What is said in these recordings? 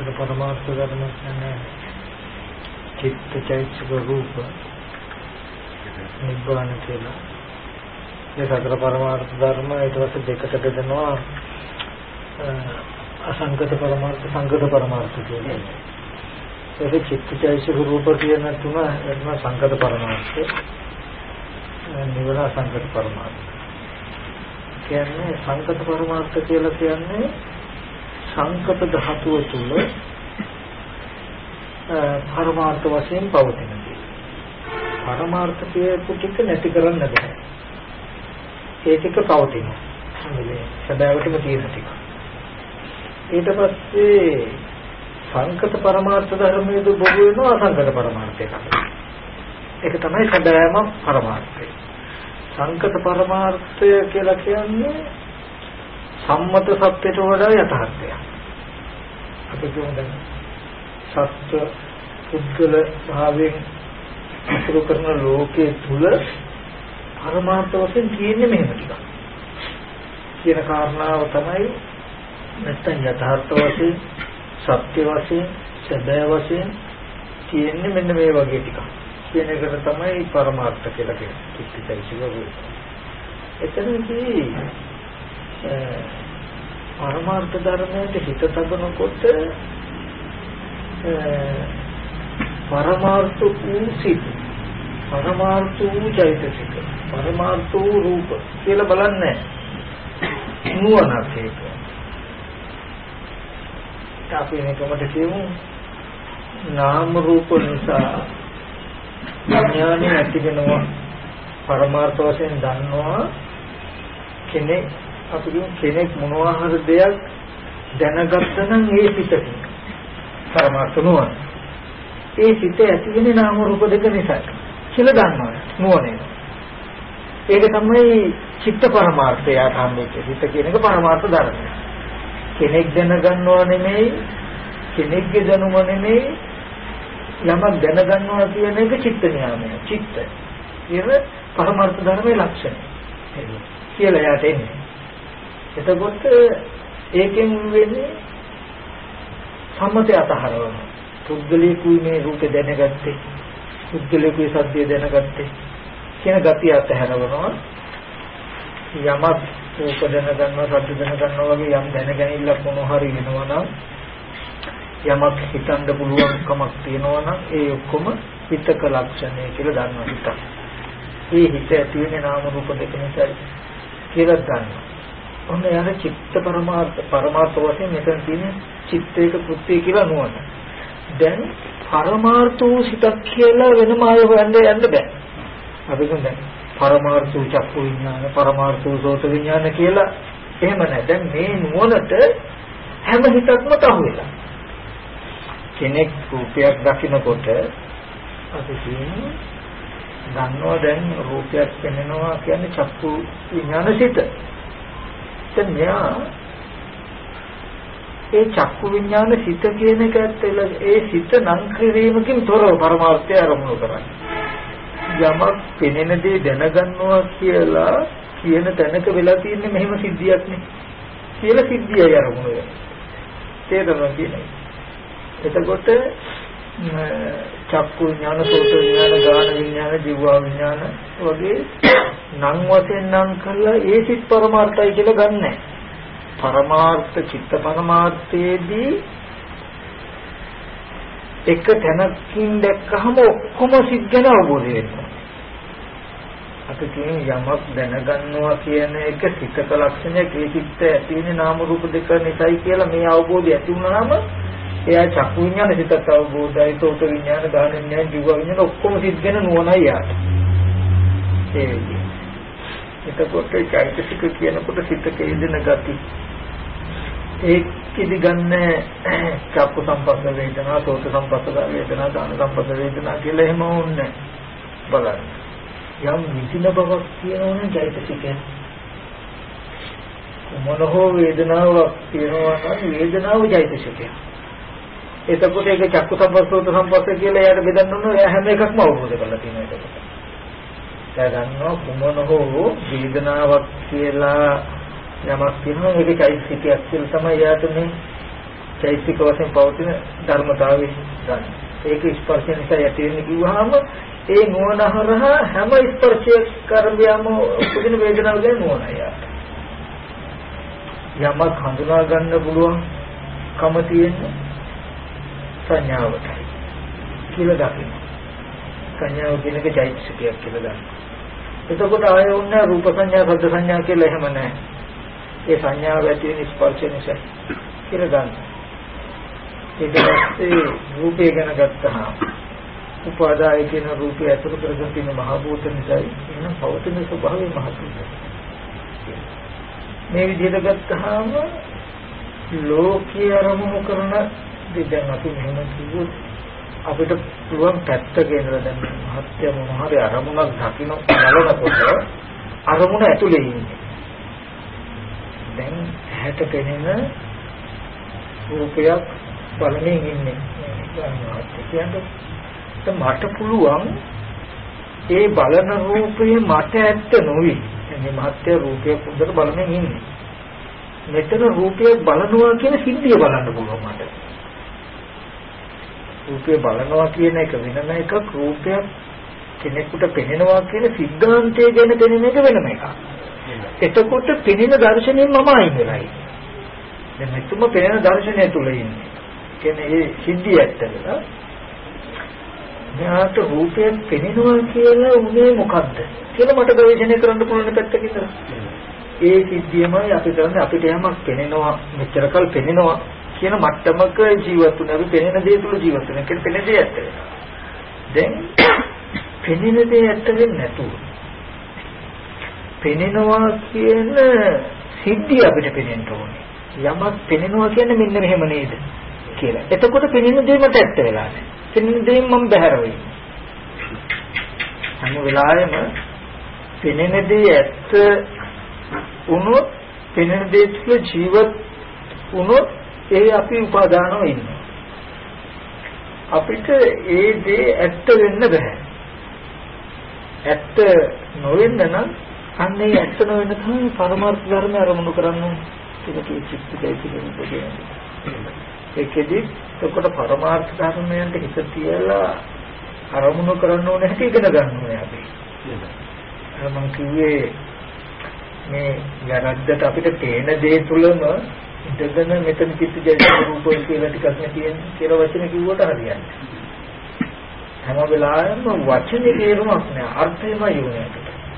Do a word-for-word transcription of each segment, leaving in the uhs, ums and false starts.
සතර පරමාර්ථ ධර්ම කියන්නේ චිත්ත චෛතසික රූප නිබ්බාන කියලා. මේ සතර පරමාර්ථ ධර්ම ඊට පස්සේ දෙකට බෙදනවා අසංගත පරමාර්ථ සංගත පරමාර්ථ කියලා. ඒක චිත්ත චෛතසික රූප කියන තුන එන්න සංගත පරමාර්ථ නිවන අසංගත පරමාර්ථ. කියන්නේ සංගත පරමාර්ථ කියලා කියන්නේ සංකත ධාතුව තුල පරමාර්ථ වශයෙන් පවතින දේ. පරමාර්ථ කියපු ටික නැති කරන්න බෑ. ඒ ටික පවතින. මේ සදාවටම තියෙන ටික. ඊට පස්සේ සංකත පරමාර්ථ ධර්මයේ බොහෝ වෙනවා අසංකත පරමාර්ථයකට. ඒක තමයි සදායම පරමාර්ථය. සංකත පරමාර්ථය කියලා කියන්නේ සම්මත සත්‍යයට වඩා යථාර්ථයක්. අපි කියමු දැන් සත්‍ය පුද්ගල භාවයෙන් අසුරු කරන ලෝකයේ තුල පරමාර්ථ වශයෙන් තියෙන්නේ මෙහෙම ටිකක්. කියන කාරණාව තමයි නැත්තම් යථාර්ථ වශයෙන් සත්‍ය වශයෙන් සැබෑ වශයෙන් තියෙන්නේ මෙන්න මේ වගේ ටිකක්. කියන එකට තමයි පරමාර්ථ කියලා කියන්නේ. චිත්තචෛතසික රූප. එතනදී පරමාර්ථ ධර්මයට හිත තබනකොට පරමාර්ථ වූ සිත් පරමාර්ථ වූ චෛතසික පරමාර්ථ වූ රූප කියලා බලන්නේ නුවණක් ඒක. අපි මේකමද කියමු නාම රූප නිසා විඥානය ඇති වෙනවා පරමාර්ථ වශයෙන් දන්නවා කෙනෙක් අපි කියමු කෙනෙක් මොනවා හරි දෙයක් දැනගත්ත නම් ඒ පිටකින් පරමාර්ථ නුවණ ඒ සිත ඇති වෙන්නේ නාම රූප දෙක නිසා කියලා දන්නවා නුවණෙන්. ඒක තමයි චිත්ත පරමාර්ථය ආකාමයේ හිත කියන එක පරමාර්ථ ධර්මය. කෙනෙක් දැනගන්නවා නෙමෙයි කෙනෙක්ගේ දැනුම නෙමෙයි යමක් දැනගන්නවා කියන එක චිත්ත න්යාමය. චිත්ත කියන පරමාර්ථ ධර්මයේ ලක්ෂණය. කියලා යාට එන්නේ. එතකොට ඒකෙන් වෙන්නේ සම්මතය අතහරවන. පුද්ගලිකුයි මේ රූපේ දැනගත්තේ. පුද්ගලිකුයි සත්‍යය දැනගත්තේ. කියන ගතිය අතහරවනවා. යමක් රූප දැනගන්නවා සත්‍ය දැනගන්නවා වගේ යම් දැනගැනිල්ලක් මොනවා හරි වෙනවා නම් යමක් හිතන්න පුළුවන්කමක් තියෙනවා නම් ඒ ඔක්කොම හිතක ලක්ෂණය කියලා දන්නවා හිත. ඒ හිත ඇති වෙන්නේ නාම රූප දෙක නිසායි කියලා දන්නවා. ඔන්න යන චිත්ත පරමාර්ථ පරමාර්ථ වශයෙන් මෙතන තියෙන චිත්තයක කෘත්‍ය කියලා නුවණ. දැන් පරමාර්ථ වූ සිතක් කියලා වෙනම ආය හොයන්න යන්න බෑ. අපි කියන්නේ පරමාර්ථ වූ චක්කු විඥාන පරමාර්ථ වූ සෝත විඥාන කියලා එහෙම නැහැ. දැන් මේ නුවණට හැම හිතක්ම තහු වෙලා. කෙනෙක් රූපයක් දකිනකොට අපි කියන්නේ දන්නවා දැන් රූපයක් පෙනෙනවා කියන්නේ චක්කු විඥාන සිත. දැන් මෙයා ඒ චක්කු විඥාන සිත කියන එක ඇත්තල ඒ සිත නම් ක්‍රීමකින් තොරව පරමාර්ථය අරමුණු කරන්නේ. යමක් පෙනෙන දේ දැනගන්නවා කියලා කියන තැනක වෙලා තියෙන්නේ මෙහෙම සිද්ධියක් නේ. කියලා සිද්ධියයි අරමුණු වෙන්නේ. තේරෙනවා කියන්නේ. එතකොට චක්කු විඥාන සෝත විඥාන ගාන විඥාන දිව්වා විඥාන වගේ නම් වශයෙන් නම් කරලා ඒ සිත් පරමාර්ථයි කියලා ගන්නෑ. පරමාර්ථ චිත්ත පරමාර්ථයේදී එක තැනකින් දැක්කහම ඔක්කොම සිත් ගැන අවබෝධ වෙනවා. අපි කියන්නේ යමක් දැනගන්නවා කියන එක සිතක ලක්ෂණයක්. ඒ චිත්ත ඇති වෙන්නේ නාම රූප දෙක නිසායි කියලා මේ අවබෝධය ඇති වුණාම එයා චක්කු විඥාන සිතත් අවබෝධයි සෝත විඥාන ගාන විඥාන ජීව විඥාන ඔක්කොම සිත් ගැන නුවණයි යාට. ඒ විදිහට. එතකොට චෛතසික කියනකොට සිතක යෙදෙන ගති ඒකෙදි ගන්න චක්කු සංපස්ස වේදනා සෝත සංපස්ස වේදනා ගාන සංපස්ස වේදනා කියලා එහෙම ඕනේ බලන්න. යම් විචින බවක් කියනවනේ චෛතසිකෙන් මොන හෝ වේදනාවක් තියෙනවා නම් වේදනාව චෛතසිකය. එතකොට ඒක චක්කු සංපස්ස සෝත සංපස්ස කියලා එයාට බෙදන්න ඕන. එයා හැම එකක්ම අවබෝධ කරලා තියෙනවා එතකොට. දැනගන්නවා කුමන හෝ වේදනාවක් කියලා යමක් තියෙනවා ඒක චෛතසිකයක් කියලා තමයි යාට මේ චෛතසික වශයෙන් පවතින ධර්මතාවය ගන්න. ඒක ස්පර්ශ නිසා ඇති වෙන කිව්වහම ඒ නුවණ හරහා හැම ස්පර්ශයක් කරබියම උපදින වේදනාව ගැන නුවණයි. යමක් හඳුනා ගන්න පුළුවන් කම තියෙන සංඥාවටයි කියලා දකින්න. සංඥාව කියන එක චෛතසිකයක් කියලා ගන්න. එතකොට ආයෙ උන්නේ රූප සංඥා, ශබ්ද සංඥා කියලා එහෙම නැහැ. ඒ සංඥාව ඇති වෙන ස්පර්ශ නිසා කියලා ගන්න. ඊට පස්සේ රූපය ගැන ගත්තාම උපාදාය කියන රූපය ඇතුළු කරගෙන තියෙන මහ භූත නිසායි එහෙනම් පවතින ස්වභාවය මහ භූතයි. මේ විදිහට ගත්තාම ලෝකීය අරමුණු කරන දෙයක් අපි මෙහෙම කිව්වොත් අපිට පුළුවන් පැත්තක ඉඳලා දැන් මහත්ය මොනවාරි අරමුණක් දකින්න බලනකොට අරමුණ ඇතුලේ ඉන්නේ. දැන් ඇහැට පෙනෙන රූපයක් බලමින් ඉන්නේ. කියන්නේ මට පුළුවන් ඒ බලන රූපය මට ඇත්ත නොවේ. මේ මහත්ය රූපයක් හොඳට බලමින් ඉන්නේ. මෙතන රූපය බලනවා කියන සිද්ධිය බලන්න පුළුවන් මට. රූපය බලනවා කියන එක වෙනම එකක්, රූපයක් කෙනෙකුට පෙනෙනවා කියන සිද්ධාන්තය ගැන පෙනෙන එක වෙනම එකක්. එතකොට පෙනෙන දර්ශනයෙන් මම අයින් වෙලා ඉන්නේ. දැන් මෙතුම පෙනෙන දර්ශනය තුල ඉන්නේ. කියන්නේ ඒ සිද්ධිය ඇත්තද? ඥාත රූපයෙන් පෙනෙනවා කියලා උනේ මොකද්ද කියලා මට ගවේෂණය කරන්න පුළුවන් පැත්තක ඉඳලා. ඒ සිද්ධියමයි අපි කරන්නේ. අපිට යමක් පෙනෙනවා, මෙච්චරකල් පෙනෙනවා කියන මට්ටමක ජීවත් වෙන අපි පෙනෙන දේ තුල ජීවත් වෙන කෙනෙක් පෙනෙන දේ ඇත්ත වෙනවා. දැන් පෙනෙන දේ ඇත්ත වෙන්නේ නැතුව පෙනෙනවා කියන සිද්ධිය අපිට පෙනෙන්න ඕනේ. යමක් පෙනෙනවා කියන්නේ මෙන්න මෙහෙම නේද කියලා. එතකොට පෙනෙන දේ මට ඇත්ත වෙලා නැහැ. පෙනෙන දේ මම බැහැර වෙයි. හැම වෙලාවෙම පෙනෙන දේ ඇත්ත වුණොත් පෙනෙන දේ තුළ ජීවත් වුණොත් ඒ අපි උපාදානව ඉන්නවා. අපිට ඒ දේ ඇත්ත වෙන්න බෑ. ඇත්ත නොවෙන්න නම් අන්නේ ඇත්ත නොවෙන්න තමයි පරමාර්ථ ධර්ම අරමුණු කරන්න ඕනේ. ඒක චිත්තයි කියන්නේ. ඒකෙදි එතකොට පරමාර්ථ ධර්මයන්ට හිත තියලා අරමුණු කරන්න ඕනේ හැටි ඉගෙන ගන්න ඕනේ අපි. මම කිව්වේ මේ යරද්දට අපිට පේන දේ තුලම ඉඳගෙන මෙතන චිත්තජය රූපය කියලා ටිකක් නේ තියෙන්නේ කියලා වචන කිව්වට හරියන්නේ. හැම වෙලාවෙම වචනේ තේරුමක් නෑ අර්ථයමයි යෝනේ.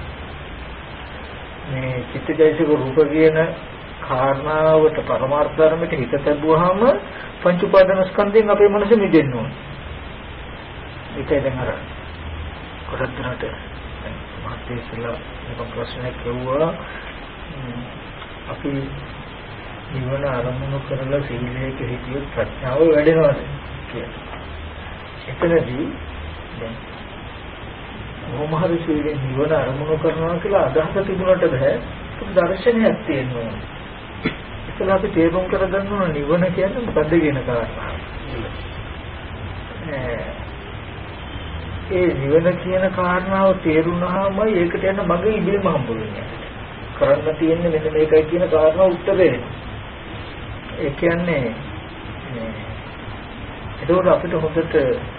මේ චිත්තජය රූප කියන කාරණාවට පරමාර්ථ ධර්මයට හිත තබුවාම පංච උපාදාන ස්කන්ධයෙන් අපේ මනස මිදෙන්න ඕනේ. ඒකයි දැන් අර කොටස් තුනට මාතේසලා එක ප්‍රශ්නයක් කියුවා අපි නිවන අරමුණු කරලා සීලයක හිටියොත් ප්‍රඥාව වැඩෙනවද කියලා. එතනදී දැන් කොහොම හරි සීලෙ නිවන අරමුණු කරනවා කියලා අදහස තිබුණාට බෑ. ඒක දර්ශනයක් තියෙනවා. ඒකලා අපි තේරුම් කරගන්න ඕන නිවන කියන්නේ මොකද්ද කියන කාරණාව. ඒ නිවන කියන කාරණාව තේරුණාම ඒකට යන මගේ ඉබේම හම්බ වෙනවා. කරන්න තියෙන්නේ මෙන්න මේකයි කියන කාරණාව උත්තරේ. ඒ කියන්නේ ඒකෝර අපිට හොඳට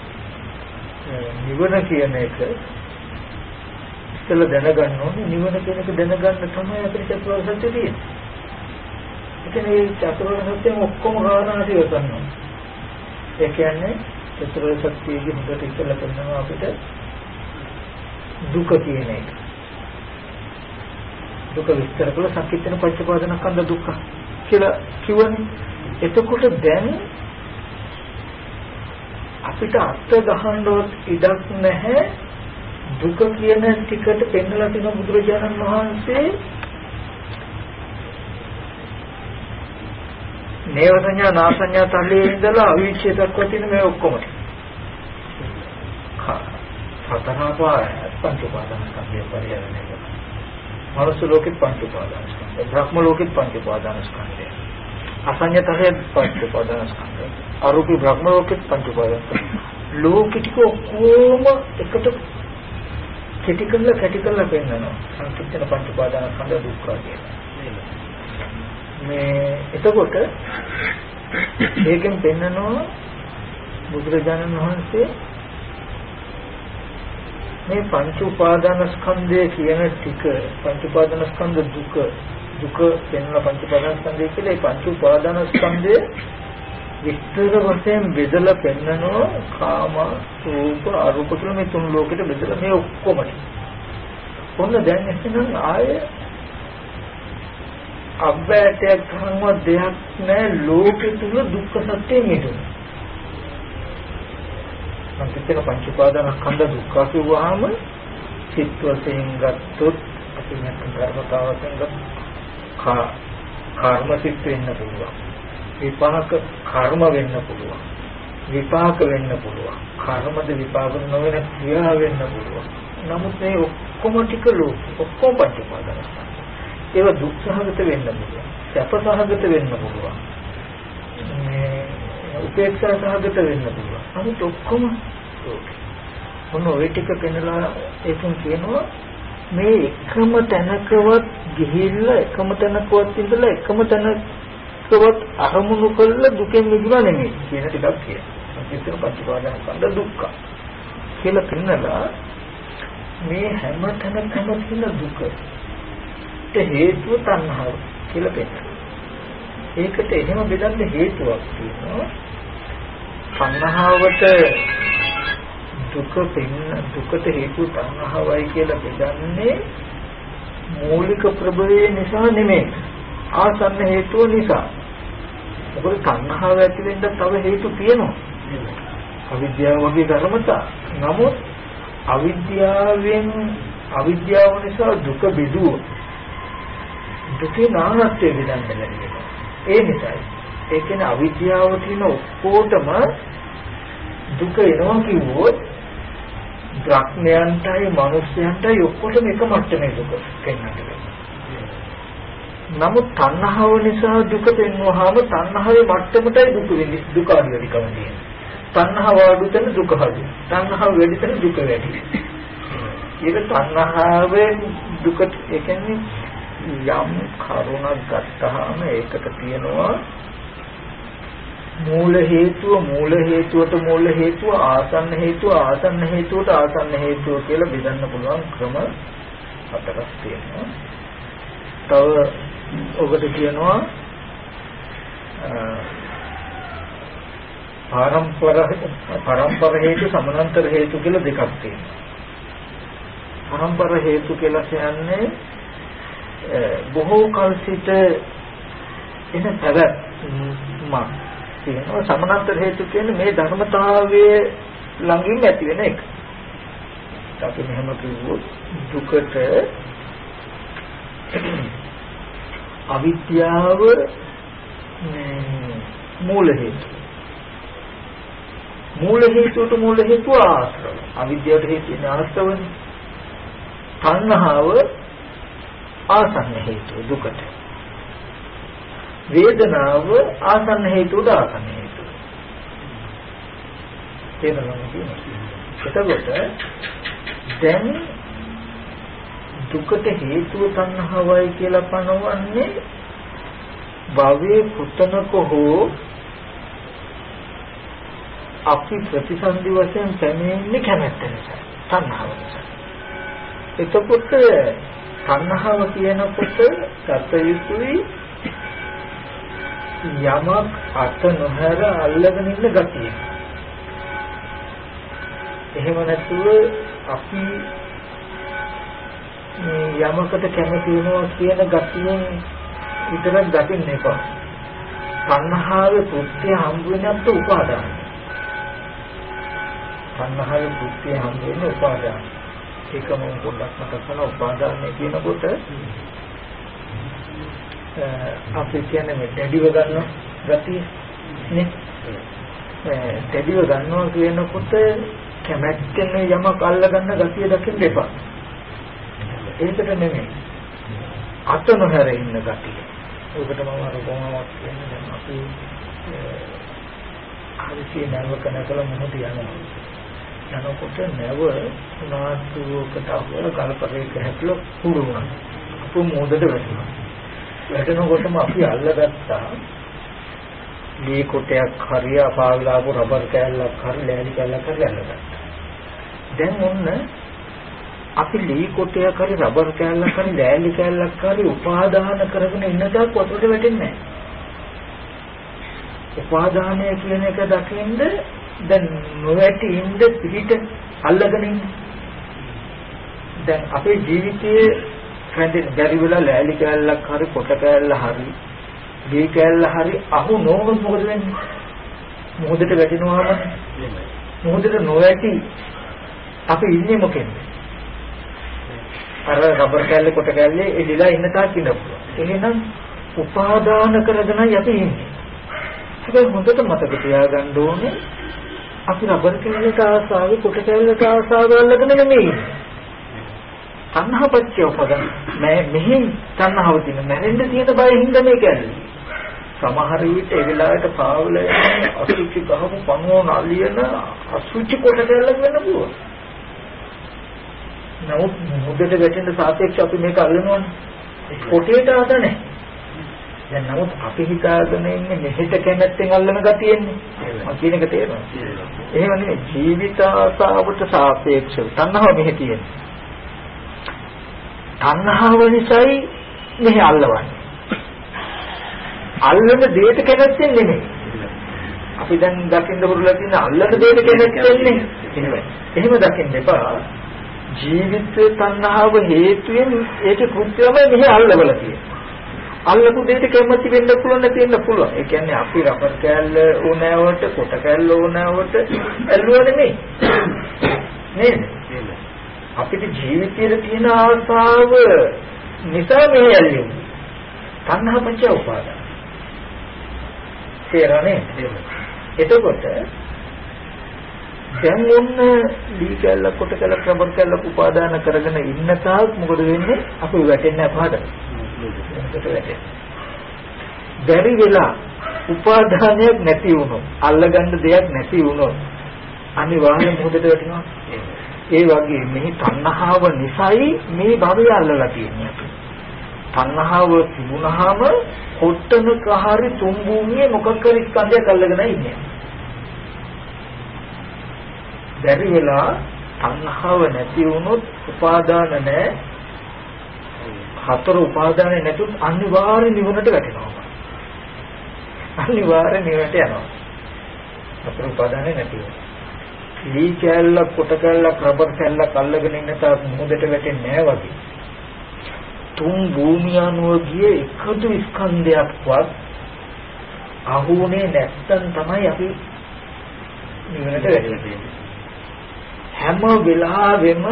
නිවන කියන එක ඉස්සෙල්ලා දැනගන්න ඕනේ. නිවන කියන එක දැනගන්න තමයි අපිට චතුරාර්ය සත්‍ය තියෙන්නේ. ඒ කියන්නේ චතුරාර්ය සත්‍යම ඔක්කොම කාරණා ටික ගන්නවා. ඒ කියන්නේ චතුරාර්ය සත්‍යයේ හොඳට ඉස්සෙල්ලා කරනවා අපිට දුක කියන එක. දුක විස්තර කළ සංකීර්ණ පංචපාදනස්කන්ධ දුක්ඛ කියලා කිව්වනේ. එතකොට දැන් අපිට අර්ථ ගහන්නවත් ඉඩක් නැහැ. දුක කියන ටිකට පෙන්නලා තියෙන බුදුරජාණන් වහන්සේ නේව සංඥා නා සංඥා තලයේ ඉඳලා අවිච්ඡේ දක්වා තියෙන මේ ඔක්කොම සතරපාය පංච උපාදානස්කන්ධය පරිහරණය කරනවා. මනුස්ස ලෝකෙත් පංච උපාදානස්කන්ධය, බ්‍රහ්ම ලෝකෙත් පංච උපාදානස්කන්ධය, අසඤ්ඤතලයේ පංච උපාදානස්කන්ධය, අරූපී බ්‍රහ්ම ලෝකෙත් පංච උපාදානස්කන්ධය. ලෝකිතික ඔක්කොම එකට කෙටි කරලා කැටි කරලා පෙන්නනවා. සංකීර්ණ පංච උපාදානස්කන්ධ දුක්ඛ කියලා. මේ එතකොට ඒකෙන් පෙන්නනවා බුදුරජාණන් වහන්සේ මේ පංච උපාදානස්කන්ධය කියන ටික පංච උපාදානස්කන්ධ දුක දුක වෙන පංච උපාදානස්කන්ධය කියලා ඒ පංච උපාදානස්කන්ධය විස්තර වශයෙන් බෙදලා පෙන්නනවා කාම රූප අරූප කියලා මේ තුන් ලෝකෙට බෙදලා මේ ඔක්කොම ඔන්න දැන් එතන ආයේ අබ්බැටයක් ගන්නව දෙයක් නැහැ ලෝකෙ තුල දුක්ඛ සත්‍ය මිදුණා. සංකීර්ණ පංච උපාදානස්කන්ධ දුක්ඛ කියවහම චිත්ත වශයෙන් ගත්තොත් අපි නැත්නම් කර්මතාවයෙන් ගත්ත කර්ම සිත් වෙන්න පුළුවන්. විපාක කර්ම වෙන්න පුළුවන්. විපාක වෙන්න පුළුවන්. කර්මද විපාක නොවන ක්‍රියා වෙන්න පුළුවන්. නමුත් මේ ඔක්කොම ටික ලෝකෙ ඔක්කොම පංච උපාදානස්කන්ධ ඒව දුක් සහගත වෙන්න පුළුවන්. සැප සහගත වෙන්න පුළුවන්. මේ උපේක්ෂා සහගත වෙන්න පුළුවන්. අනිත් ඔක්කොම මොන ඔය ටික පෙන්නලා ඒකෙන් කියනවා මේ එකම තැනකවත් ගිහිල්ලා එකම තැනකවත් ඉඳලා එකම තැනකවත් අරමුණු කළා දුකෙන් මිදුණා නෙමෙයි කියන ටිකක් කියනවා. ඒකෙන් පටිපාදන දුක්ඛ කියලා පෙන්නලා මේ හැම තැනකම තියෙන දුක හේතුව තණ්හාව කියලා පෙන්නනවා. ඒකට එහෙම බෙදන්න හේතුවක් තියෙනවා. තණ්හාවට දුක පෙන්න දුකට හේතුව තණ්හාවයි කියලා බෙදන්නේ මූලික ප්‍රභවයේ නිසා නෙමෙයි. ආසන්න හේතුව නිසා. මොකද තණ්හාව ඇති වෙන්න තව හේතු තියෙනවා. අවිද්‍යාව වගේ ධර්මතා. නමුත් අවිද්‍යාවෙන් අවිද්‍යාව නිසා දුක බෙදුවොත් දුකේ නානත්වය බෙදන්න බැහැ. ඒ නිසායි. ඒ කියන්නේ අවිද්‍යාව තියෙන ඔක්කොටම දුක එනවා කිව්වොත් ධර්මයන්ටයි මනුස්සයන්ටයි ඔක්කොටම එක මට්ටමේ දුක දෙන්නට වෙනවා. නමුත් තණ්හාව නිසා දුක දෙන්නවහම තණ්හාවේ මට්ටමටයි දුක වෙන්නේ. දුක අඩු වෙලිකම තියෙනවා. තණ්හාව අඩු තැන දුක අඩු. තණ්හාව වැඩි තැන දුක වැඩි. ඒක තණ්හාවෙන් දුකට ඒ කියන්නේ යම් කරුණක් ගත්තාම ඒකට තියෙනවා මූල හේතුව මූල හේතුවට මූල හේතුව ආසන්න හේතුව ආසන්න හේතුවට ආසන්න හේතුව කියලා බෙදන්න පුළුවන් ක්‍රම හතරක් තියෙනවා. තව ඔබට කියනවා පාරම්පර පාරම්පර හේතු සමානතර හේතු කියලා දෙකක් තියෙනවා. පාරම්පර හේතු කියලා කියන්නේ බොහෝ කල සිට එන පැවැත්ම තියෙනවා. සමානතර හේතු කියන්නේ මේ ධර්මතාවයේ ළඟින් ඇති වෙන එක. අපි මෙහෙම කිව්වොත් දුකට අවිද්‍යාව මූල හේතු. මූල හේතුවට මූල හේතුව ආශ්‍රව. අවිද්‍යාවට හේතු වෙන ආශ්‍රවනේ. තණ්හාව ආසන්න හේතුව දුකට. වේදනාව ආසන්න හේතුවට ආසන්න හේතුව. තේරුණාද කියන්නේ? එතකොට දැන් දුකට හේතුව තණ්හාවයි කියලා පනවන්නේ භවයේ පුතනක හෝ අපි ප්‍රතිසන්දි වශයෙන් පැමිණෙන්නේ කැමැත්ත නිසා තණ්හාව නිසා. එතකොට තණ්හාව කියනකොට ගත යුතුයි යමක් අත නොහැර අල්ලගෙන ඉන්න ගතිය. එහෙම නැතුව අපි යමකට කැමති වෙනවා කියන ගතියෙන් විතරක් දකින්න එපා. තණ්හාවේ කෘත්‍ය හම්බ වෙනත් උපාදාන. තණ්හාවේ කෘත්‍ය හම්බ වෙන උපාදාන. ඒකම පොඩ්ඩක් මතක කරලා උපාදානය කියනකොට අපි කියන්නේ මේ දෙඩිව ගන්න ගතිය නේ. දෙඩිව ගන්නවා කියනකොට කැමැත්තෙන් යමක් අල්ල ගන්න ගතිය දකින්න එපා. ඒකට නෙමෙයි. අත නොහැර ඉන්න ගතිය. ඒකට මම අර කොහොමවත් කියන්නේ දැන් අපි හරිසිය නැවක නැකලා මොහොත යනවා. යනකොට නැව නාස්තුවකට අවුල කල්පරේක හැප්පලා කුඩු වුණා. අපු මොහොතට වැටුණා. වැටෙනකොටම අපි අල්ලගත්තා ලී කොටයක් හරිය පාවිලාපු රබර් කෑල්ලක් හරි ලෑලි කෑල්ලක් හරි අල්ලගත්තා. දැන් ඔන්න අපි ලී කොටයක් හරි රබර් කෑල්ලක් හරි ලෑලි කෑල්ලක් හරි උපාදාන කරගෙන ඉන්න දාක් වතුරට වැටෙන්නේ නැහැ. උපාදානය කියන එක දකින්න දැන් නොවැටි ඉන්න පිට අල්ලගෙන ඉන්න. දැන් අපේ ජීවිතයේ හැදෙන බැරි වෙලා ලෑලි කෑල්ලක් හරි කොට කෑල්ල හරි දී කෑල්ල හරි අහු නොවුනොත් මොකද වෙන්නේ? මොහොතට වැටෙනවාම මොහොතට නොවැටි අපි ඉන්නේ මොකෙන්ද? අර රබර් කෑල්ල කොට කෑල්ලේ එලිලා ඉන්න තාක් ඉන්න පුළුවන්. එහෙනම් උපාදාන කරගෙනයි අපි ඉන්නේ. හැබැයි හොඳට මතක තියාගන්න ඕනේ අපි රබර් කෑල්ලට ආසාවෙ කොට කෑල්ලට ආසාව අල්ලගෙන නෙමෙයි. තණ්හාපච්චය උපදන් මේ මෙහි තණ්හාව තියෙන මැරෙන්න තියෙන බය හින්දා මේ කියන්නේ. සමහර විට ඒ වෙලාවට පාවල අසුචි ගහපු පණුව නලියන අසුචි කොට කෑල්ලක් වෙන්න පුළුවන්. නමුත් මුදට වැටෙන්න සාපේක්ෂව අපි මේක අල්ලනවනේ. කොටේට ආද නැහැ. දැන් නමුත් අපි හිතාගෙන ඉන්නේ මෙහෙට කැමැත්තෙන් අල්ලන ගතියෙන්නේ. මම කියන එක තේරෙනවද? එහෙම නෙමෙයි ජීවිත ආසාවට සාපේක්ෂව තණ්හාව මෙහෙ තියෙන්නේ. තණ්හාව නිසායි මෙහෙ අල්ලවන්නේ. අල්ලන දෙයට කැමැත්තෙන් නෙමෙයි. අපි දැන් දකින්න පුරුලා තියෙන අල්ලන දෙයට කැමැත්තෙන් නෙමෙයි. එහෙම දකින්න එපා. ජීවිත තණ්හාව හේතුවෙන් ඒකේ කෘත්‍යමයි මෙහෙ අල්ලවලා තියෙන්නේ. අල්ලපු දෙයට කැමැති වෙන්න පුළුවන් නැති වෙන්න පුළුවන්. ඒ කියන්නේ අපි රබර් කෑල්ල ඕනෑවට කොට කෑල්ල ඕනෑවට ඇල්ලුවා නෙමෙයි. නේද? අපිට ජීවිතයේ තියෙන ආසාව නිසා මේ ඇල්ලුවා. තණ්හාපච්චය උපාදාන. තේරෙන්නේ? එතකොට දැන් ඔන්න දී කැල්ල කොට කැල්ල රබර් කැල්ල උපාදාන කරගෙන ඉන්න තාක් මොකද වෙන්නේ? අපි වැටෙන්නේ අපහාට. බැරි වෙලා උපාදානයක් නැති වුණොත් අල්ලගන්න දෙයක් නැති වුණොත් අනිවාර්යයෙන් මොකටද වැටෙනවා? ඒ වගේ මේ තණ්හාව නිසායි මේ භවය අල්ලලා තියෙන්නේ. තණ්හාව තිබුණාම කොට්ටනක හරි තුන් භූමියේ මොකක් හරි ස්කන්ධයක් අල්ලගෙන ඉන්නේ. බැරි වෙලා තණ්හාව නැති වුණොත් උපාදාන නැහැ. හතර උපාදානේ නැතුත් අනිවාර්ය නිවනට වැටෙනවා. අනිවාර්ය නිවනට යනවා. හතර උපාදානේ නැතිව. ලී කැල්ල කොට කැල්ල රබර් කැල්ල අල්ලගෙන ඉන්න තාක් මොහොතට වැටෙන්නේ නැහැ වගේ. තුන් භූමිය අනුව ගිය එකදු ස්කන්ධයක්වත් අහුනේ නැත්තම් තමයි අපි නිවනට වැටෙන්නේ. හැම වෙලාවෙම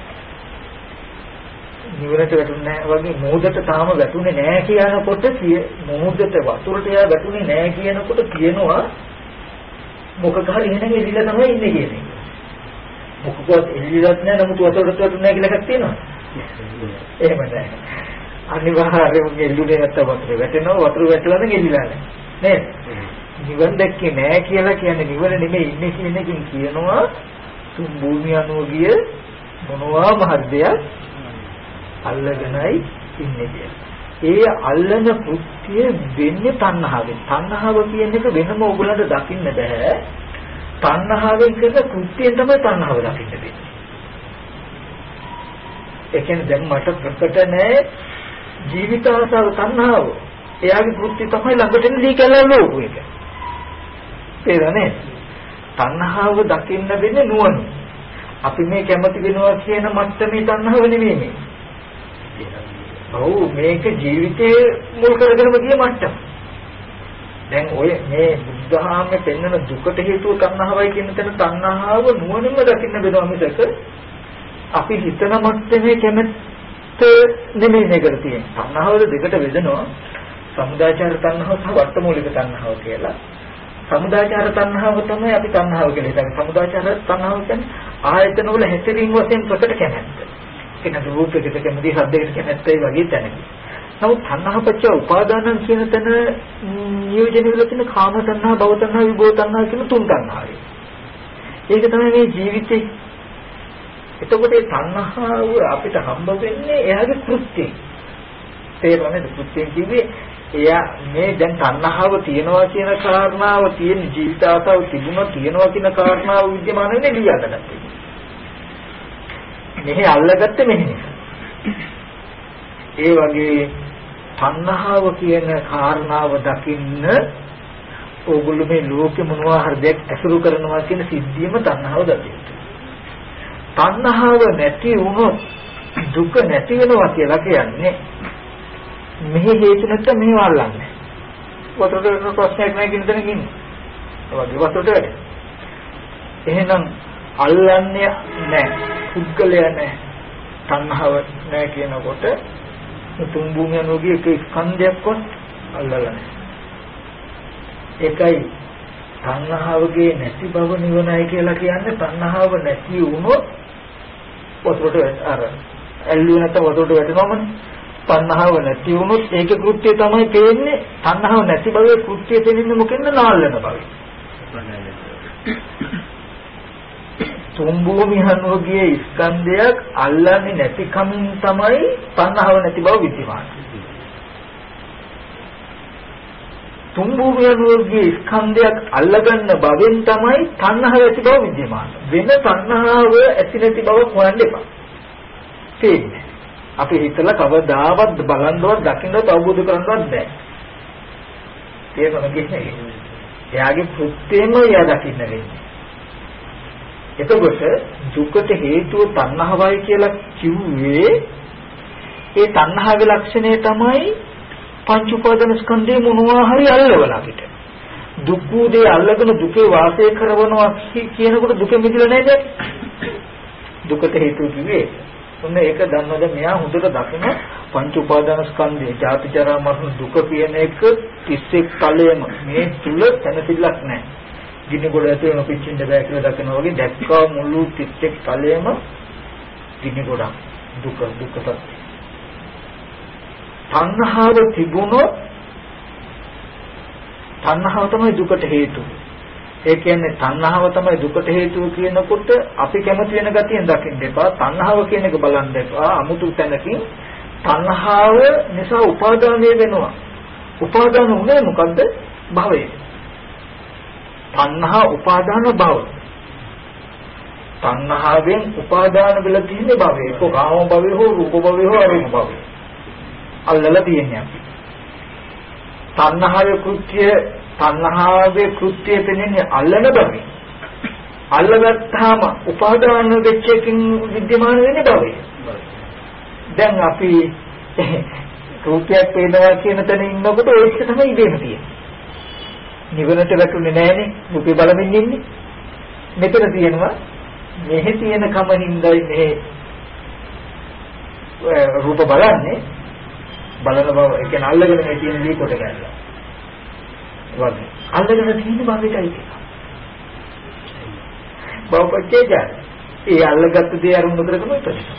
නිවනට වැටුනේ නැහැ වගේ මොහොතට තාම වැටුනේ නැහැ කියනකොට මොහොතට වතුරට යා වැටුනේ නැහැ කියනකොට කියනවා මොකක් හරි එහෙනම් එළිලා තමයි ඉන්නේ කියන්නේ. මොකක්වත් එළිලත් නැහැ නමුත් වතුරට වැටුනේ නැහැ කියලා එකක් තියෙනවා. එහෙම නැහැ. අනිවාර්යයෙන්ම එළුනේ නැත්නම් වතුර වැටෙනවා වතුර වැටලා නම් එළිලා නැහැ. නේද? නිවන් දැක්කේ නැහැ කියලා කියන්නේ නිවන නෙමෙයි ඉන්නේ කියන එකකින් කියනවා තුන් භූමිය අනුව ගිය මොනවා මහද්දයක් අල්ලගෙනයි ඉන්නේ කියලා. ඒ අල්ලන කෘත්‍ය වෙන්නේ තණ්හාවෙන්. තණ්හාව කියන එක වෙනම ඕගොල්ලන්ට දකින්න බෑ. තණ්හාවෙන් කරන කෘත්‍යයෙන් තමයි තණ්හාව දකින්න වෙන්නේ. ඒ කියන්නේ දැන් මට ප්‍රකට නැහැ ජීවිත ආසාව තණ්හාව. එයාගේ කෘත්‍ය තමයි ළඟට එන දී කියලා ලෝකු එක. තේරෙන්නේ? තණ්හාව දකින්න වෙන්නේ නුවණ. අපි මේ කැමති වෙනවා කියන මට්ටමේ තණ්හාව නෙමෙයි මේ. ඔව් මේක ජීවිතේ මුල් කරගෙනම ගිය මට්ටම. දැන් ඔය මේ බුද්ධහාමයේ පෙන්වන දුකට හේතුව තණ්හාවයි කියන තැන තණ්හාව නුවණින්ම දකින්න වෙනවා මිසක අපි හිතන මට්ටමේ කැමැත්ත නෙමෙයි මේකට තියෙන්නේ. තණ්හාවල දෙකට බෙදෙනවා. සමුදාචාර තණ්හාව සහ වට්ටමූලික තණ්හාව කියලා. සමුදාචාර තණ්හාව තමයි අපි තණ්හාව කියලා හිතන්නේ. සමුදාචාර තණ්හාව කියන්නේ ආයතන වල හැසිරීම වශයෙන් ප්‍රකට කැමැත්ත. කියන රූපයකට කැමති, ශබ්දයකට කැමැත්තයි වගේ තැනක. නමුත් තණ්හාපච්චය උපාදානං කියන තැන නියෝජනය වෙලා තියෙන කාම තණ්හා, භව තණ්හා, විභව තණ්හා කියන තුන් තණ්හාවයි. ඒක තමයි මේ ජීවිතේ. එතකොට මේ තණ්හාව අපිට හම්බ වෙන්නේ එයාගේ කෘත්‍යයෙන්. තේරෙනවද? කෘත්‍යයෙන් කිව්වේ එයා මේ දැන් තණ්හාව තියනවා කියන කාරණාව තියෙන ජීවිත ආසාව තිබුණා තියනවා කියන කාරණාව විද්‍යමාන වෙන්නේ ලියන්නගත්තේ. මෙහි අල්ලගත්තේ මෙහි නිසා. ඒ වගේ තණ්හාව කියන කාරණාව දකින්න ඕගොල්ලෝ මේ ලෝකෙ මොනවා හරි දෙයක් ඇසුරු කරනවා කියන සිද්ධියම තණ්හාව දකින්න. තණ්හාව නැති වුණොත් දුක නැති වෙනවා කියලා කියන්නේ මෙහි හේතු නැත්නම් මෙහි වල්ලන්නේ. වතුරට ප්‍රශ්නයක් නැහැ කියන තැනක ඉන්නේ. ඒ වගේ වතුරට වැඩ. එහෙනම් අල්ලන්නේ නැහැ. පුද්ගලයා නැහැ. තණ්හාව නැහැ කියනකොට තුන් භූමිය නෝගී එක ස්කන්ධයක්වත් අල්ලලා නැහැ. ඒකයි තණ්හාවගේ නැති බව නිවනයි කියලා කියන්නේ. තණ්හාව නැති වුණොත් වතුරට අර ඇල්ලුවේ නැත්නම් වතුරට වැටෙනවමනේ. තණ්හාව නැති වුණොත් ඒකේ කෘත්‍යය තමයි පේන්නේ. තණ්හාව නැති බවේ කෘත්‍යය දෙන්නේ මොකෙන්ද? නාල්ලන බවේ. තුන් භූමි හනුවගේ ස්කන්ධයක් අල්ලන්නේ නැති කමින් තමයි තණ්හාව නැති බව විද්‍යමාන. තුන් භූමි හනුවගේ ස්කන්ධයක් අල්ලගන්න බවෙන් තමයි තණ්හාව ඇති බව විද්‍යමාන. වෙන තණ්හාව ඇති නැති බව හොයන්න එපා. තේන්නේ. අපි හිතලා කවදාවත් බලන්නවත් දකින්නවත් අවබෝධ කරගන්නවත් බෑ. තේරෙනවද කියන්නේ? එයාගේ කෘත්‍යයෙන්ම එයා දකින්න වෙන්නේ. එතකොට දුකට හේතුව තණ්හාවයි කියලා කිව්වේ ඒ තණ්හාවේ ලක්ෂණය තමයි පංච උපාදාන ස්කන්ධේ මොනවා හරි අල්ලවලා පිට. දුක් උදේ අල්ලගෙන දුකේ වාසය කරනවා කියනකොට දුක මිදෙලා නැහැ. දුකට හේතුව කිව්වේ ඔන්න ඒක දන්නවද? මෙයා හොඳට දකින පංච උපාදාන ස්කන්ධේ ජාති ජරා මරණ දුක කියන එක තිස්සෙක් තලයේම මේ තුල තැනසිල්ලක් නැහැ. ගිනි ගොඩ ඇතුළේම පිච්චෙන්න බෑ කියලා දකිනවා වගේ දැක්කා මුළු තිස්සෙක් තලයේම ගිනි ගොඩක් දුක දුක සත්‍ය. තණ්හාව තිබුණොත් තණ්හාව තමයි දුකට හේතුව. ඒ කියන්නේ තණ්හාව තමයි දුකට හේතුව කියනකොට අපි කැමති වෙන ගතියෙන් දකින්න එපා. තණ්හාව කියන එක බලන්න එපා. 아무තු තැනකින් තණ්හාව නිසා උපාදානය වෙනවා. උපාදාන උනේ මොකද්ද? භවය. තණ්හා උපාදාන භව. තණ්හාවෙන් උපාදාන වෙලා තියෙන භවය. ඒක කාම භවය හෝ රූප භවය හෝ අරූප භවය. අල්ලලා තියෙන්නේ අපි. තණ්හාවේ කෘත්‍ය තණ්හාවේ කෘත්‍යය දෙන්නේ අල්ලන බව. අල්ලගත්තාම උපාදාන වෙච්ච එකකින් විද්‍යමාන වෙන්නේ බවයි. දැන් අපි රූපයක් පේනවා කියන තැන ඉන්නකොට ඒක තමයි ඉබේම තියෙන්නේ. නිවනට වැටුනේ නැහනේ. රූපේ බලමින් ඉන්නේ. මෙතන තියෙනවා මෙහි තියෙන කම හින්දායි මේ රූප බලන්නේ. බලන බව ඒ කියන්නේ අල්ලගෙන මේ තියෙන දේ කොට ගන්නවා. වගේ අල්ලගෙන තියෙන බවටයි තියෙනවා. බවපච්චේජ ඒ අල්ලගත්ත දේ අර මුදරකම ඉපදිනවා.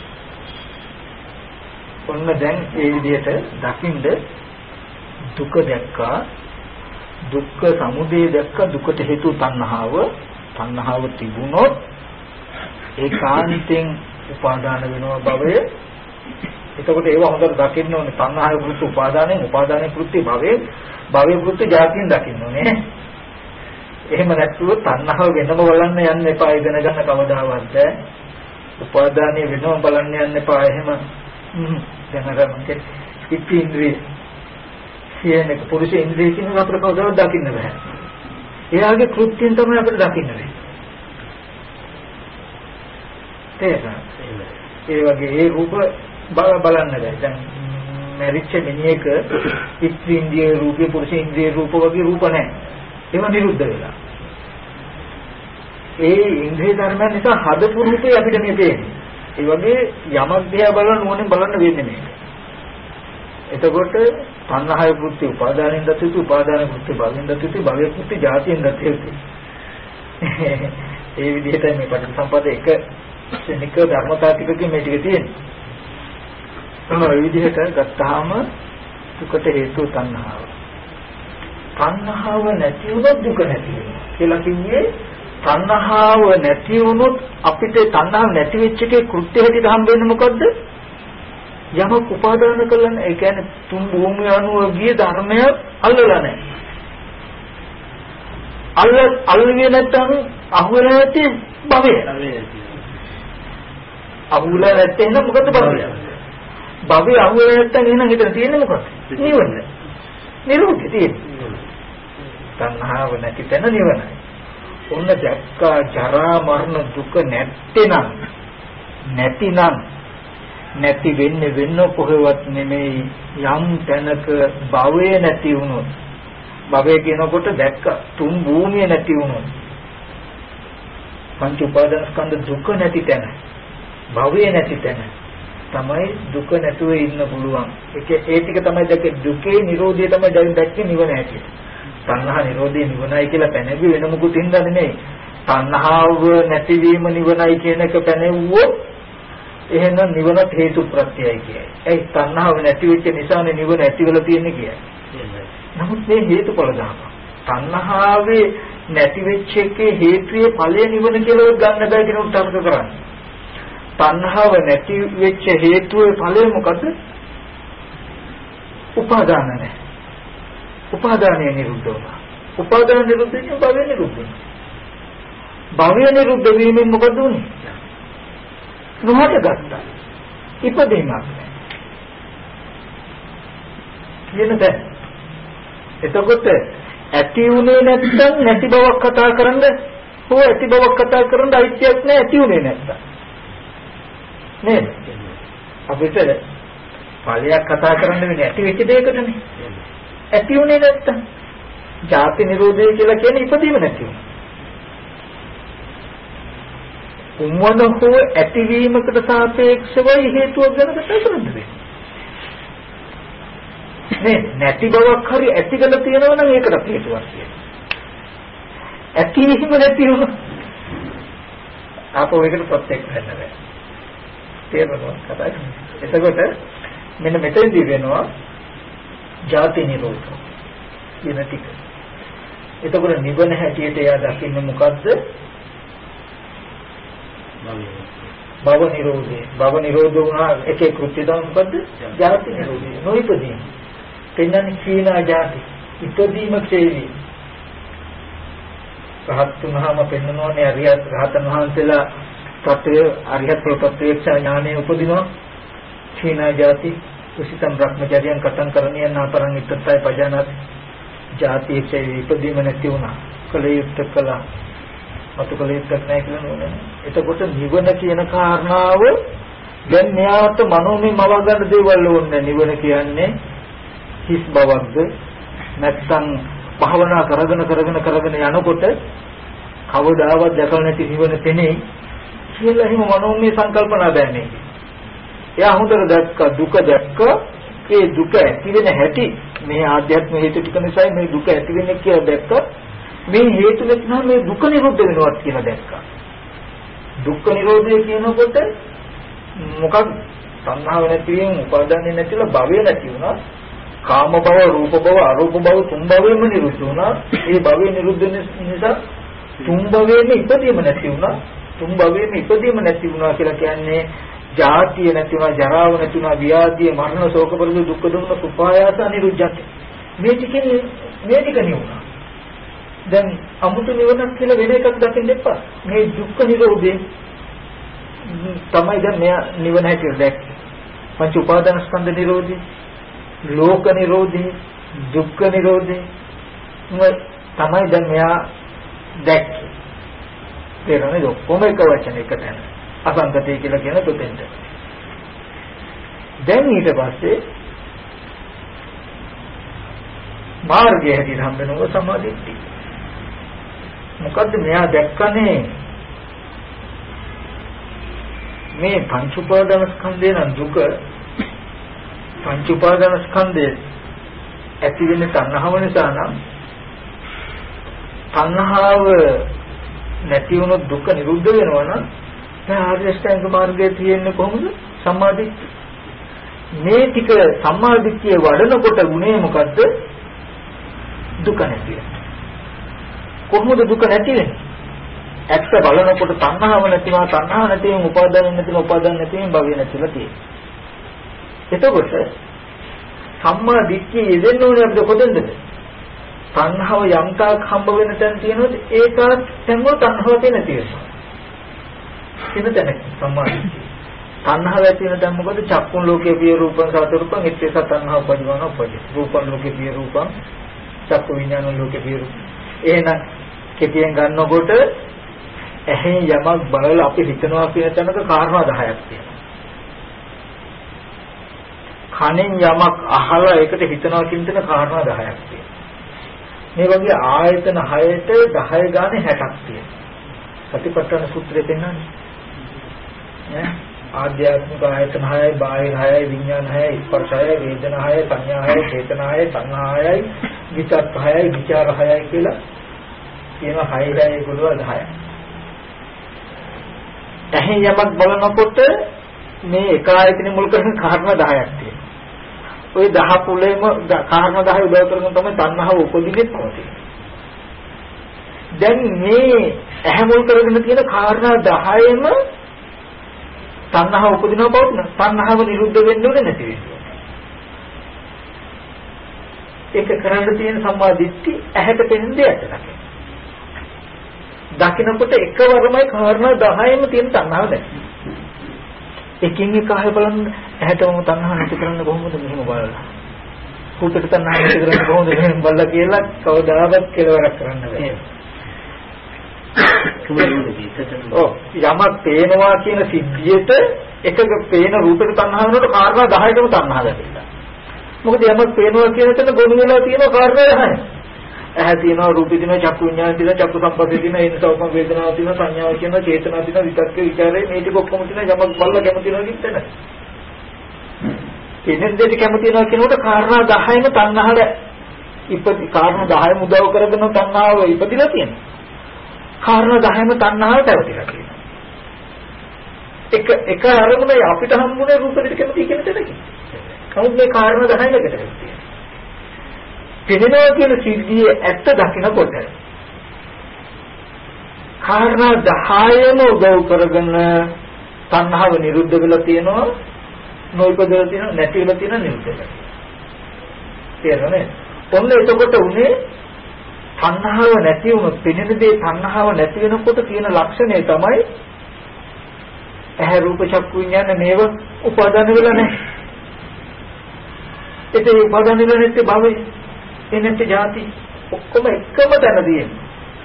ඔන්න දැන් ඒ විදිහට දකින්ද දුක දැක්කා, දුක්ඛ සමුදය දැක්කා, දුකට හේතු තණ්හාව, තණ්හාව තිබුණොත් ඒකාන්තයෙන් උපාදාන වෙනවා භවය. එතකොට ඒව හොඳට දකින්න ඕනේ. තණ්හාවේ කෘත්‍ය උපාදානයෙන්, උපාදානයේ කෘත්‍ය භවයෙන්, භවයේ කෘත්‍ය ජාතියෙන් දකින්න ඕනේ. එහෙම නැත්නම් තණ්හාව වෙනම බලන්න යන්න එපා. ඉගෙන ගන්න කවදාවත් උපාදානයේ වෙනම බලන්න යන්න එපා. එහෙම දැන් අර මගේ ඉන්ද්‍රිය කියන එක පුරුෂ ඉන්ද්‍රිය කියන එක අපිට කවදාවත් දකින්න බෑ. එයාගේ කෘත්‍යයෙන් තමයි අපිට දකින්න වෙන්නේ. ඒ වගේ ඒ රූප බලන්න බෑ. දැන් මරිච්ච මිනිහෙක ස්ත්‍රී ඉන්ද්‍රිය රූපේ පුරුෂ ඉන්ද්‍රිය රූප වගේ රූප නැහැ. ඒවා නිරුද්ධ වෙලා. ඒ ඉන්ද්‍රිය ධර්මයන් නිසා හදපු රූපේ අපිට මේ පේන්නේ. ඒ වගේ යමක් දිහා බලන ඕනෙන් බලන්න වෙන්නේ මේක. එතකොට තණ්හාය කෘත්‍ය උපාදානෙන් දතිතු, උපාදාන කෘත්‍ය භවෙන් දතිතු, භවයේ කෘත්‍ය ජාතියෙන් දතිතු. ඒ විදිහට මේ පටිච්චසමුප්පාද එක ශනික ධර්මතා ටිකකින් මේ ටික තියෙන්නේ. ඒ විදිහට ගත්තාම දුකට හේතු තණ්හාව. තණ්හාව නැති වුණොත් දුක නැති වෙනවා කියලා කිව්වේ තණ්හාව නැති වුණොත් අපිට තණ්හාව නැති වෙච්ච එකේ කෘත්‍ය හැටියට හම්බ වෙන්නේ මොකද්ද? යමක් උපාදාන කළා ඒ කියන්නේ තුන් භූමිය අනුව ගිය ධර්මය අල්ලලා නැහැ. අල්ල අල්ලුවේ නැත්නම් අහුවෙලා නැති භවය. අහුවෙලා නැත්නම් මොකද භවය? භවය අහුවෙලා නැත්නම් එහෙනම් හිතන තියෙන්නේ මොකක්ද? නිවන. නිරෝධය තියෙන්නේ. තණ්හාව නැති තැන නිවනයි. ඔන්න දැක්කා ජරා මරණ දුක නැත්තේනම් නැතිනම් නැති වෙන්නේ වෙන්න කොහෙවත් නෙමෙයි යම් තැනක භවය නැති වුණොත් භවය කියනකොට දැක්ක තුන් භූමිය නැති වුණොත් පංච උපාදාන ස්කන්ධ දුක නැති තැන භවය නැති තැන තමයි දුක නැතුව ඉන්න පුළුවන්. ඒක ඒ ටික තමයි දැක්කේ දුකේ නිරෝධය තමයි දැන් දැක්කේ නිවන ඇටියට. තණ්හා නිරෝධය නිවනයි කියලා පැනෙවි වෙන මොකුත් හින්දා නෙමෙයි. තණ්හාව නැතිවීම නිවනයි කියන එක පැනෙවුවොත් එහෙනම් නිවනට හේතු ප්‍රත්‍යයයි කියයි. ඒ තණ්හාව නැති වෙච්ච නිසානේ නිවන ඇති වෙලා තියෙන්නේ කියයි. නමුත් මේ හේතුඵල ධර්ම. තණ්හාවේ නැති වෙච්ච එකේ හේතුයේ ඵලය නිවන කියලා ගන්න බෑ කියන උත්තරක කරන්නේ. තණ්හාව නැති වෙච්ච හේතුවේ ඵලය මොකද? උපාදාන නැහැ. උපාදානය නිරුද්ධ වුණා. උපාදාන නිරුද්ධ වෙන භවය නිරුද්ධ වෙනවා. භවය නිරුද්ධ වීමෙන් මොකද උනේ? නොහට ගත්තා. ඉපදීමක් නැහැ. කියන දැන් එතකොට ඇති උනේ නැත්නම් නැති බවක් කතා කරන්න හෝ ඇති බවක් කතා කරන්න අයිතියක් නැහැ ඇති උනේ නැත්නම්. නේද? අපිට ඵලයක් කතා කරන්න වෙන්නේ ඇති වෙච්ච දෙයකටනේ. ඇති උනේ නැත්තම් ජාති නිරෝධය කියලා කියන්නේ ඉපදීම නැති වුණා. උම්මන හෝ ඇතිවීමකට සාපේක්ෂවයි හේතුවක් ගැන කතා කරන්නේ. නේ නැති බවක් හරි ඇතිකල තියෙනවා නම් ඒකට හේතුවක් තියෙනවා. ඇතිවීම නැති වුණා. අපෝ ඒකට ප්‍රත්‍යක් වෙන්න බෑ. තේරෙනවද කතා කරන්නේ? එතකොට මෙන්න මෙතනදී වෙනවා ජාති නිරෝධ කියන ටික. එතකොට නිවන හැටියට එයා දකින්නේ මොකද්ද? භව නිරෝධය. භව නිරෝධ වුණා එකේ කෘත්‍ය තමයි මොකද්ද? ජාති නිරෝධය. නොඉපදීම. පෙන්නන්නේ සීනා ජාති. ඉපදීම ක්ෂේවි. රහත් තුනහම පෙන්නනෝනේ අරියත් රහතන් වහන්සේලා තත්ත්වය අරියත් ප්‍රත්‍යක්ෂ ඥානය උපදිනවා. සීනා ජාති උසිතම් බ්‍රහ්මචර්යයන් කතං කරණිය නාපරං ඉත්තත්ය පජානාති ජාතියේ ක්ෂේවි ඉපදීම නැති වුණා. කලියුත් කළා. මතු කලියුත් නැහැ කියලා නෝනේ. එතකොට නිවන කියන කාරණාව දැන් මෙයාට මනෝමය මව ගන්න දේවල් ඕනේ. නිවන කියන්නේ හිස් බවක්ද නැත්නම් භාවනා කරගෙන කරගෙන කරගෙන යනකොට කවදාවත් දැකලා නැති නිවන තෙනේ කියලා එහෙම මනෝමය සංකල්පනා දැන්නේ. එයා හොඳට දැක්ක දුක දැක්ක ඒ දුක ඇති වෙන හැටි මේ ආධ්‍යාත්මික හේතු ටික නිසා මේ දුක ඇති වෙන්නේ කියලා දැක්ක මේ හේතු නැත්නම් මේ දුක නිරුද්ධ වෙනවත් කියලා දැක්කා. දුක්ඛ නිරෝධය කියනකොට මොකක්ද? සංහාව නැතිවීම උපාදානෙ නැතිලා භවය නැති වුණා. කාම භව, රූප භව, අරූප භව තුන් භවෙම නිරුද්ධ වුණා. ඒ භවය නිරුද්ධ නිසා තුන් භවෙම ඉපදීම නැති වුණා. තුන් භවෙම ඉපදීම නැති වුණා කියලා කියන්නේ ජාතිය නැති වුණා, ජරාව නැති වුණා, ව්‍යාධිය, මරණ, ශෝක පරිදු, දුක්ඛ දුම්න, සුඛායාස අනිරුද්ධත්. මේ ටිකෙන් මේ ටික නිවුණා. දැන් අමුතු නිවනක් කියලා වෙන එකක් දකින්න එපා. මේ දුක්ඛ නිරෝධේ තමයි දැන් මෙයා නිවන හැටියට දැක්කේ. පංච උපාදාන ස්කන්ධ නිරෝධේ, ලෝක නිරෝධේ, දුක්ඛ නිරෝධේ තමයි දැන් මෙයා දැක්කේ. තේරෙනවද? ඔක්කොම එක වචන එක තැන. අසංගතය කියලා කියන තොතෙන්ට. දැන් ඊට පස්සේ මාර්ගය හැටියට හම්බ වෙනවා සමාධිය. මොකද්ද මෙයා දැක්කනේ මේ පංච උපාදාන ස්කන්ධය නම් දුක පංච උපාදාන ස්කන්ධය ඇති වෙන තණ්හාව නිසා නම් තණ්හාව නැති වුණොත් දුක නිරුද්ධ වෙනවා නම් දැන් ආර්ය අෂ්ටාංග මාර්ගයේ තියෙන්නේ කොහොමද? සම්මාදිට්ඨිය. මේ ටික සම්මාදිට්ඨිය වඩනකොට උනේ මොකද්ද? දුක නැති වෙනවා. කොහොමද දුක නැති වෙන්නේ? ඇත්ත බලනකොට තණ්හාව නැතිවා තණ්හාව නැතිවෙන් උපාදාන නැතිවෙන් උපාදාන නැතිවෙන් භවය නැතිලා තියෙනවා. එතකොට සම්මා දිට්ඨිය යෙදෙන්න ඕනේ අපිට කොතෙන්ද? තණ්හාව යම් තාක් හම්බ වෙන තැන තියෙනවද ඒකත් තැන්වල තණ්හාව තියෙන තියෙනවා. කින තැන සම්මා දිට්ඨිය. තණ්හාව ඇති වෙන තැන මොකද? චක්කුන් ලෝකේ පිය රූපං සාත රූපං ඉච්ඡේස තණ්හාව පරිවන උපදී. රූපං ලෝකේ පිය රූපං චක්කු විඥාන ලෝකේ පිය රූපං. එහෙනම් කෙටියෙන් ගන්නකොට ඇහෙන් යමක් බලලා අපි හිතනවා කියන තැනක කාරණා දහයක් තියෙනවා. කනෙන් යමක් අහලා ඒකට හිතනවා කියන තැන කාරණා දහයක් තියෙනවා. මේ වගේ ආයතන හයට දහය ගානේ හැටක් තියෙනවා. සතිපට්ඨාන සූත්‍රයේ පෙන්නන්නේ. ඈ ආධ්‍යාත්මික ආයතන හයයි, බාහිර හයයි, විඥාන හයයි, ස්පර්ශ හයයි, වේදනා හයයි, සංඥා හයයි, චේතනා හයයි, සංහා හයයි, විචක්ක හයයි, විචාර හයයි කියලා තියෙනවා. හයයි හයයි ගොඩවල් දහයක්. ඇහෙන් යමක් බලනකොට මේ එක ආයතනෙ මුල් කරගෙන කාරණා දහයක් තියෙනවා. ওই දහ පුලේම කාරණා දහය උදව් කරගෙන තමයි තණ්හාව උපදින්නේ පවතින්නේ. දැන් මේ ඇහැ මුල් කරගෙන තියෙන කාරණා දහයම තණ්හාව උපදිනව පවතින. තණ්හාව නිරුද්ධ වෙන්න ඕනේ නැති වෙන්නේ. ඒක කරන්න තියෙන සම්මා දිට්ඨි ඇහැට පෙනෙන දෙයක් තමයි. දකින්නකොට එකවරමයි කාරණා දහයම තියෙන තණ්හාව දැක්ක. එකින් එක අය බලන්න ඇහැටම තණ්හාව නැති කරන්න කොහොමද මෙහෙම බලලා. කුටට තණ්හාව නැති කරන්න කොහොමද මෙහෙම බලලා කියලා කවදාවත් කෙලවරක් කරන්න බෑ. ඔව් යමක් පේනවා කියන සිද්ධියට එකක පේන රූපෙට තණ්හාව වෙනකොට කාරණා දහයකම තණ්හාව දැනෙනවා. මොකද යමක් පේනවා කියන තැන ගොනු වෙලා තියෙන කාරණා දහයයි. ඇහැ තියෙනවා, රූපේ තියෙනවා, චක්කු විඤ්ඤාණය තියෙනවා, චක්කු සම්පස්සේ තියෙනවා, ඒ නිසා උපම වේදනාව තියෙනවා, සංඥාව තියෙනවා, චේතනාව තියෙනවා, විතක්ක විචාරේ මේ ටික ඔක්කොම තියෙනවා. යමක් බලලා කැමති වෙනවා කියන තැන. එනෙන් දෙට කැමති වෙනවා කියනකොට කාරණා දහයම තණ්හාව ඉපදි කාරණා දහයම උදව් කරගෙන තණ්හාව ඉපදිලා තියෙනවා. කාරණා දහයම තණ්හාව පැවතිලා තියෙනවා. එක එක අරමුණයි අපිට හම්බුනේ රූප දෙක කැමති කියන තැනකින්. නමුත් මේ කාරණා දහයම එකට තියෙනවා. පෙනෙනවා කියන සිද්ධියේ ඇත්ත දකිනකොට කාරණා දහයම උදව් කරගෙන තණ්හාව නිරුද්ධ වෙලා තියෙනවා, නොයිපදලා තියෙනවා, නැති වෙලා තියෙනවා, නිරුද්ධ වෙලා තියෙනවා. තේරෙනවද? ඔන්න එතකොට උනේ තණ්හාව නැති වුණොත්, පෙනෙන දේ තණ්හාව නැති වෙනකොට තියෙන ලක්ෂණය තමයි ඇහැ රූප චක්කු විඤ්ඤාණ මේව උපාදාන වෙලා නැහැ. ඒකේ උපාදාන වෙලා නැති භවය එනට ಜಾති ඔක්කොම එකම තැනදී එන්නේ.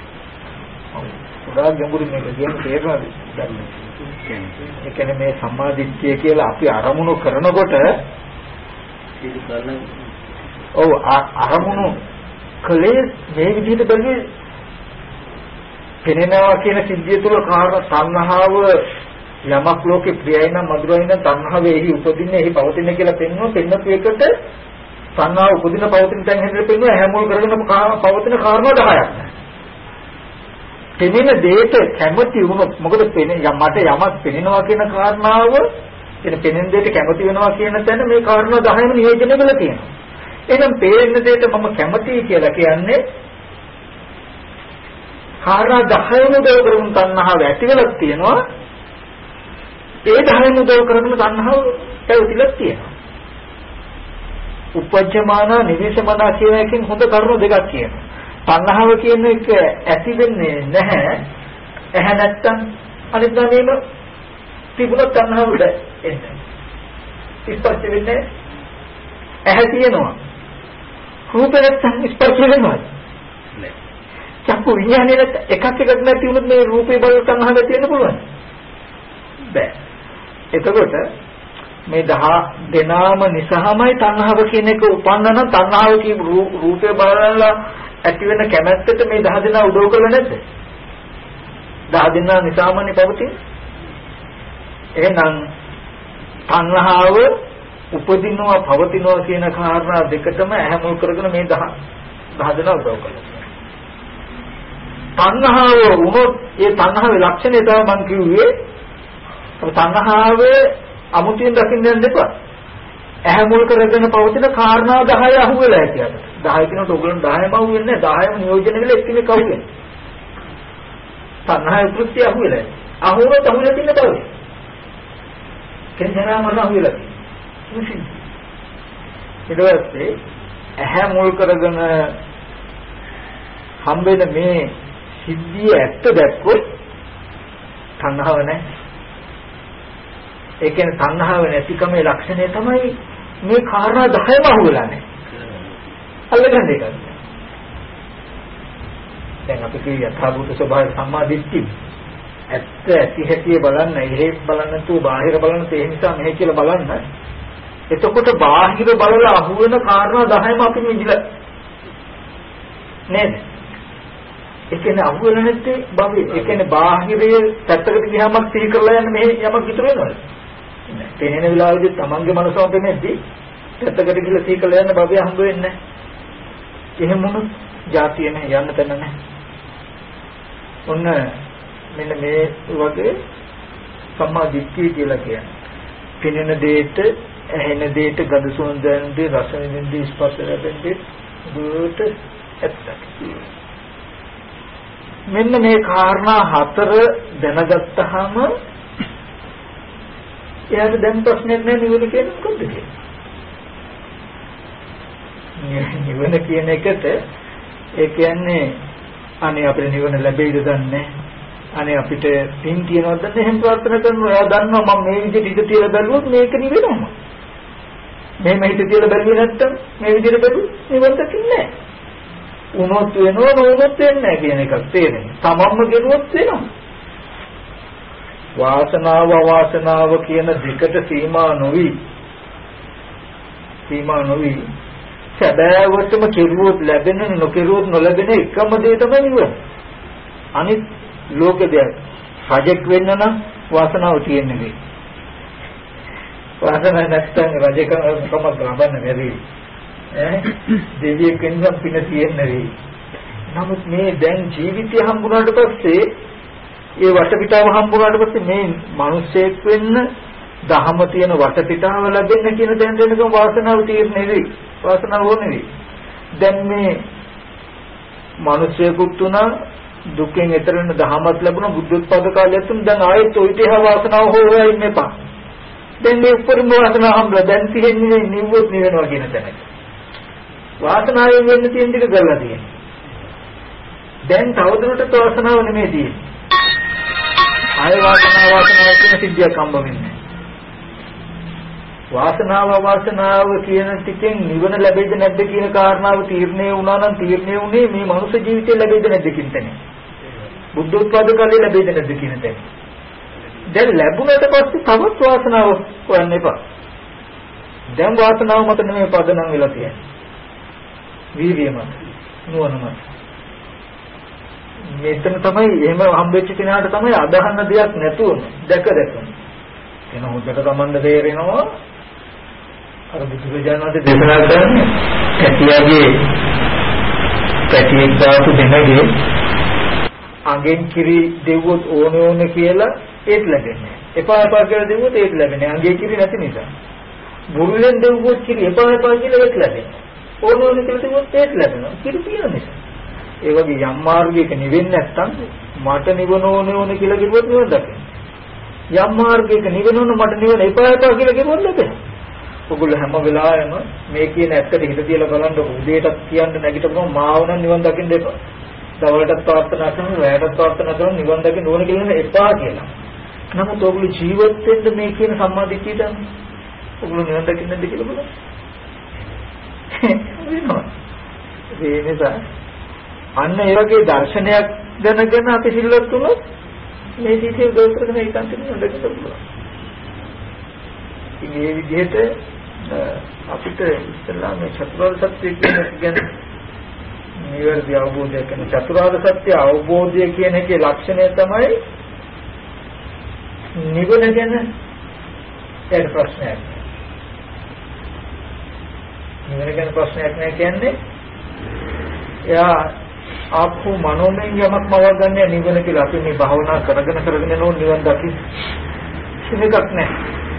උදා ගැඹුරින් මේක කියන්නේ තේරෙනවද? ඒ කියන්නේ මේ සම්මාදිට්ඨිය කියලා අපි අරමුණු කරනකොට ඔව් අරමුණු කලේ මේ විදිහට බැලුවේ පෙනෙනවා කියන සිද්ධිය තුළ කාරණා තණ්හාව යමක් ලෝකේ ප්‍රියයි නම් මధుරයි නම් තණ්හාව එහි උපදින්නේ එහි පවතින කියලා පෙන්වනවා. පෙන්නපු එකට තණ්හාව උපදින පවතින තැන් හැටියට පෙන්වනවා. හැමෝල් කරගෙන පවතින කාරණා දහයක්. පෙනෙන දෙයට කැමති වුණොත් මොකද පෙනෙන මට යමක් පෙනෙනවා කියන කාරණාව එන පෙනෙන දෙයට කැමති වෙනවා කියන තැන මේ කාරණා දහයම නියෝජනය වෙලා තියෙනවා. එහෙනම් පෙනෙන දෙයට මම කැමතියි කියලා කියන්නේ කාරණා දහයම උදව් කරගෙන තණ්හාව ඇති වෙලා තියෙනවා. ඒ දහයම උදව් කරගෙන තණ්හාව පැවතිලා තියෙනවා. උපජ්ජමාන නිවේශමනා කියන එකෙන් හොඳ කරුණු දෙකක් කියනවා. තණ්හාව කියන එක ඇති වෙන්නේ නැහැ. ඇහැ නැත්තම් අනිත් ගානේම තිබුණත් තණ්හාවද එන්නේ. ස්පර්ශ වෙන්නේ ඇහැ තියෙනවා. රූප නැත්තම් ස්පර්ශ වෙනවා. නෑ. චක්කු විඤ්ඤාණය නැත්නම් එකක් එකක් නැති වුණොත් මේ රූපේ බල තණ්හාව තියෙන්න පුළුවන්. බෑ. එතකොට මේ දහ දෙනාම නිසාමයි තණ්හාව කියන එක උපන්න නම් තණ්හාව කියන රූපය බලලා ඇති වෙන කැමැත්තට මේ දහ දෙනා උදව් කරලා නැද්ද? දහ දෙනා නිසාමනේ පවතින්නේ. එහෙනම් තණ්හාව උපදිනවා පවතිනවා කියන කාරණා දෙකටම ඇහැමුල් කරගෙන මේ දහ දහ දෙනා උදව් කරලා. තණ්හාව වුණොත් ඒ තණ්හාවේ ලක්ෂණය තමයි මම කිව්වේ. තණ්හාවේ අමුතියෙන් දකින්න යන්න එපා. ඇහැ මුල් කරගෙන පවතින කාරණා දහය අහුවෙලා කියනවා. දහය කියනකොට ඔයගොල්ලෝ දහයම අහුවෙන්නේ නැහැ. දහයම නියෝජනය වෙලා එක්කෙනෙක් අහුවෙන්නේ. තණ්හාවේ කෘත්‍ය අහුවෙලා. අහුවෙලා අහුවෙලා තියෙන බව. කෙන්ජරාම අහුවෙලා. ඊට පස්සේ ඇහැ මුල් කරගෙන හම්බෙන මේ සිද්ධිය ඇත්ත දැක්කොත් තණ්හාව නැහැ. ඒ කියන්නේ තණ්හාව නැතිකමේ ලක්ෂණය තමයි මේ කාරණා දහයම අහුවෙලා නැහැ. අල්ලගන්න එක. දැන් අපි කිය යථාභූත ස්වභාවය සම්මා දිට්ඨි. ඇත්ත ඇති හැටි බලන්න, එහෙත් බලන්න තු බාහිර බලන්න තේ නිසා මෙහෙ කියලා බලන්න. එතකොට බාහිර බලලා අහුවෙන කාරණා දහයම අපි මිදිලා නේද? ඒ කියන්නේ අහුවෙලා නැත්තේ භවයේ. ඒ කියන්නේ බාහිරයේ පැත්තකට ගියාම සිහි කරලා යන්න මෙහෙ යමක් ඉතුරු වෙනවද? නෑ. තේනෙන වෙලාවෙදි තමන්ගේ මනසම පෙනෙද්දි පැත්තකට ගිහලා සිහි කරලා යන්න භවය හම්බ වෙන්නේ නැහැ. එහෙම වුණොත් જાතිය නැහැ, යන්න තැන නැහැ. ඔන්න මෙන්න මේ වගේ සම්මා දිට්ඨිය කියලා කියන්නේ. පෙනෙන දෙයට, ඇහෙන දෙයට, ගඳ සුවඳ දැනෙන, රස විඳින, ස්පර්ශ ලැබෙන දුරට ඇත්ත. මෙන්න මේ කාරණා හතර දැනගත්තාම එයාට දැන් ප්‍රශ්නයක් නැහැ නිවන කියන්නේ මොකද්ද කියලා. නිවන කියන එකට ඒ කියන්නේ අනේ අපිට නිවන ලැබෙයිද දන්නේ අනේ අපිට පින් තියනවද දන්නේ එහෙම ප්‍රාර්ථනා කරනවා. එයා දන්නවා මම මේ විදිහට ඉඳ තියලා බැලුවොත් මේක නිවෙනවා. මේ මෙහිට තියලා බැලුවේ නැත්තම් මේ විදිහට බැලුවොත් නිවන් දකින්නේ නැහැ. උනොත් වෙනවා නොවුනොත් වෙන්නේ නැහැ කියන එකක් තේරෙන්නේ. තමන්ම ගෙරුවොත් වෙනවා. වාසනාව අවාසනාව කියන දෙකට සීමා නොවි සීමා නොවි සැබෑවටම කෙරුවොත් ලැබෙන නොකෙරුවොත් නොලැබෙන එකම දේ තමයි නිවන. අනිත් ලෝක දෙයක් රජෙක් වෙන්න නම් වාසනාව තියෙන්න වෙයි. වාසනාව නැත්නම් රජකම ලබන්න බැරි. ඈ දෙවියෙක් වෙන්න පින තියෙන්න වෙයි. නමුත් මේ දැන් ජීවිතය හම්බුනාට පස්සේ ඒ වටපිටාව හම්බුනාට පස්සේ මේ මිනිස්සෙක් වෙන්න දහම තියෙන වටපිටාව ලැබෙන්න කියන දැන් දෙනකම් වාසනාව තියෙන්නේ නෙවෙයි. වාසනාව ඕනේ නෙවෙයි. දැන් මේ මිනිස්සෙකුත් උනා දුකෙන් එතර වෙන දහමත් ලැබුණා බුද්ධෝත්පාද කාලයත් තුන දැන් ආයෙත් ඔය ඉතිහා වාසනාව හොයලා ඉන්න එපා. දැන් මේ උපරිම වාසනාව හම්බුලා දැන් තියෙන්නේ නිව්වොත් නිවෙනවා කියන තැනක. වාසනාවෙන් වෙන්න තියෙන ටික කරලා තියෙනවා. දැන් තවදුරටත් වාසනාව නෙමෙයි තියෙන්නේ. ආය වාසනාව වාසනාව කියන සිද්ධියක් හම්බ වෙන්නේ. වාසනාව වාසනාව කියන ටිකෙන් නිවන ලැබෙයිද නැද්ද කියන කාරණාව තීරණය වුණා නම් තීරණය වුණේ මේ මනුෂ්‍ය ජීවිතේ ලැබෙයිද නැද්ද කියන තැන. බුද්ධෝත්පාද කාලේ ලැබෙයිද නැද්ද කියන තැන. දැන් ලැබුණට පස්සේ තවත් වාසනාව හොයන්න එපා. දැන් වාසනාව මත නෙමෙයි පදනම් වෙලා තියෙන්නේ. වීර්යය මත, නුවණ මත. මෙතන තමයි එහෙම හම්බෙච්ච කෙනාට තමයි අදහන්න දෙයක් නැතුවම දැක දැක. එන හොද්දට තමන්ද තේරෙනවා අර බුදුරජාණන් වහන්සේ දේශනා කරන්නේ පැටියාගේ පැටියෙක් දාපු දෙනගේ අගෙන් කිරි දෙව්වොත් ඕනේ ඕනේ කියලා ඒත් ලැබෙන්නේ. එපා එපා කියලා දෙව්වොත් ඒත් ලැබෙන්නේ. අගේ කිරි නැති නිසා. බුරුලෙන් දෙව්වොත් කිරි එපා එපා කියලා ඒත් ලැබෙන්නේ. ඕනේ ඕනේ කියලා දෙව්වොත් ඒත් ලැබෙනවා. කිරි තියෙන නිසා. ඒ වගේ යම් මාර්ගයක නිවෙන්නේ නැත්තම් මට නිවන ඕනේ ඕනේ කියලා කිව්වොත් නිවන් දකින්න. යම් මාර්ගයක නිවෙන්න ඕන මට නිවන එපා එපා කියලා කිව්වොත් ලැබෙනවා. ඔගොල්ලෝ හැම වෙලාවෙම මේ කියන ඇත්තට හිත තියලා බලන්න උදේටත් කියන්න නැගිටපුවම මාව නම් නිවන් දකින්න එපා. දවල්ටත් ප්‍රාර්ථනා කරනවා, රාත්‍රියටත් ප්‍රාර්ථනා කරනවා නිවන් දකින්න ඕන කියලා එපා කියලා. නමුත් ඔගොල්ලෝ ජීවත් වෙන්න මේ කියන සම්මාදිට්ඨියට ඔගොල්ලෝ නිවන් දකින්න නැද්ද කියලා බලන්න. ඒ නිසා අන්න ඒ වගේ දර්ශනයක් දැනගෙන අපි සිල්වත් වුණොත් මේ සීතේ දෝෂකන ඒකාන්තයෙන් නොදකින්න පුළුවන්. ඉතින් මේ විදිහට අපිට ඉස්සල්ලා මේ චතුරාර්ය සත්‍ය කියන නිවැරදි අවබෝධය කරන චතුරාර්ය සත්‍ය අවබෝධය කියන එකේ ලක්ෂණය තමයි නිවන ගැන ඒ ප්‍රශ්නයක්. නිවන ගැන ප්‍රශ්නයක් නෑ කියන්නේ එයා ආපහු මනෝමයෙන් යමක් මවගන්නේ නිවන කියලා අපි මේ භාවනා කරගෙන කරගෙන යනෝ නිවන් දකින්න එකක් නැහැ.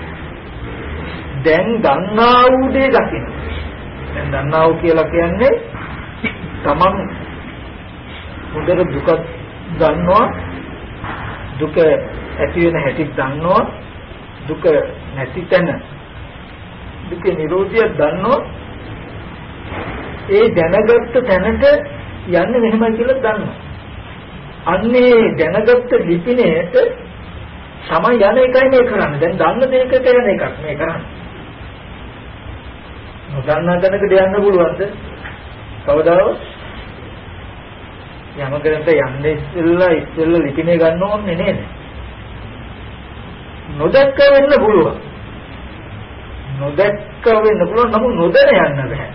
දැන් දන්නා වූ දේ දකින්න. දැන් දන්නා වූ කියලා කියන්නේ තමන් හොඳට දුක දන්නවා, දුක ඇති වෙන හැටි දන්නවා, දුක නැති තැන දුක නිරෝධිය දන්නවා, ඒ දැනගත්ත තැනට යන්නේ මෙහෙමයි කියලා දන්නවා. අන්නේ දැනගත්ත ලිපිණයට සමය යන එකයි මේ කරන්නේ. දැන් දන්න දෙයකට යන එකක් මේ කරන්නේ. නොදන්නා තැනකට යන්න පුළුවන්ද? කවදාවත් යමකට යන්නේ ඉස්සෙල්ලා ඉස්සෙල්ලා ලිපිණේ ගන්න ඕනේ නේද? නොදැක්ක වෙන්න පුළුවන්. නොදැක්ක වෙන්න පුළුවන් නමුත් නොදැන යන්න බෑ.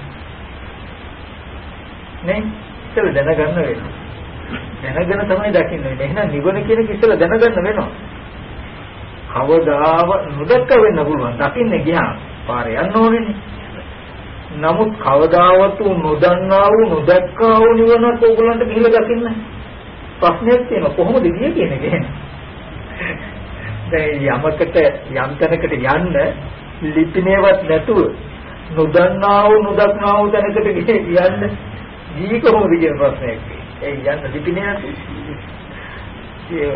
නේ? ඉස්සෙල්ලා දැනගන්න වෙනවා. දැනගෙන තමයි දකින්න වෙන්නේ. එහෙනම් නිවන කියන එක ඉස්සෙල්ලා දැනගන්න වෙනවා. කවදාව නොදැක්ක වෙන්න පුළුවන්. දකින්න ගියා පාරේ යන්න ඕනේනේ. නමුත් කවදාවත් නොදන්නා වූ නොදැක්කා වූ නිවනක් ඕගොල්ලන්ට ගිහිල්ලා දකින්න ප්‍රශ්නයක් තියෙනවා. කොහොමද ගියේ කියන එක එහෙනම්. දැන් යමකට යම් තැනකට යන්න ලිපිනේවත් නැතුව නොදන්නා වූ නොදක්නා වූ තැනකට යන්න ජී කොහොමද කියන ප්‍රශ්නයක්. ඒ යන්න ලිපිනේ නැති. ඒ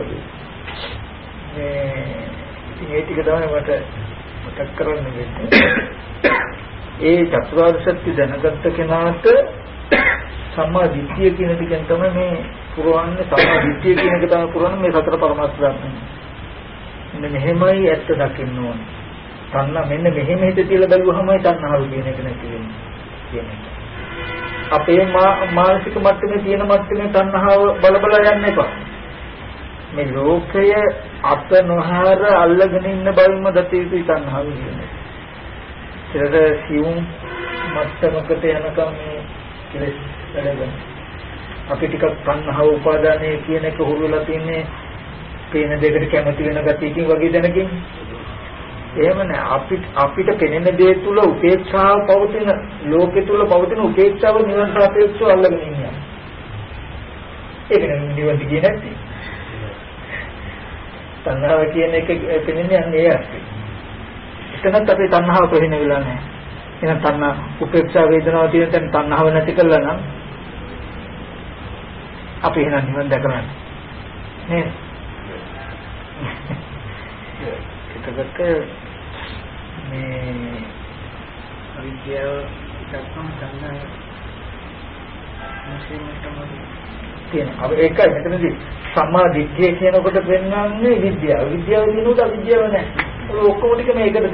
මේ ටික තමයි මට මතක් කරන්න වෙන්නේ. ඒ චතුරාර්ය සත්‍ය දැනගත්ත කෙනාට සම්මා දිට්ඨිය කියන එකෙන් තමයි මේ පුරවන්නේ. සම්මා දිට්ඨිය කියන එක තමයි පුරවන්නේ මේ සතර පරමාර්ථ ධර්ම. මෙන්න මෙහෙමයි ඇත්ත දකින්න ඕනේ. තණ්හා මෙන්න මෙහෙම හිත තියලා බලුවහමයි තණ්හාව කියන එක නැති වෙන්නේ කියන එක. අපේ මානසික මට්ටමේ තියෙන මට්ටමේ තණ්හාව බල බල යන්න එපා. මේ ලෝකය අප නොහර අල්ලගෙන ඉන්න බවින්ම දත යුතුයි තණ්හාව කියන්නේ. ඒකට සියුම් මට්ටමකට යනකම් මේ කෙලෙස් වැඩගන්න. අපි ටිකක් තණ්හාව උපාදානය කියන එක හුරු වෙලා තින්නේ පේන දෙයකට කැමති වෙන ගතියකින් වගේ දැනකින්. එහෙම නෑ අපිට අපිට පෙනෙන දේ තුල උපේක්ෂාව පවතින ලෝකෙ තුල පවතින උපේක්ෂාව නිවන සාපේක්ෂව අල්ලගෙන ඉන්නවා. ඒක නෙමෙයි නිවන කියන්නේ නැත්තේ. තණ්හාව කියන එක පෙනෙන්නේ අන්නේ ඒ අර්ථය. එතනත් අපේ තණ්හාව ප්‍රහීන වෙලා නැහැ. එහෙනම් තණ්හා උපේක්ෂා වේදනාව තියෙන තැන තණ්හාව නැති කළා නම් අපි එහෙනම් නිවන් දැකලා නේද? එතකොට මේ අවිද්‍යාව දක්වන තණ්හාව මුස්ලිම්කම තියෙන. අව ඒකයි මෙතනදී සම්මා දිට්ඨිය කියනකොට පෙන්වන්නේ විද්‍යාව. විද්‍යාව කියනකොට අවිද්‍යාව නැහැ. ඔය ඔක්කොම ටික මේකට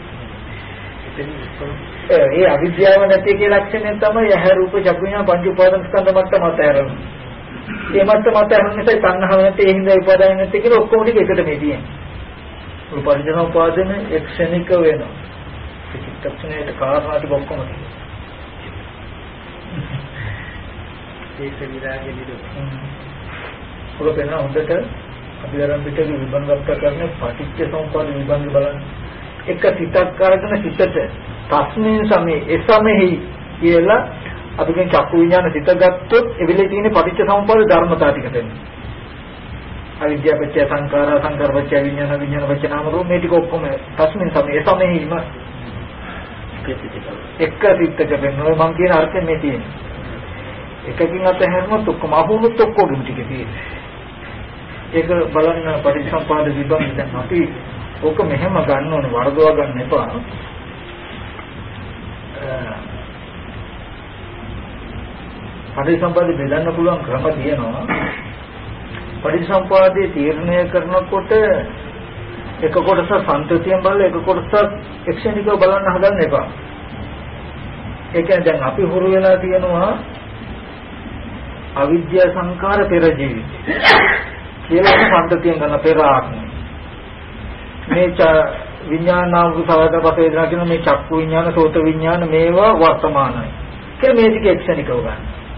තියෙන්නේ. ඒ අවිද්‍යාව නැති කියලා ලක්ෂණය තමයි යහ රූප චක්කු විඤ්ඤාණ පංච උපාදාන ස්කන්ධ මට්ටම මත හැරෙන්නේ. මේ මට්ටම මත හැරෙන නිසා තණ්හාව නැති ඒ හින්දා උපාදාන නැති කියලා ඔක්කොම ටික එකට මේ තියෙන්නේ. උපාදින උපාදින එක්ෂණික වෙනවා. චිත්තක්ෂණයට කාරණා ටික ඔක්කොම තියෙනවා. ඒක විරාගය නිරෝධ. ඔබ වෙන හොඳට අපි ආරම්භ පිටේ විභංග ප්‍රකරණ පටිච්ච සමුප්පාද විභංග බලන්න. එක සිතක් අරගෙන සිතට තස්මින් සමේ එසමෙහි කියලා අපි කියන චක්කු විඥාන සිත ගත්තොත් එවිලේ තියෙන පටිච්ච සමුප්පාද ධර්මතා ටික දෙන්නේ. අවිද්‍යාව පත්‍ය සංඛාරා සංඛාර පත්‍ය විඥාන විඥාන පත්‍ය නාම රූප මේ ටික ඔක්කොම තස්මින් සමේ එසමෙහිම එක සිතක වෙනවා මම කියන අර්ථයෙන් මේ තියෙන්නේ. එකකින් අතහැරුණොත් ඔක්කොම අහුනොත් ඔක්කොම ටික තියෙන්නේ. ඒක බලන්න පටිච්චසමුප්පාද විභංග දැන් අපි ඕක මෙහෙම ගන්න ඕනේ වරදවා ගන්න එපා. පටිච්චසමුප්පාද බෙදන්න පුළුවන් ක්‍රම තියෙනවා. පටිච්චසමුප්පාදේ තීරණය කරනකොට එක කොටස සම්තතියෙන් බලලා එක කොටස එක්ෂණිකව බලන්න හදන්න එපා. ඒ කියන්නේ දැන් අපි හුරු වෙලා තියෙනවා අවිද්‍යා සංඛාර පෙර ජීවිතය කියලා සම්තතියෙන් ගන්න පෙර ආත්මය. මේ විඥානාව සවද පසේදනා කියන මේ චක්කු විඥාන සෝත විඥාන මේවා වර්තමානයි. කියලා මේ ටික එක්ෂණිකව ගන්න.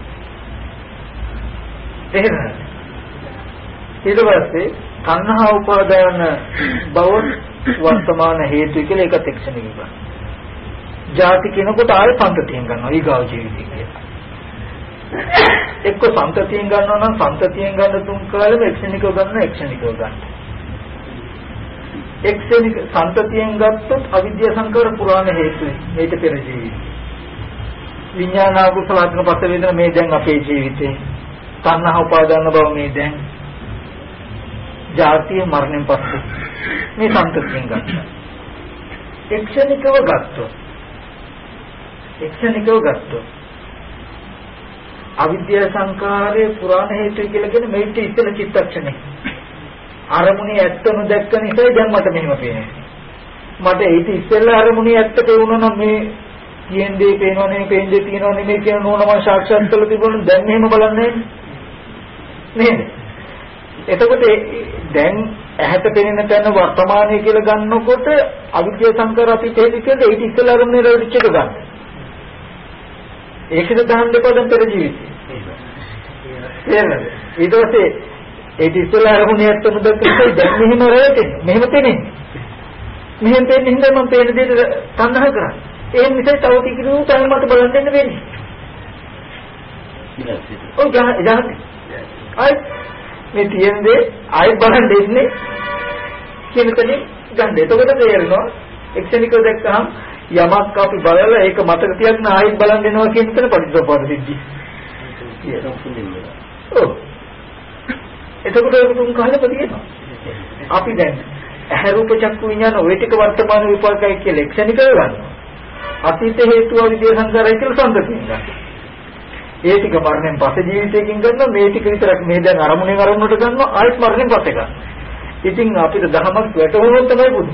එහෙනම් ඊට පස්සේ තණ්හා උපාදාන බව වර්තමාන හේතු කියලා ඒකත් එක්ෂණිකව ගන්න. ජාති කියනකොට ආයෙ සම්තතියෙන් ගන්නවා ඊගාව ජීවිතය කියලා. එක්ක සම්තතියෙන් ගන්නවා නම් සම්තතියෙන් ගන්න තුන් කාලෙම එක්ෂණිකව ගන්න එක්ෂණිකව ගන්න. එක්ෂණික සම්තතියෙන් ගත්තොත් අවිද්‍යා සංකාර පුරාණ හේතුයි මේක පෙර ජීවිතය. විඥාන අකුසලාත්ම පස්ස වේදන මේ දැන් අපේ ජීවිතේ. තණ්හා උපාදාන බව මේ දැන්. ජාතිය මරණයෙන් පස්සේ මේ සම්තතියෙන් ගත්තා. එක්ෂණිකව ගත්තොත් එක්ෂණිකව ගත්තොත් අවිද්‍යා සංකාරයේ පුරාණ හේතු කියලා කියන මේක ඉස්සෙල්ල චිත්තක්ෂණේ. අරමුණේ ඇත්තම දැක්ක නිසා දැන් මට මෙහෙම පේන්නේ. මට ඒක ඉස්සෙල්ල අරමුණේ ඇත්ත පේුණා නම් මේ කියන්නේ පේනවා නේ පේන්නේ තියනවා නෙමෙයි කියන නෝන මම සාක්ෂාත් කළ තිබුණා දැන් මෙහෙම බලන්නේ නේද? එතකොට දැන් ඇහැට පෙනෙන තැන වර්තමානයේ කියලා ගන්නකොට අවිද්‍යා සංකාර අපිට හේතුකෙද ඒක ඉස්සෙල්ල අරමුණේ රැවිච්ච එක ගන්න. ඒකද දහම් දෙපදන් පෙර ජීවිතේ. එහෙමද? ඊට පස්සේ ඒක ඉස්සෙල්ල අරමුණේ ඇත්තම දැක්කේ දැන් මෙහෙම රැවටෙන්නේ. මෙහෙම පෙනෙන්නේ. මෙහෙම පෙනෙන්නේ හින්දා මම පේන දෙයට තණ්හා කරන්නේ. ඒ නිසා තව ටිකකින් තමයි මට බලන්න දෙන්න වෙන්නේ. ඔව් ගහන්න. අය මේ තියෙන්නේ ආයි බලන් දෙන්නේ කියන තැනින් ගන්න. එතකොට තේරෙනවා එක්ෂණිකව දැක්කහම යමක් අපි බලලා ඒක මතක තියාගෙන ආයි බලන් දෙනවා කියන තැන පරිසෝපාද සිද්ධි. ඔව්. එතකොට ඒක තුන් කාලෙක තියෙනවා. අපි දැන් ඇහැ රූප චක්කු විඥාන ඔය ටික වර්තමාන විපාකයි කියලා එක්ෂණිකව ගන්නවා. අතීත හේතුව විද්‍යා සංකාරය කියලා සම්පූර්ණ ගන්නවා. ඒ ටික මරණයෙන් පස්සේ ජීවිතයකින් ගන්නවා මේ ටික විතරක් මේ දැන් අරමුණෙන් අරමුණට ගන්නවා ආයෙත් මරණයෙන් පස්සේ ගන්නවා. ඉතින් අපිට දහමක් වැටහුනොත් තමයි බුදු.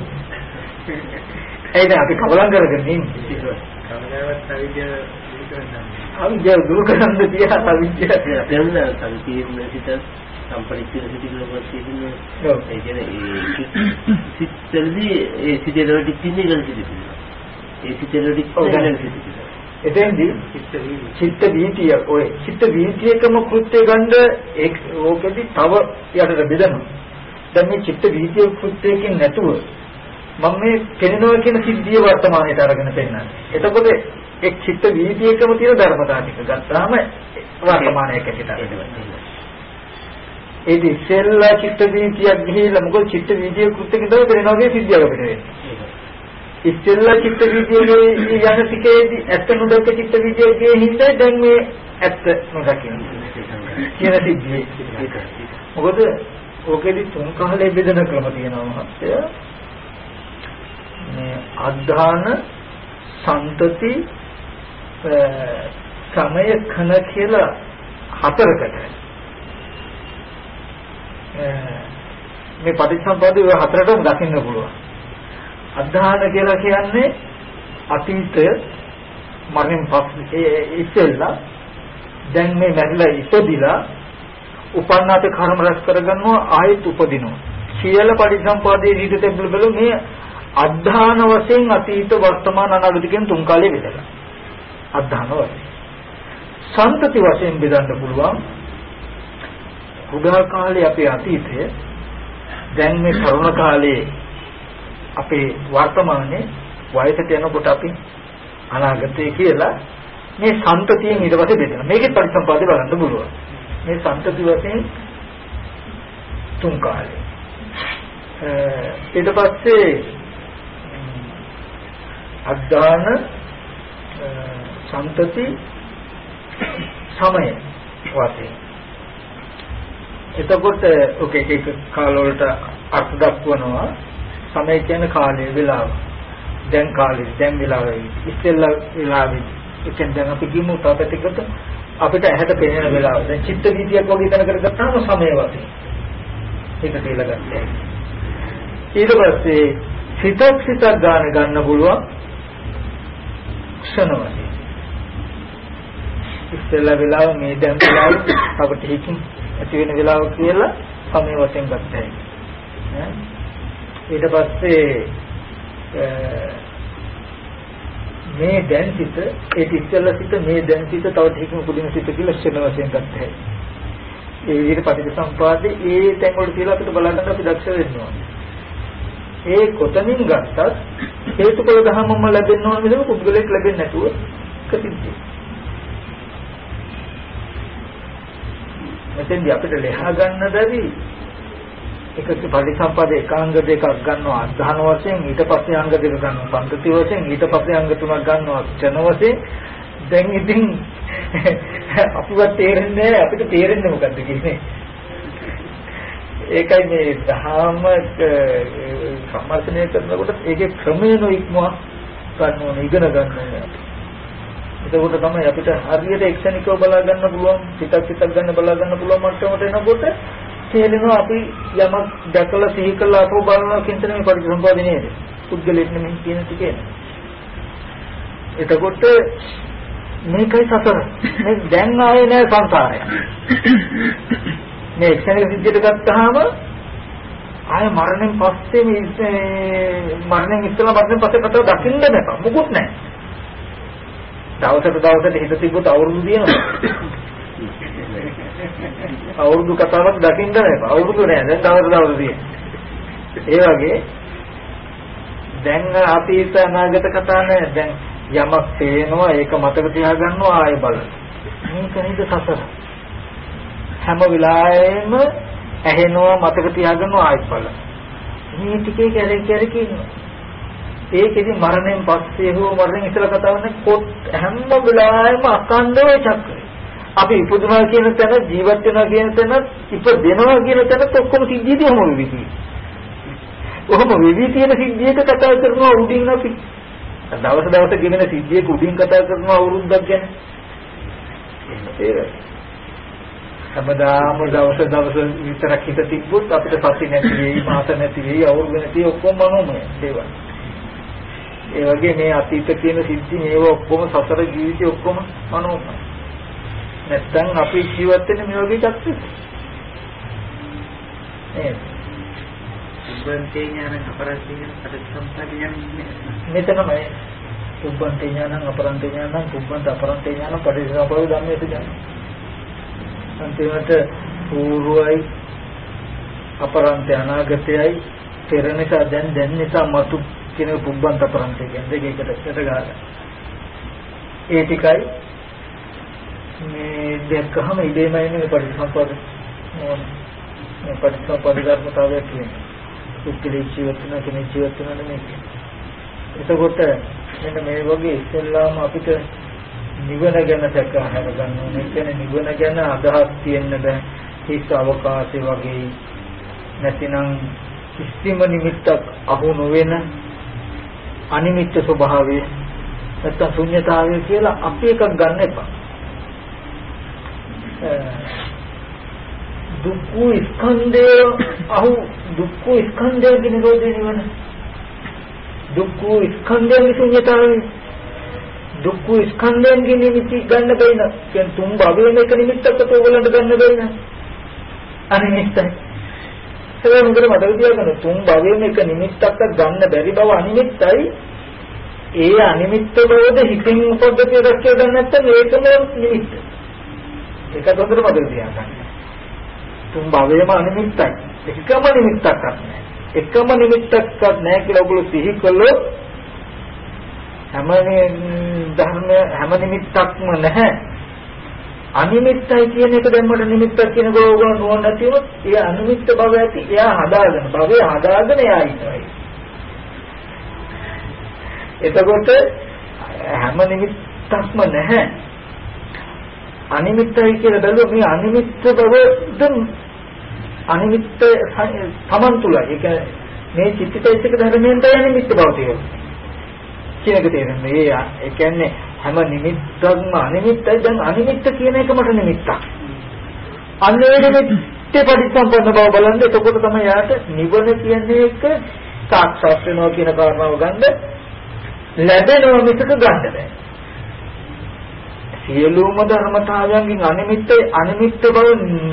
ඒ දැන් අපි කවලම් කරගෙන ඉන්නේ. කවදාවත් අවිද්‍යාව දුරු කරන්න. අවිද්‍යාව දුරු කරන්න තියා අවිද්‍යාව දැන් සංකීර්ණ සිත සම්පරිච්ඡේද සිත කියලා කියන්නේ. ඔව්. ඒ කියන්නේ ඒ සිත්තරදී ඒ සිතේදී තින්නේ ගන්න සිටිනවා. ඒ සිතේදී තින්නේ සිටිනවා. එතෙන්දී චිත්ත වීතිය ඔය චිත්ත වීතියකම කෘත්‍ය ගන්න ඒක ඕකෙදි තව යටට බෙදනවා. දැන් මේ චිත්ත වීතිය කෘත්‍යකින් නැතුව මම මේ පෙනෙනවා කියන සිද්ධිය වර්තමානයට අරගෙන පෙන්නන්නේ. එතකොට එක් චිත්ත වීතියකම තියෙන ධර්මතා ටික ගත්තාම වර්තමානයක හිටිනවා. ඒ ඉස්සෙල්ලා චිත්ත වීතියක් ගිහිල්ලා මොකද චිත්ත වීතිය කෘත්‍යකින් තමයි පෙනෙනවා කියන සිද්ධියක් අපිට වෙන්නේ. ඉස්සෙල්ලා චිත්ත වීදියේ යන ටිකේදී ඇත්ත නොදක චිත්ත වීදියේ හින්දා දැන් මේ ඇත්ත නොදකින්න කියන සිද්ධිය. මොකද ඕකෙදි තුන් කාලේ බෙදෙන ක්‍රම තියෙනවා මහත්තයා. මේ අධාන සම්තති සමය khන කියලා හතරකට මේ පටිච්චසමුප්පාදේ ඔය හතරටම දකින්න පුළුවන්. අධාන කියලා කියන්නේ අතීතය මරණයෙන් පස්සේ ඉස්සෙල්ලා දැන් මේ මැරිලා ඉපදිලා උපන්නාත කර්ම රැස් කරගන්නවා ආයෙත් උපදිනවා කියලා පටිච්චසමුප්පාදයේ ඊට තෙබ්බල බල මේ අධාන වශයෙන් අතීත වර්තමාන අනාගත කියන තුන් කාලේ බෙදලා අධාන වශයෙන් සම්තති වශයෙන් බෙදන්න පුළුවන්. කුඩා කාලේ අපේ අතීතය දැන් මේ තරුණ කාලේ අපේ වර්තමානයේ වයසට යනකොට අපි අනාගතය කියලා මේ සම්තතියෙන් ඊට පස්සේ බෙදෙනවා. මේකේ පරිසම්පාදේ බලන්න පුළුවන්. මේ සම්තති වශයෙන් තුන් කාලේ. ඊට පස්සේ අධාන සම්තති සමය වශයෙන්. එතකොට ඔකේ එක කාල වලට අර්ථ දක්වනවා. සමය කියන්නේ කාලය වෙලාව. දැන් කාලේ දැන් වෙලාවයි. ඉස්සෙල්ලා වෙලාවෙයි. ඒකෙන් දැන් අපි කිමු තාපතිකට අපිට ඇහැට පෙනෙන වෙලාව. දැන් චිත්ත වීතියක් වගේ තැනකට ගත්තාම සමය වශයෙන්. ඒක තේලා ගන්න. ඊට පස්සේ සිතක් සිතක් ගන්න ගන්න පුළුවන් ක්ෂණ වශයෙන්. ඉස්සෙල්ලා වෙලාව මේ දැන් වෙලාව අපිට හිතින් ඇති වෙන වෙලාව කියලා සමය වශයෙන් ගත්තා. ඈ ඊට පස්සේ මේ දැන් සිත ඒ ඉස්සෙල්ලා සිත මේ දැන් සිත තව ටිකක් උපදින සිත කියලා ක්ෂණ වශයෙන් ගත්තා. ඒ විදිහට පටිච්චසමුපාදේ ඒ තැන් වල තියලා අපිට බලන්න අපි දක්ෂ වෙන්න ඕනේ. ඒ කොතනින් ගත්තත් හේතුඵල ධර්මම ලැබෙන්න ඕන මිසක පුද්ගලෙක් ලැබෙන්නේ නැතුව කසිද්ධි. මෙතෙන්දී අපිට ලෙහා ගන්න බැරි එක පරිසම්පාද එකාංග දෙකක් ගන්නවා අධාන වශයෙන් ඊට පස්සේ අංග දෙක ගන්නවා සම්පති වශයෙන් ඊට පස්සේ අංග තුනක් ගන්නවා ක්ෂණ වශයෙන්. දැන් ඉතින් අපිවත් තේරෙන්නේ අපිට තේරෙන්නේ මොකද්ද කියන්නේ. ඒකයි මේ දහම සම්මර්ෂණය කරනකොට ඒකේ ක්‍රමයෙන් ඉක්මවා ගන්න ඕනේ ඉගෙන ගන්න ඕනේ. එතකොට තමයි අපිට හරියට එක්ෂණිකව බලා ගන්න පුළුවන්, සිතක් සිතක් ගන්න බලා ගන්න පුළුවන් මට්ටමට එනකොට තේරෙනවා අපි යමක් දැකලා සිහි කළා අපෝ බලනවා කියන මේ පරිසම්පාදේ නේද? පුද්ගලෙක් නෙමෙයි කියන ටිකේ. එතකොට මේකයි සතර. මේ දැන් ආයේ නෑ සංසාරය. මේ එක්ෂණික සිද්ධියට ගත්තාම ආය මරණයෙන් පස්සේ මේ මරණයෙන් ඉස්සෙල්ලා මරණයෙන් පස්සේ කතාව දකින්න බෑ. මොකුත් නෑ. දවසට දවසට හිත තිබ්බොත් අවුරුදු දිනනවා. අවුරුදු කතාවක් දකින්න නෑ. අවුරුදු නෑ. දැන් දවස් දවස් තියෙන්නේ. ඒ වගේ දැන් අතීත අනාගත කතා නෑ. දැන් යමක් පේනවා ඒක මතක තියාගන්නවා ආයෙ බලන්න. මේක නේද සසර. හැම වෙලාවෙම ඇහෙනවා මතක තියාගන්නවා ආයෙත් බලන්න. මේ ටිකේ කැරේ කැරේ කියනවා. ඒකෙදි මරණයෙන් පස්සේ හෝ මරණයෙන් ඉස්සෙල්ලා කතා කරන්නේ කොත් හැම වෙලාවෙම අකණ්ඩව චක්‍රය. අපි ඉපදුනා කියන තැන ජීවත් වෙනවා කියන තැන ඉපදෙනවා කියන තැනත් ඔක්කොම සිද්ධියදී හැම වෙවිදී. ඔහොම වෙවි තියෙන සිද්ධියක කතා කරනවා උඩින් අපි. දවස් දවස් ගෙවෙන සිද්ධියක උඩින් කතා කරනවා අවුරුද්දක් ගැන. ඒක හැමදාම දවස් දවස් විතරක් හිත තිබ්බොත් අපිට සති නැති වෙයි, මාස නැති වෙයි, අවුරුදු නැති ඔක්කොම මනෝමය දේවල්. ඒ වගේ මේ අතීත කියන සිද්ධි මේව ඔක්කොම සසර ජීවිතේ ඔක්කොම මනෝමය. නැත්තම් අපි ජීවත් වෙන්නේ මේ වගේ චක්‍රෙක. නේද? උබ්බන්තේ ඥාන අපරන්තේ ඥාන පටිච්චසමුප්පාද ඥාන මෙතනමයි. උබ්බන්තේ ඥාන අපරන්තේ ඥාන උබ්බන්ත අපරන්තේ ඥාන පටිච්චසමුප්පාද ධම්මයේ ඥාන. අන්තිමට පූර්වයි අපරන්තේ අනාගතයයි පෙර නිසා දැන් දැන් නිසා මතු කියන උබ්බන්ත අපරන්තේ කියන්නේ දෙකකට එකට ගහලා. ඒ ටිකයි මේ දෙකම ඉදීමයි මේ පටිච්චසමුප්පාද මේ පටිච්චසමුප්පාද ධර්මතාවය කියන්නේ. උත්තරී ජීවිතන කෙනෙක් ජීවත් වෙනවා නෙමෙයි. එතකොට මෙන්න මේ වගේ ඉස්සෙල්ලාම අපිට නිවන ගැන සැක හරගන්න ඕනේ. කියන්නේ නිවන ගැන අදහස් තියෙන්න බෑ. හිස් අවකාශය වගේ නැතිනම් කිසිම නිමිත්තක් අහු නොවන අනිමිත්ත ස්වභාවය නැත්නම් ශුන්‍යතාවය කියලා අපි එකක් ගන්න එපා. දුක්ඛ ස්කන්ධය අහු දුක්ඛ ස්කන්ධයේ නිරෝධය නිවන. දුක්ඛ ස්කන්ධයේ ශුන්‍යතාවය දුක්ඛ ස්කන්ධයන්ගේ නිමිති ගන්න බැයින. කියන තුන් භවයෙන් එක නිමිත්තකට ඕගලන්ට ගන්න බැයින. අනිමිත්තයි. ඒක මොකද මතක තියාගන්න තුන් භවයෙන් එක නිමිත්තකට ගන්න බැරි බව අනිමිත්තයි. ඒ අනිමිත්ත බවද හිතින් උපද්දතිය දැක්කේ ගන්න නැත්නම් ඒකම නිමිත්ත. ඒක හොඳට මතක තියාගන්න. තුන් භවයේම අනිමිත්තයි. එකම නිමිත්තක් නැහැ. එකම නිමිත්තක්වත් නැහැ කියලා ඔයගොල්ලෝ සිහි කළොත් හැම ධර්ම හැම නිමිත්තක්ම නැහැ. අනිමිත්තයි කියන එක දැම්මට නිමිත්තක් කියන ගෝගන නෝන නැති වුණොත් ඒ අනිමිත්ත භවය ඇති එයා හදාගෙන භවය හදාගෙන එයා ඉන්නයි. එතකොට හැම නිමිත්තක්ම නැහැ. අනිමිත්තයි කියලා බැලුවොත් මේ අනිමිත්ත බවද අනිමිත්ත සමන් තුලයි. ඒ කියන්නේ මේ චිත්තචෛතසික ධර්මයෙන් තමයි අනිමිත්ත බව තියෙන්නේ. කියනක තේරෙන්නේ. ඒ කියන්නේ හැම නිමිත්තක්ම අනිමිත්තයි. දැන් අනිමිත්ත කියන එක මට නිමිත්තක්. අන්නේ නිමිත්තේ පරිසම්පන්න බව බලන්න. එතකොට තමයි යාට නිවන කියන්නේ එක සාක්ෂාත් වෙනවා කියන කාරණාව ගන්න ලැබෙනවා මිසක ගන්න බෑ. සියලුම ධර්මතාවයන්ගෙන් අනිමිත්ත අනිමිත්ත බව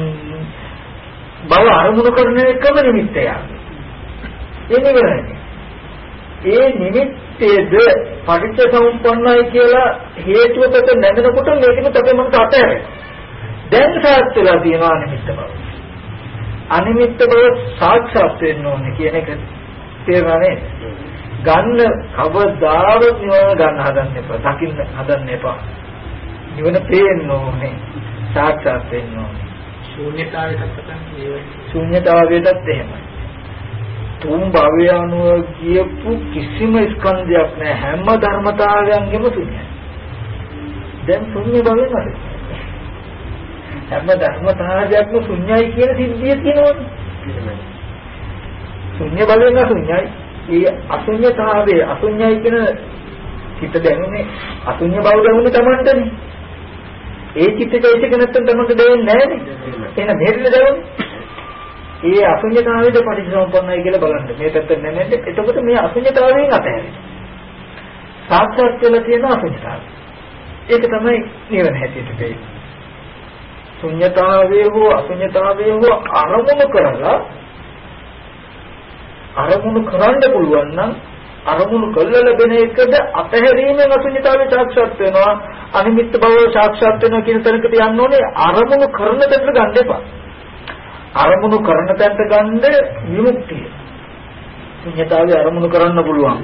බව අරමුණු කරන එකම නිමිත්තය. ඒ නිවනයි. ඒ නිමිත්තේද පටිච්චසමුප්පන්නයි කියලා හේතුවකට නැගෙනකොට මේකෙත් අපේ මනස අතහැරෙනවා. දැන් සාක්ෂාත් වෙලා තියෙනවා අනිමිත්ත බව. අනිමිත්ත බව සාක්ෂාත් වෙන්න ඕනේ කියන එක තේරෙන්නේ. ගන්න කවදාවත් නිවන ගන්න හදන්න එපා. දකින්න හදන්න එපා. නිවන පේන්න ඕනේ. සාක්ෂාත් වෙන්න ඕනේ. ශූන්‍යතාවයටත් තමයි ශූන්‍යතාවයටත් එහෙමයි. තුන් භවය අනුව කියපු කිසිම ස්කන්ධයක් නැහැ. හැම ධර්මතාවයන්ගෙම ශුන්‍යයි. දැන් ශුන්‍ය භවය නැහැ. හැම ධර්මතාවයක්ම ශුන්‍යයි කියන සිද්ධිය තියෙනවනේ. ශුන්‍ය භවය නැ ශුන්‍යයි. ඒ අශුන්‍යතාවයේ අශුන්‍යයි කියන චිත්ත දැනුනේ අසුඤ්ඤ බව දැනුනේ Tamanටනේ. ඒ චිත්තචෛතසික නැත්තම් Tamanට දැනෙන්නේ නැහැනේ. එහෙනම් මෙහෙට දැනුනේ. ඒ අසුඤ්ඤතාවයේද පටිච්චසමුප්පන්නයි කියලා බලන්න. මේ පැත්තෙන් නැමෙන්න. එතකොට මේ අසුඤ්ඤතාවයෙන් අතහැරෙනවා. සාක්ෂාත් වෙලා තියෙන අසුඤ්ඤතාවය. ඒක තමයි නිවන හැටියට දෙන්නේ. ශුන්‍යතාවයේ හෝ අසුඤ්ඤතාවයේ හෝ අරමුණු කරලා අරමුණු කරන්න පුළුවන් නම් අරමුණු කළ ලැබෙන එකද අතහැරීමෙන් අසුඤ්ඤතාවය සාක්ෂාත් වෙනවා. අනිමිත්ත බව සාක්ෂාත් වෙනවා කියන තැනකට යන්න ඕනේ. අරමුණු කරන තැනට ගන්න එපා. අරමුණු කරන තැනට ගන්න විමුක්තිය. ශුන්‍යතාවය අරමුණු කරන්න පුළුවන්.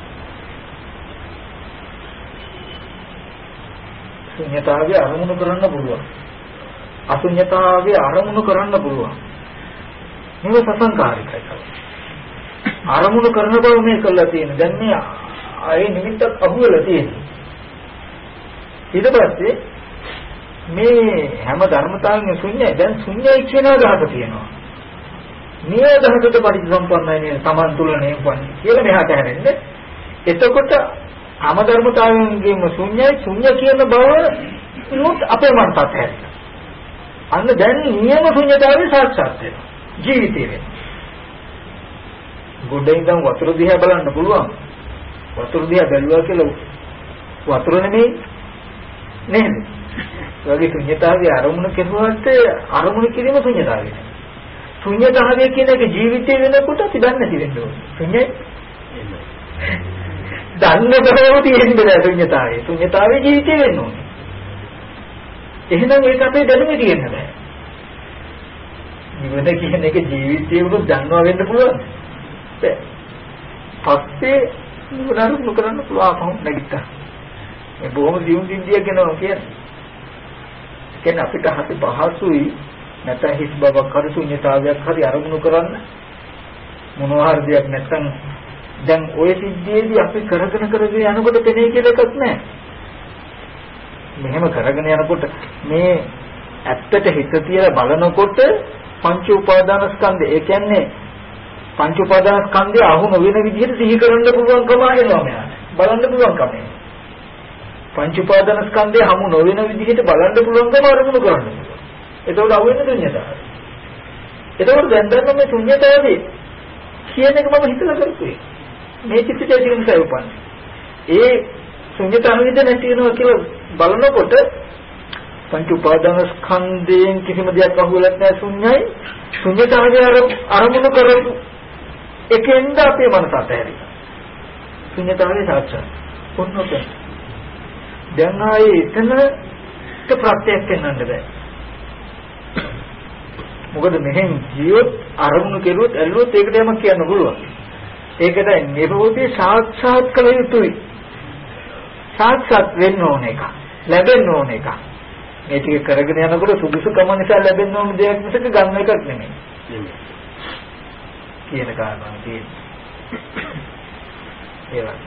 ශුන්‍යතාවය අරමුණු කරන්න පුළුවන්. අශුන්‍යතාවය අරමුණු කරන්න පුළුවන්. මේක සසංකාරිකයි. අරමුණු කරන බව මේ කළා තියෙන. දැන් මේ ආයේ නිමිත්තක් අහුවෙලා තියෙනවා. ඊට පස්සේ මේ හැම ධර්මතාවයක්ම ශුන්‍යයි. දැන් ශුන්‍යයි කියන අදහස තියෙනවා. මේ අදහසට පරිසම්පන්නයි නේ සමන් තුලනේ වන්නේ කියලා මෙහාට හැරෙන්නේ. එතකොට හැම ධර්මතාවයන්ගේම ශුන්‍යයි ශුන්‍ය කියන බව නෝත් අපේ මනසට හැරෙනවා. අන්න දැන් නියම ශුන්‍යතාවය සාක්ෂාත් වෙනවා. ජීවිතේ වෙනවා. ගොඩේ ඉඳන් වතුර දිහා බලන්න පුළුවන්. වතුර දිහා බැලුවා කියලා වතුර නෙමෙයි නේද? වගේ ශුන්‍යතාවයේ අරමුණ කෙරුවාට අරමුණ කිරීම ශුන්‍යතාවය. ශුන්‍යතාවය කියන එක ජීවිතේ වෙනකොට අපි දන්නේ නැති වෙන්න ඕනේ. ශුන්‍යයි. දන්නේ බව තියෙන්නේ නැහැ ශුන්‍යතාවය. ශුන්‍යතාවයේ ජීවිතේ වෙන්න ඕනේ. එහෙනම් ඒක අපේ දැනුමේ තියෙන්න බෑ. නිවන කියන එක ජීවිතේ වුණොත් දන්නවා වෙන්න පුළුවන්. බෑ. පස්සේ නිවන අනුකූල කරන්න පුළුවන් කොහොමද නැගිට්ටා. මේ බොහොම දියුණු දින්දිය කියනවා කියන්නේ. කියන්නේ අපිට හරි පහසුයි නැත්නම් හිස් බවක් හරි ශුන්‍යතාවයක් හරි අරමුණු කරන්න මොනවා හරි දෙයක් නැත්නම් දැන් ওই සිද්ධියේදී අපි කරගෙන කරගෙන යනකොට පෙනේ කියලා එකක් නැහැ. මෙහෙම කරගෙන යනකොට මේ ඇත්තට හිත තියලා බලනකොට පංච උපාදාන ස්කන්ධය ඒ කියන්නේ පංච උපාදාන ස්කන්ධය අහු නොවන විදිහට සිහි කරන්න පුළුවන්කම එනවා මෙයාට. බලන්න පුළුවන්කම එනවා. පංච උපාදාන ස්කන්ධය හමු නොවන විදිහට බලන්න පුළුවන්කම අරමුණු කරන්න පුළුවන්. එතකොට අහු වෙන්නේ ශුන්‍යතාවය. එතකොට දැන් දැන් මේ ශුන්‍යතාවය කියන එක මම හිතලා කරපුවේ. මේ චිත්තචෛතසික නිසා උපන්නේ. ඒ ශුන්‍යතාවයද නැති වෙනවා කියලා බලනකොට පංච උපාදාන ස්කන්ධයෙන් කිසිම දෙයක් අහුවෙලත් නැහැ ශුන්‍යයි. ශුන්‍යතාවය අරමුණු කරපු එකෙන්ද අපේ මනස අතහැරියා. ශුන්‍යතාවය සාක්ෂාත්. කොන්නොත් දැන් ආයේ එතනට ප්‍රත්‍යක් වෙන්නන්න බෑ. මොකද මෙහෙන් ජීවත් අරමුණු කෙරුවොත් ඇල්ලුවොත් ඒකට යමක් කියන්න පුළුවන්. ඒකට නිරෝධය සාක්ෂාත් කළ යුතුයි. සාක්ෂාත් වෙන්න ඕන එක. ලැබෙන්න ඕන එක. මේ ටික කරගෙන යනකොට සුදුසුකම නිසා ලැබෙන්න ඕන දෙයක් මිසක ගන්න එකක් නෙමෙයි. කියන කාරණා තියෙනවා. ඒ වගේ.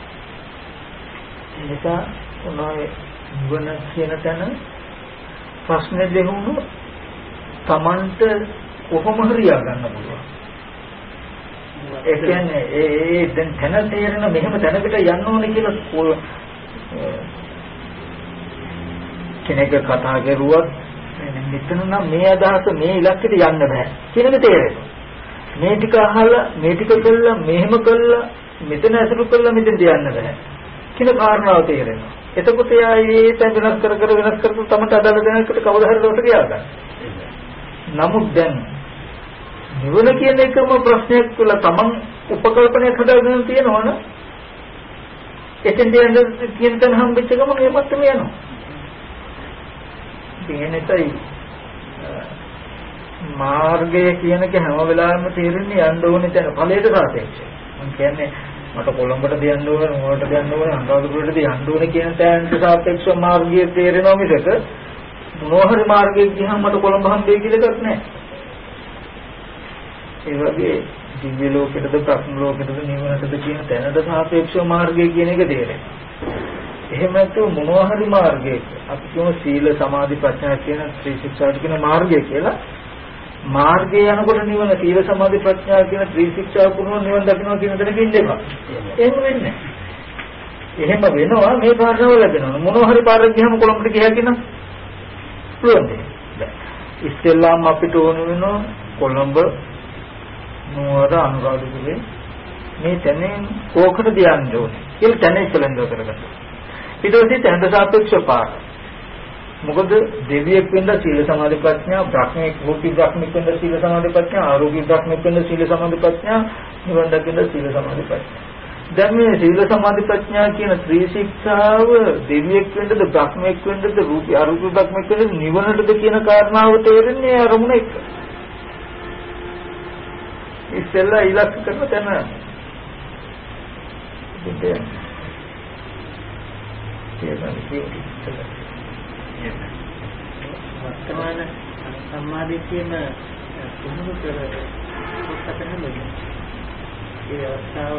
එනිසා උනාවේ නිවන කියන තැන ප්‍රශ්න දෙහුණු Tamanට කොහොම හරි ය아가න්න පුළුවන්. ඒ කියන්නේ ඒ ඒ දැන් තැන තේරෙන මෙහෙම තැනකට යන්න ඕනේ කියලා කෙනෙක් කතා කරුවත් මෙතන නම් මේ අදහස මේ ඉලක්කයට යන්න බෑ කියන එක තේරෙනවා. මේ ටික අහලා මේ ටික කළා මෙහෙම කළා මෙතන අසුරු කළා මෙතෙන්ට යන්න බෑ කියන කාරණාව තේරෙනවා. එතකොට යා ඒ තැන් වෙනස් කර කර වෙනස් කර කර තමයි අදාළ දැනකට කවදා හරි දවසක ය아가න්න. නමුත් දැන් නිවන කියන එකම ප්‍රශ්නයක් තුළ තමන් උපකල්පනයක් හදාගෙන තියෙනවනේ එතෙන් දෙන්න කියන තැන හම්බෙච්ච ගමන් මේ මත්තම යනවා. ඉතින් එනසයි මාර්ගය කියන එක හැම වෙලාවෙම තේරෙන්නේ යන්න ඕනේ තැන ඵලයට සාපේක්ෂයි. මම කියන්නේ මට කොළඹට දෙන්න ඕනේ මොකට දෙන්න ඕනේ අනුරාධපුරයට දෙන්න ඕනේ කියන තැනට සාපේක්ෂව මාර්ගය තේරෙනවා මිසක මොනෝහරි මාර්ගයේ ගියහම මට කොළඹ හම්බෙයි කියලා එකක් නැහැ. ඒ වගේ දිව්‍ය ලෝකෙටද ප්‍රඥා ලෝකෙටද නිවනටද කියන තැනට සාපේක්ෂව මාර්ගය කියන එක තේරෙනවා. එහෙම නැත්නම් මොනවා හරි මාර්ගයක අපි කියමු සීල සමාධි ප්‍රඥා කියන ත්‍රිශික්ෂාට කියන මාර්ගය කියලා. මාර්ගය යනකොට නිවන සීල සමාධි ප්‍රඥා කියන ත්‍රිශික්ෂා පුරුණ නිවන දකින්න කියන තැනක ඉන්න එපා. එහෙම වෙන්නේ නැහැ. එහෙම වෙනවා මේ කාරණාව ලැබෙනවා. මොනවා හරි පාරක් ගියාම කොළඹට ගියා කියන පුළුවන්ද? ඉස්සෙල්ලාම අපිට ඕන වෙනවා කොළඹ නුවර අනුරාධපුරේ මේ තැනෙන් කෝකට දියන්න ඕනේ. ඒක තැන ඉස්සෙල්ලා කරගන්න. ඊට පස්සේ තැනට සාපේක්ෂව පාර. මොකද දෙවියෙක් වෙන්න සීල සමාධි ප්‍රඥා, බ්‍රහ්මෙක් භූති බ්‍රහ්මෙක් වෙන්න සීල සමාධි ප්‍රඥා, ආරෝග්‍ය බ්‍රහ්මෙක් වෙන්න සීල සමාධි ප්‍රඥා, නිවන් දකින්න සීල සමාධි ප්‍රඥා. දැන් මේ සීල සමාධි ප්‍රඥා කියන ත්‍රිශික්ෂාව දෙවියෙක් වෙන්නද, බ්‍රහ්මෙක් වෙන්නද, රූපී ආරෝග්‍ය බ්‍රහ්මෙක් වෙන්නද, නිවනටද කියන කාරණාව තේරෙන්නේ අරමුණ එක්ක. ඉස්සෙල්ලා ඉලක්ක කරන තැන. දෙන්න. වර්තමාන සම්මාදිට්ඨියම පුහුණු කර කොටතරම ඒ අවස්ථාව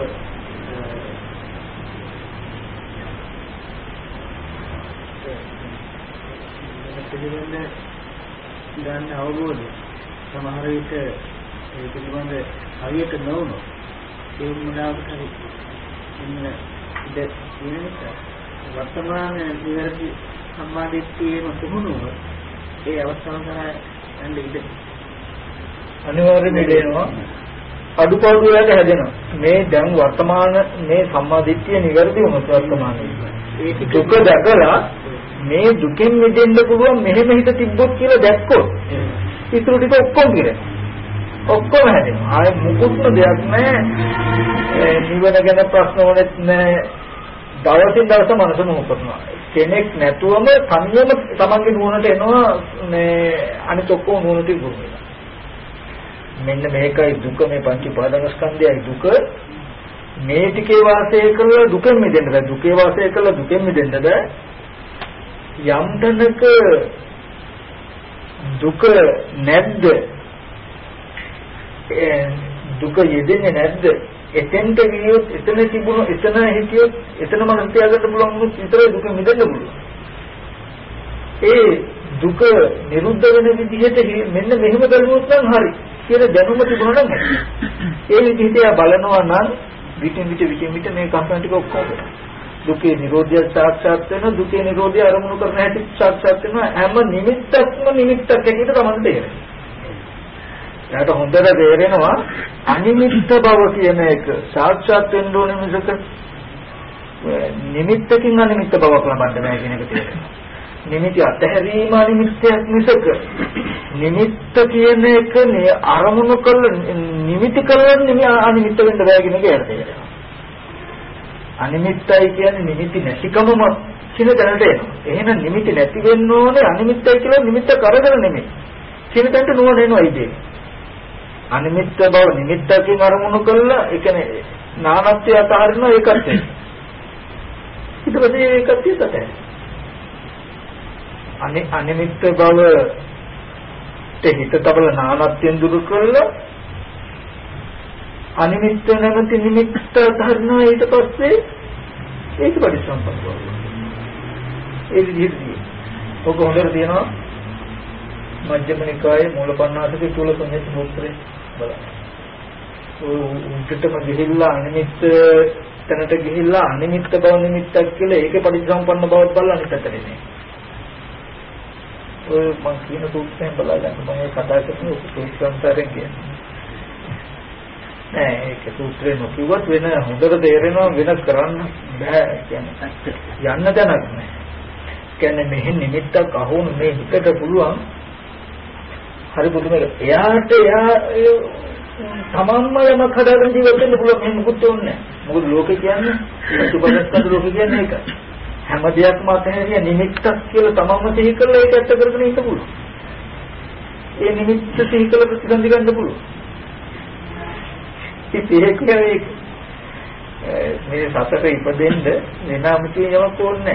පිළිබඳ ගන්න අවබෝධය සමහර විට ඒ පිළිබඳ හරියට නොවුනොත් ඒ මුලාවට හරි ඉන්න ඉඩ තියෙනවා. වර්තමාන නිවැරදි සම්මාදිට්ඨියම පුහුණුව ඒ අවස්ථාව කරා යන්න ඉඩ අනිවාර්යයෙන්ම දෙනවා. අඩුපාඩු වලට හැදෙනවා. මේ දැන් වර්තමාන මේ සම්මාදිට්ඨිය නිවැරදි වුණොත් වර්තමානයේ ඒක දුක දැකලා මේ දුකෙන් මිදෙන්න පුළුවන් මෙහෙම හිත තිබ්බොත් කියලා දැක්කොත් ඊටු ටික ඔක්කොම ගිරේ. ඔක්කොම හැදෙනවා. ආය මුකුත්ම දෙයක් නැහැ. නිවන ගැන ප්‍රශ්න වලත් නැහැ. දවසින් දවස මනස මොහොතනවා. කෙනෙක් නැතුවම තනියම තමන්ගේ නුවණට එනවා මේ අනිත් ඔක්කොම නුවණට ගුරු වෙනවා. මෙන්න මේකයි දුක, මේ පංච උපාදානස්කන්ධයයි දුක. මේ ටිකේ වාසය කරලා දුකෙන් මිදෙන්න බෑ. දුකේ වාසය කරලා දුකෙන් මිදෙන්න බෑ. යම් තැනක දුක නැද්ද? දුක යෙදෙන්නේ නැද්ද? එතෙන්ට ගියොත් එතන තිබුණු එතන හිටියොත් එතන මනස තියාගන්න පුළුවන් වුණොත් විතරයි දුක මිදෙන්න පුළුවන්. ඒ දුක නිරුද්ධ වෙන විදිහට මෙන්න මෙහෙම බලනොත් නම් හරි කියලා දැනුම තිබුණා නම් ඒ විදිහට බලනවා නම් විටින් විට විටින් විට මේ කම්පන ටික ඔක්කොම දුකේ නිරෝධය සාක්ෂාත් වෙනවා. දුකේ නිරෝධය අරමුණු කරන හැටි සාක්ෂාත් වෙනවා. හැම නිමිත්තක්ම නිමිත්තක් හැටියට තමයි තේරෙන්නේ. යාට හොඳට තේරෙනවා අනිමිත්ත බව කියන එක සාක්ෂාත් වෙන්න ඕනේ මිසක නිමිත්තකින් අනිමිත්ත බවක් ලබන්න බෑ කියන එක තේරෙනවා. නිමිති අතහැරීම අනිමිත්තයක් මිසක නිමිත්ත කියන එක අරමුණු කරලා නිමිති කරලා නෙමෙයි අනිමිත්ත වෙන්න බෑ කියන එක යාට තේරෙනවා. අනිමිත්තයි කියන්නේ නිමිති නැතිකමම කියන දැනට එනවා. එහෙනම් නිමිති නැති වෙන්න ඕනේ අනිමිත්තයි කියලා නිමිත්ත කරදර නෙමෙයි. කියන දැනට නුවණ එනවා ඉතින්. අනිමිත්ත බව නිමිත්තකින් අරමුණු කළා ඒ කියන්නේ නානත්වය අතහරිනවා ඒකත් එක්ක. ඊට පස්සේ ඒකත් එක්කට. අනි අනිමිත්ත බව හිත තබල නානත්වයෙන් දුරු කළා අනිමිත්ත නැමැති නිමිත්ත අතහරිනවා ඊට පස්සේ ඒක පරිසම්පන්න වෙනවා. ඒ විදිහට ඔක හොඳට තියෙනවා මජ්ක්‍ධිම නිකායේ මූලපණ්ණාසකේ චූලසංයුත් සූත්‍රයේ බලන්න. උන්ටම ගිහිල්ලා අනිමිත්ත තැනට ගිහිල්ලා අනිමිත්ත බව නිමිත්තක් කියලා ඒකේ පරිසම්පන්න බවත් බලලා අනිත් පැත්තට එන්නේ. ඔය මම කියන සූත්‍රයෙන් බලලා මම කතා කරන සූත්‍රාන්තරයෙන් කියන්නේ. නෑ ඒක සූත්‍රේ නොකියුවත් වෙන හොඳට තේරෙනවා වෙන කරන්න බෑ කියන්නේ. යන්න දැනක් නෑ. කියන්නේ මෙහි නිමිත්තක් අහුණු මේ හිතට පුළුවන් හරි බුදුම එයාට එයා තමන්ම යමක් හදාගෙන ජීවත් වෙන්න පුළුවන් මේ මුකුත් ඕනේ නැහැ. මොකද ලෝකේ කියන්නේ සුබදස්කන්ධ ලෝකේ කියන්නේ ඒක. හැම දෙයක්ම අතහැරිය නිමිත්තක් කියලා තමන්ම සිහි කරලා ඒක ඇත්ත කරගෙන ඉන්න පුළුවන්. ඒ නිමිත්ත සිහි කරලා ප්‍රතිසන්දි ගන්න පුළුවන්. ඉතින් ඒක කියන්නේ මේ සතර ඉපදෙන්න වෙනම කියනවක් ඕනේ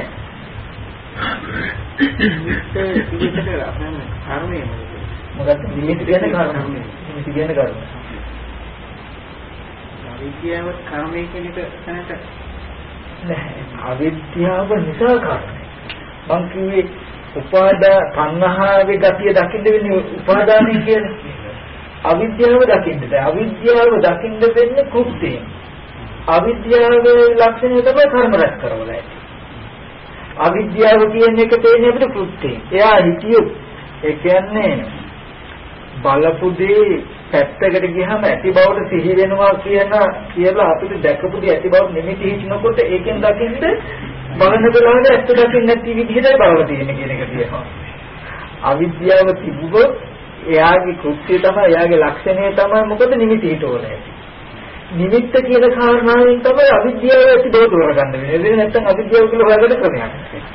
නැහැ. නිමිත්ත ඉතින් අපේ කර්මය මොකක්ද නිමිති කියන්නේ කර්ම නිමිති කියන්නේ කර්ම අවිද්‍යාව කර්මය කියන එක තැනට නැහැ අවිද්‍යාව නිසා කර්ම මං කිව්වේ උපාදා තණ්හාවේ ගතිය දකින්න වෙන්නේ උපාදානය කියන්නේ අවිද්‍යාව දකින්න බෑ අවිද්‍යාව දකින්න වෙන්නේ කෘත්‍යයෙන් අවිද්‍යාවේ ලක්ෂණය තමයි කර්ම රැස් කරවල ඇති. අවිද්‍යාව කියන එක තේන්නේ අපිට කෘත්‍යය. එයා හිතියොත් ඒ කියන්නේ බලපුදී පැත්තකට ගියහම ඇති බවට සිහි වෙනවා කියන කියලා අපිට දැකපු දී ඇති බවට නිමිති හිතනකොට ඒකෙන් දකින්න බලන වෙලාවට ඇත්ත දකින්න නැති විදිහට බලලා තියෙන කියන එක තියෙනවා. අවිද්‍යාව තිබුණොත් එයාගේ කෘත්‍යය තමයි එයාගේ ලක්ෂණය තමයි මොකද නිමිති හිතවන්නේ. නිමිත්ත කියන කාරණාවෙන් තමයි අවිද්‍යාව ඇති බව තෝරගන්න වෙන්නේ. ඒක නැත්නම් අවිද්‍යාව කියලා හොයාගන්න ක්‍රමයක්.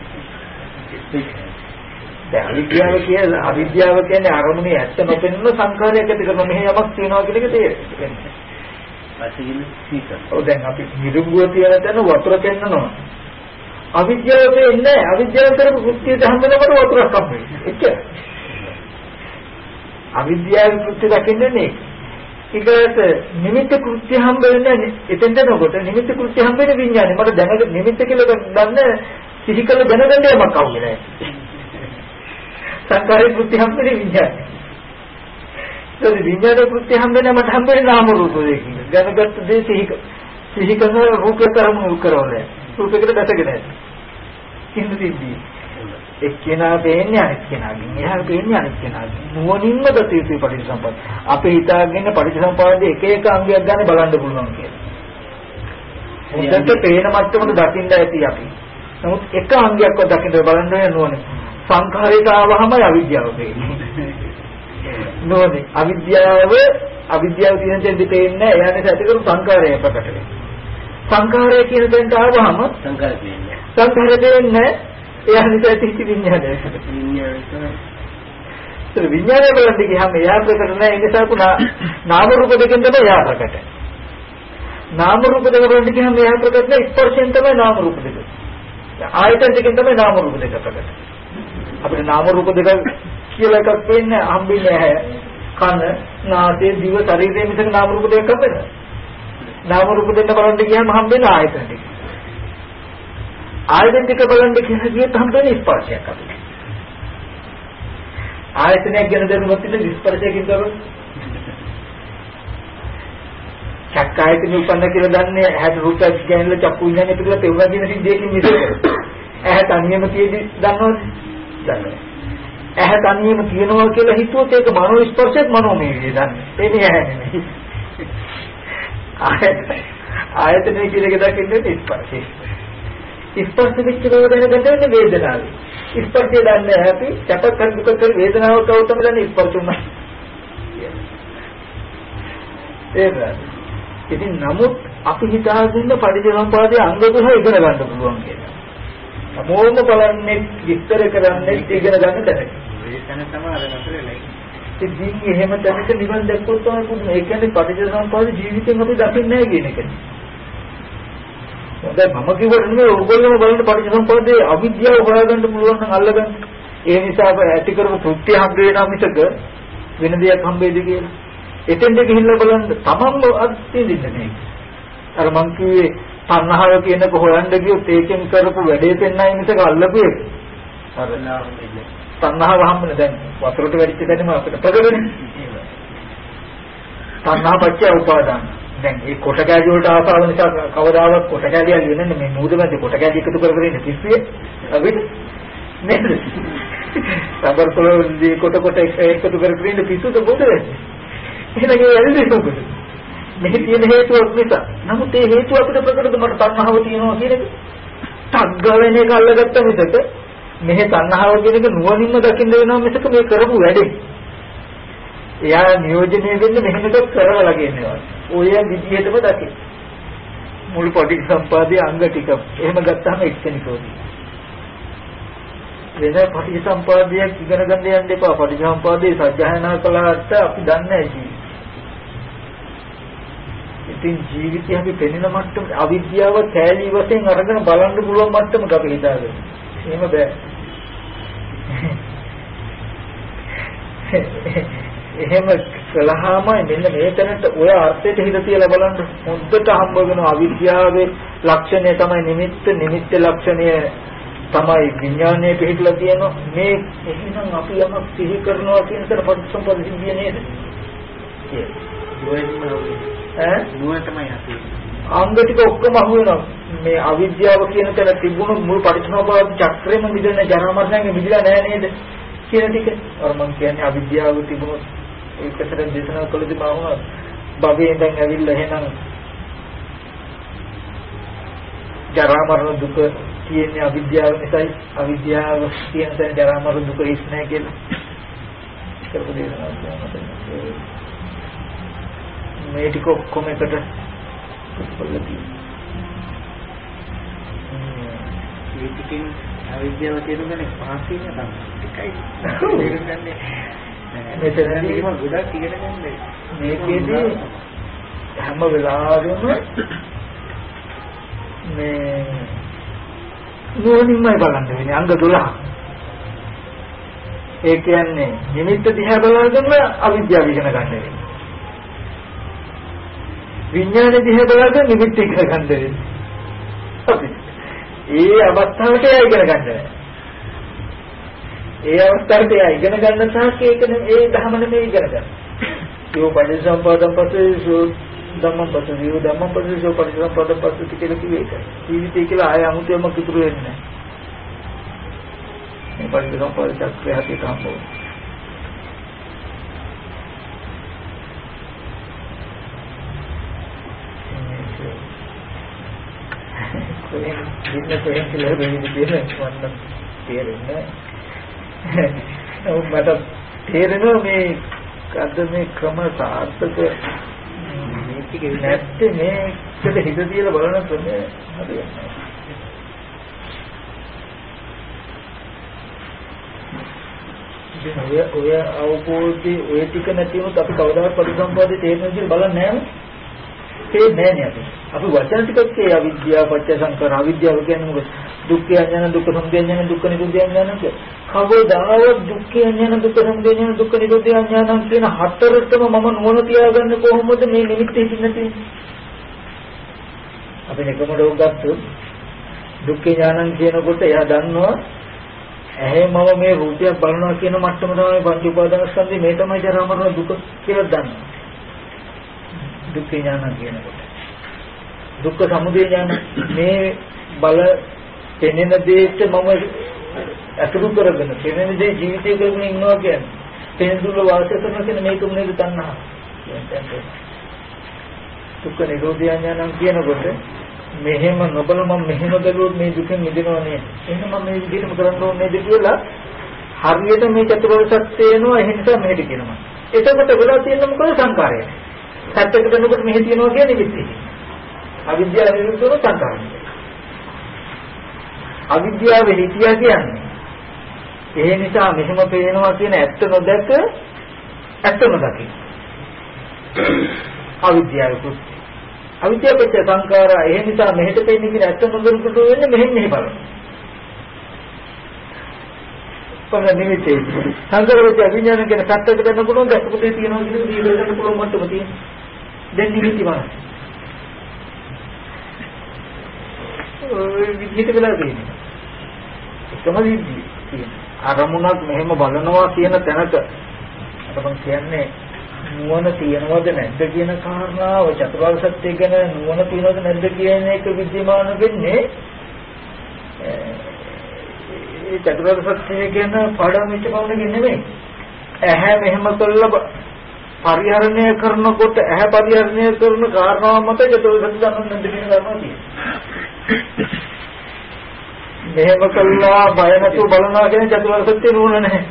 දැන් අවිද්‍යාව කියන්නේ අවිද්‍යාව කියන්නේ අරමුණේ ඇත්ත නොපෙනෙන සංඛාරයක් ඇති කරන මෙහෙ යමක් තියනවා කියන එක තේරෙන්නේ. ඇතිගෙන සීක. ඔව් දැන් අපි නිරුංගුව තියන තැන වතුර පෙන්නනවා. අවිද්‍යාව වෙන්නේ අවිද්‍යාව කරපු කෘත්‍යයට හම් වෙනකොට වතුරක් හම් වෙන්නේ. එච්චර. අවිද්‍යාව කෘත්‍ය දකින්නේ නේ. ඊගොල්ලට නිමිත්ත කෘත්‍ය හම් වෙන්නේ එතෙන්ට නකොට නිමිත්ත කෘත්‍ය හම් වෙන විඥානේ මට දැනග නිමිත්ත කියලා ගන්න සිහි කළ දැනගන්න යමක් අවුල් නැහැ. සංකාරේ කෘත්‍ය හම් වෙන විඥානේ. ඒ විඥානේ කෘත්‍ය හම් වෙන මට හම් වෙන නාම රූප දෙකකින් දැනගත්ත දේ සිහි සිහි කරන රූපතරම කරවලයි. රූපයකට දැසගෙන නැහැ. කිසිම දෙයක්. එක්කෙනා දෙන්නේ අනිත් කෙනාගෙන්. එහා දෙන්නේ අනිත් කෙනාගෙන්. නුවණින්ම දත යුතුයි පටිච්චසමුප්පාද. අපේ හිතාගෙන පටිච්චසමුප්පාදයේ එක එක අංගයක් ගන්න බලන්න පුළුවන් කියලා. උන්ට පේන මට්ටමට දකින්න ඇති අපි. නමුත් එක අංගයක්වත් දකින්න බලන්න වෙන නුවණ. සංඛාරයට ආවහම අවිද්‍යාව වෙන්නේ. නුවණ අවිද්‍යාව අවිද්‍යාව කියන දෙයක් දෙන්නේ එයාට ඇති කරු සංඛාරය ප්‍රකට වෙනවා. සංඛාරය කියන දෙයට ආවහම සංඛාරය වෙන්නේ. සංඛාරය දෙන්නේ එයා නිසා තිති විඥානය. විඥානය විඥානය බලන්න ගියාම එයා ප්‍රකට නැහැ. ඒ නිසා පුනා නාම රූප දෙකෙන් තමයි එයා ප්‍රකට. නාම රූප දෙක බලන්න ගියාම එයා ප්‍රකට නැහැ. ස්පර්ශයෙන් තමයි නාම රූප දෙක. ආයතන දෙකෙන් තමයි නාම රූප දෙක ප්‍රකට. අපිට නාම රූප දෙක කියලා එකක් වෙන්නේ හම්බෙන්නේ නැහැ. කන, නාසය, දිව, ශරීරය මිසක නාම රූප දෙකක් හම්බෙන්නේ. නාම රූප දෙක බලන්න ගියාම හම්බෙන්නේ ආයතන දෙක. ආයතන ටික බලන්න කියලා කියත් හම්බෙන්නේ ස්පර්ශයක් අපිට. ආයතනයක් ගැන දැනුමත් ඉන්න ස්පර්ශයකින් කරොත් චක්ක ආයතනෙ උපන්න කියලා දන්නේ ඇහැට රූපයක් ගැනලා චක්කු විඥානය පිටලා පෙවුනා කියන සිද්ධියකින් මිසක ඇහැ තනියම තියෙදි දන්නවද? දන්නේ. ඇහැ තනියම තියෙනවා කියලා හිතුවොත් ඒක මනෝ ස්පර්ශයක් මනෝමය වේ දන්නේ. එන්නේ ඇහැ නෙමෙයි. ආයතන ආයතනය කියන එක දකින්නේ ස්පර්ශය. ස්පර්ශ වෙච්ච බව දැනගන්න වේදනාව. ස්පර්ශය දන්නේ අපි සැප කර දුක කර වේදනාව කවුතම දන්නේ ස්පර්ශ උනා. ඒක. ඉතින් නමුත් අපි හිතාගෙන පටිච්චසමුප්පාදයේ අංග දුහ ඉගෙන ගන්න පුළුවන් කියලා. මොනම බලන්නේ විස්තර කරන්නේ ඉගෙන ගන්න දැනගන්න. වේදන තමයි අර නතරයි. ඉතින් එහෙම දැනක නිවන් දැක්කොත් තමයි පුදුම. ඒ කියන්නේ පටිච්චසමුප්පාද ජීවිතෙන් අපි දකින්නේ නැහැ කියන එක. දැන් මම කිව්වට නෙමෙයි ඔයගොල්ලෝම බලන්න පටිච්චසමුප්පාදයේ අවිද්‍යාව හොයාගන්න පුළුවන් නම් අල්ලගන්න. ඒ නිසා අප ඇති කරපු කෘත්‍ය හම්බ වෙනා මිසක වෙන දෙයක් හම්බෙයිද කියලා. එතෙන්ද ගිහිල්ලා බලන්න තමන්ම අත්දින්න නේ. අර මං කිව්වේ තණ්හාව කියනක හොයන්න ගියොත් ඒකෙන් කරපු වැඩේ පෙන්නයි මිසක අල්ලපු එක. අර තණ්හාව හම්බුනේ දැන් වතුරට වැඩිච්ච දැනම අපිට ප්‍රගමනේ. තණ්හා පත්‍ය උපාදාන. දැන් මේ කොට කැලි වලට ආසාව නිසා කවදාවත් කොට කැලිය වෙන්නේ මේ මූදමැද කොට කැලි එකතු කර කර ඉන්න පිස්සුවේ අපිට නේද? සබර්තලදී කොට කොට එකතු කර කර ඉන්න පිස්සුද මොකද වෙන්නේ? එහෙනම් ඒ ඇල්ලේ මොකද? මෙහි තියෙන හේතුවක් නිසා. නමුත් ඒ හේතුව අපිට ප්‍රකටද මට තණ්හාව තියෙනවා කියන එක. තග්ග වෙන එක අල්ලගත්ත මිසක මෙහි තණ්හාව කියන එක නුවණින්ම දකින්න වෙනවා මිසක මේ කරපු වැඩේ. එයා නියෝජනය වෙන්නේ මෙහෙම එකක් කරවලා කියනවා. ඔය විදිහටම දකින්න. මුළු පටිච්චසමුප්පාදයේ අංග ටික එහෙම ගත්තාම එක්කෙනෙකුයි. වෙන පටිච්චසමුප්පාදයක් ඉගෙන ගන්න යන්න එපා. පටිච්චසමුප්පාදයේ සත්‍යයනා කළාට අපි දන්නේ නැහැ. ඉතින් ජීවිතය අපි පෙනෙන මට්ටම අවිද්‍යාව කෑලි වශයෙන් අරගෙන බලන්න පුළුවන් මට්ටමක අපි හිතාගෙන. එහෙම බෑ. එහෙම කළාම මෙන්න මේ තැනට ඔය අර්ථයට හිත තියලා බලන්න හොද්දට හම්බ වෙන අවිද්‍යාවේ ලක්ෂණය තමයි නිමිත්ත නිමිත්ත ලක්ෂණය තමයි විඥානයේ පිහිටලා තියෙනවා මේ එහෙනම් අපි යමක් සිහි කරනවා කියන තර පරිසම්පද සිද්ධිය නේද? ඈ නුවණ තමයි අපි. අංග ටික ඔක්කොම අහු වෙනවා. මේ අවිද්‍යාව කියන තැන තිබුණු මුළු පටිච්චසමුප්පාද චක්‍රෙම මිදෙන ජරා මරණයෙන් මිදලා නැහැ නේද කියන ටික. අර මම කියන්නේ අවිද්‍යාව තිබුණු ඒකතර දේශනා කළදී මම භවයෙන් දැන් ඇවිල්ලා එහෙනම් ජරා මරණ දුක කියන්නේ අවිද්‍යාව නිසායි. අවිද්‍යාව කියන තැන ජරා මරණ දුක ඉස් නැහැ කියලා. කරපු දේශනා මේ ටික ඔක්කොම එකට පොල්ලති. මේ ටිකෙන් අවිද්‍යාව තේරුම්ගන්නේ පාසින් තමයි. එකයි තේරුම්ගන්නේ. මෙතනදී මම ගොඩක් ඉගෙන ගන්නේ. මේකේදී හැම වෙලාවෙම මේ නෝනින්මයි බලන්න වෙන්නේ අංග දොළහ. ඒ කියන්නේ නිමිත්ත දිහා බලනකොට අවිද්‍යාව ඉගෙන ගන්න වෙන්නේ. විඥාන දිහා බලනකොට නිමිත්ත ඉගෙන ගන්න වෙන්නේ. ඒ අවස්ථාවට ඒ ඉගෙන ගන්න. ඒ අවස්ථාවට ඒ ඉගෙන ගන්න තාක් ඒකනේ ඒ ධර්ම නෙමෙයි ඉගෙන ගන්න. යෝ පටිසම්පාදම් පස්සේ ධම්මං පස්සේ යෝ ධම්මං පස්සේ යෝ පටිසම්පාදම් පස්සේ කියලා කිව්වේ ඒක. ජීවිතය කියලා ආය අමුතුවම කිතුරු වෙන්නේ නැහැ. මේ පටිසම්පාද චක්‍රය හැටි තමයි. ඉන්න තේරෙන්නේ කියලා වෙන්නේ කියන්නේ වන්න තේරෙන්නේ. මට තේරෙනවා මේ අද මේ ක්‍රම සාර්ථක මේක නැත්තේ මේකට හිත තියලා බලන ක්‍රමය හරියන්නේ. ඔය ඔය අවබෝධي ඔය ටික නැති වුණොත් අපි කවදාවත් පරිසම්පාදේ තේරෙන්නේ කියලා බලන්නේ නැහැ. ඒ නෑ නේද? අපි වචන ටිකක් ඒ අවිද්‍යාව පත්‍ය සංකාර අවිද්‍යාව කියන්නේ මොකද? දුක්ඛ අඥාන දුක්ඛ සමුදය අඥාන දුක්ඛ නිරෝධය අඥාන කිය. කවදාවත් දුක්ඛ අඥාන දුක්ඛ සමුදය අඥාන දුක්ඛ නිරෝධය අඥාන කියන හතරටම මම නුවණ තියාගන්නේ කොහොමද මේ නිමිත්ත හිතින් නැති? අපි නිකමඩ උගත්තොත් දුක්ඛ ඥානං කියනකොට එයා දන්නවා ඇහැ මම මේ රූපයක් බලනවා කියන මට්ටම තමයි පංච උපාදානස්කන්ධය මේ තමයි ජරා මරණ දුක කියලා දන්නවා. දුක්ඛ ඥාන කියනකොට දුක්ඛ සමුදය ඥාන මේ බල පෙනෙන දෙයට මම අතුරු කරගෙන පෙනෙන දේ ජීවිතය කරගෙන ඉන්නවා කියන්නේ පෙන්දුල වාසය කරන කෙන මේ තුනේද තණ්හා කියන්නේ දුක්ඛ නිරෝධය ඥාන කියනකොට මෙහෙම නොබල මම මෙහෙම බැලුවොත් මේ දුකෙන් මිදෙනව නේද එහෙනම් මම මේ විදිහටම කරන්න ඕනේ නේද කියලා හරියට මේ චතුරාර්ය සත්‍ය එනවා ඒ නිසා මෙහෙට කියනවා එතකොට වෙලා තියෙන මොකද සංකාරය සත්‍යක දෙනකොට මෙහෙ තියනවා කියන්නේ නිමිති. අවිද්‍යාව විරුද්ධව සංකාරය. අවිද්‍යාව හිතියා කියන්නේ. ඒ නිසා මෙහෙම පේනවා කියන ඇත්ත නොදැක ඇත්ත නොදකි. අවිද්‍යාව කුත්. අවිද්‍යාව පිට සංකාරය ඒ නිසා මෙහෙට පේන්නේ කියන ඇත්ත නොදැනකොට වෙන්නේ මෙහෙන් මෙහෙ බලන. පොර නිමිති. සංකාරයේ අවිඥාන කියන සත්‍යක දෙනකොට දැක්කපොතේ තියෙනවා කියන දේ දෙන්න පුළුවන් මට්ටම තියෙනවා. දැන් නිමිති බලන්න. ඔය විදිහට වෙලා තියෙනවා. එකම විදිහ තියෙනවා. අරමුණක් මෙහෙම බලනවා කියන තැනක අර මම කියන්නේ නුවණ තියනවද නැද්ද කියන කාරණාව චතුරාර්ය සත්‍ය ගැන නුවණ තියනවද නැද්ද කියන එක විද්‍යමාන වෙන්නේ ඒ චතුරාර්ය සත්‍ය ගැන පාඩම් වෙච්ච බවකින් නෙමෙයි. ඇහැ මෙහෙම කළා පරිහරණය කරනකොට ඇහැ පරිහරණය කරන කාරණාව මත චතුරාර්ය සත්‍ය දන්න නැද්ද කියන කාරණාව තියෙනවා. මෙහෙම කළා බය නැතුව බලනවා කියන චතුරාර්ය සත්‍ය නුවණ නැහැ.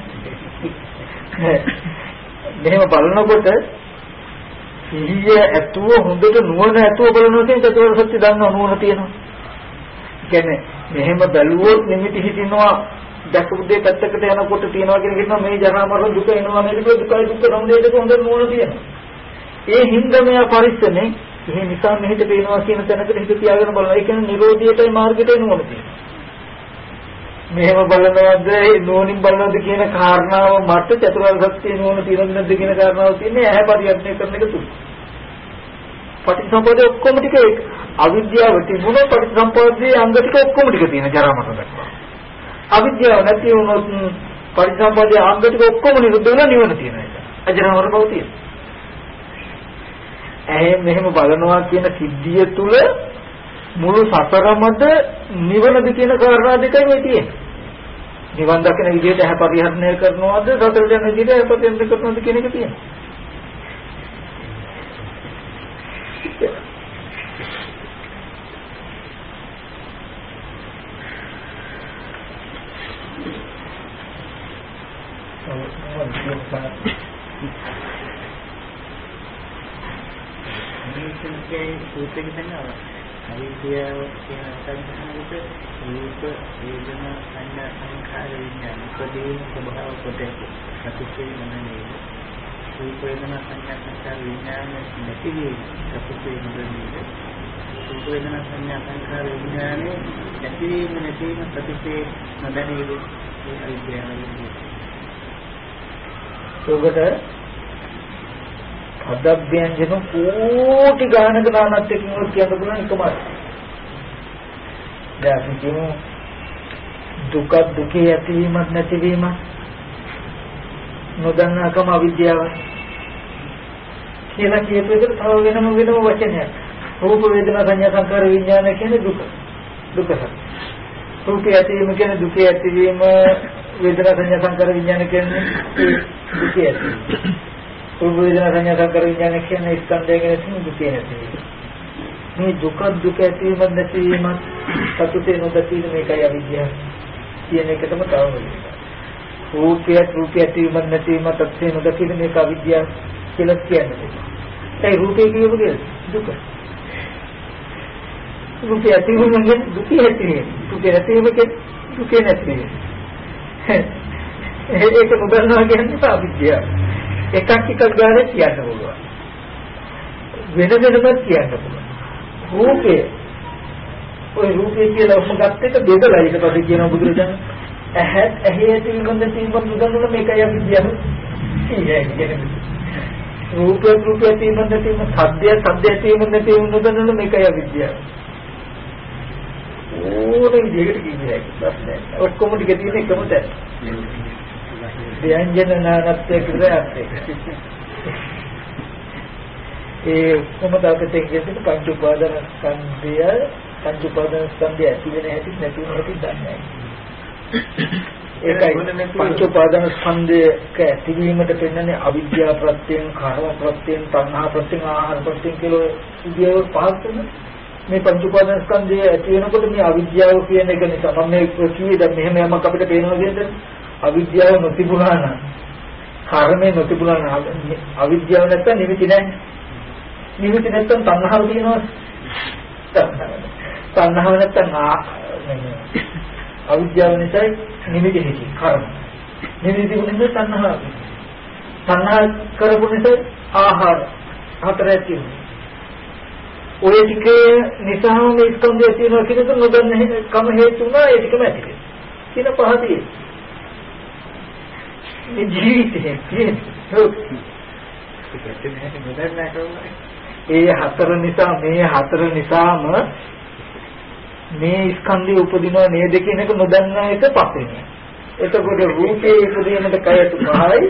මෙහෙම බලනකොට සිහිය ඇතුව හොඳට නුවණ ඇතුව බලනවා කියන චතුරාර්ය සත්‍ය දන්නව නුවණ තියෙනවා. කියන්නේ මෙහෙම බැලුවොත් නිමිති හිටිනවා දැකපු දේ පැත්තකට යනකොට තියනවා කියන කියනවා මේ ජරා මරණ දුක එනවා නේද දුකයි දුක සමුදයක හොඳ නුවණ තියෙනවා. ඒ හින්දා මෙයා පරිස්සමෙන් එහෙ නිසා මෙහෙට පේනවා කියන තැනකට හිත තියාගෙන බලනවා. ඒ කියන්නේ නිරෝධියටයි මාර්ගයටයි නුවණ තියෙනවා. මෙහෙම බලනවද නෝනින් බලනවද කියන කාරණාව මත චතුරාර්ය සත්‍ය නුවණ තියෙනවද නැද්ද කියන කාරණාව තියෙන්නේ ඇහැ පරිහරණය කරන එක තුල. පටිච්චසමුප්පාදේ ඔක්කොම ටික අවිද්‍යාව තිබුණා පටිච්චසමුප්පාදේ අංග ටික ඔක්කොම ටික තියෙන ජරා මරණ දක්වා. අවිද්‍යාව නැති වුණොත් පටිච්චසමුප්පාදේ අංග ටික ඔක්කොම නිරුද්ධ වෙලා නිවන තියෙන එක. අජරා මරණ බව තියෙන. ඇහෙන් මෙහෙම බලනවා කියන සිද්ධිය තුල මුළු සතරමද නිවනද කියන කාරණා දෙකයි මේ තියෙන්නේ. නිවන් දකින විදිහට ඇහැ පරිහරණය කරනවද සතරට යන විදිහට ඇහැ පරිහරණය කරනවද කියන එක තියෙනවා. සූත්‍රය කියනවා අවිද්‍යාව කියන සංකල්ප රූප වේදනා සංඥා සංඛාර විඥාන ප්‍රදීන ස්වභාව කොටස අපිටේ මනනේ රූප වේදනා සංඥා සංඛාර විඥාන නැතිවීම අපිටේ මනනේ රූප වේදනා සංඥා සංඛාර විඥානේ නැතිවීම නැතිවීම අපිටේ මනනේ ඒ අවිද්‍යාවයි. ඒකට අදබ්බයන්ජන කෝටි ගානක නානත් එක්ක කියන්න පුළුවන් එකමයි. දැන් අපි කියමු දුක දුකේ ඇතිවීමක් නැතිවීමක් නොදන්නාකම අවිද්‍යාවයි කියලා කියපු එකට තව වෙනම වෙනම වචනයක්. රූප වේදනා සංඥා සංකාර විඥාන කියන්නේ දුක. දුක සත්‍ය. රූපේ ඇතිවීම කියන්නේ දුකේ ඇතිවීම, වේදනා සංඥා සංකාර විඥාන කියන්නේ දුකේ ඇතිවීම. රූප වේදනා සංඥා සංකාර විඥාන කියන්නේ ස්කන්ධය ගැන දුකේ නැතිවීම. මේ දුක දුක ඇතිවීම නැතිවීම සතුටේ නොදකින මේකයි අවිද්‍යාව කියන එකටම තව වෙනවා. රූපය රූපය ඇතිවීම නැතිවීම තත්ත්වේ නොදකින මේක අවිද්‍යාව කියලා කියන්නේ. ඒ රූපේ කියුවේ දුක. රූපය ඇතිවීම කියන්නේ දුකේ ඇතිවීම. දුකේ නැතිවීම කියන්නේ දුකේ නැතිවීම. ඒක නොදන්නවා කියන්නේ අවිද්‍යාව. එකක් එකක් ගානේ කියන්න පුළුවන්. වෙන වෙනම කියන්න පුළුවන්. රූපය ඔය රූපය කියලා ඔක්කොම ගත්ත එක බෙදලා ඊට පස්සේ කියනවා බුදුරජාණන් ඇහැ ඇහි ඇතිවීමෙන් තීව්‍ර දුදන්නන මේකයි අවිද්‍යාව කියන්නේ. රූපය රූපය ඇතිවීමෙන් තීව්‍ර සද්දය සද්දය ඇතිවීමෙන් තීව්‍ර දුදන්නන මේකයි අවිද්‍යාව. ඕනේ විදිහට කියන්නේ ප්‍රශ්නයක්. ඔක්කොම ටික තියෙන එකම තැන. ව්‍යංජන නානත්වය කියලා අර්ථය. ඒ කොහොමද කියන්නේ පංච උපාදාන ස්කන්ධය පංච උපාදාන ස්කන්ධය ඇති වෙන හැටි නැති වෙන හැටි දන්නේ නැහැ. ඒකයි පංච උපාදාන ස්කන්ධයක ඇතිවීමට පෙන්නන්නේ අවිද්‍යාව ප්‍රත්‍යයෙන්, කර්ම ප්‍රත්‍යයෙන්, තණ්හා ප්‍රත්‍යයෙන්, ආහාර ප්‍රත්‍යයෙන් කියලා විදියව පහක් වෙන මේ පංච උපාදාන ස්කන්ධය ඇති වෙනකොට මේ අවිද්‍යාව කියන එක නිසා මම මේ කිව්වේ දැන් මෙහෙම යමක් අපිට පේනවා කියන්නේ අවිද්‍යාව නොතිබුණා නම් කර්මය නොතිබුණා නම් අවිද්‍යාව නැත්තම් නිමිති නැහැ. නිමිති නැත්තම් තණ්හාව තියෙනවා. තණ්හාව නැත්තම් අවිද්‍යාව නිසා නිමිති හිතේ කර්ම. නිමිති තිබුණේ තණ්හාව. තණ්හා කරපු නිසා ආහාර හතරක් තියෙනවා. ඔය ටික නිසා මේ ස්කන්ධය තියෙනවා කියන එක නොදන්න කම හේතු වුණා ඒ ටිකම ඇති වෙනවා. කියන පහතියි. මේ ජීවිතේ කියන්නේ ඒ හතර නිසා මේ හතර නිසාම මේ ස්කන්ධය උපදිනවා නේද කියන එක නොදන්න එක පස්සේ. එතකොට රූපේ උපදිනට කයට පහයි,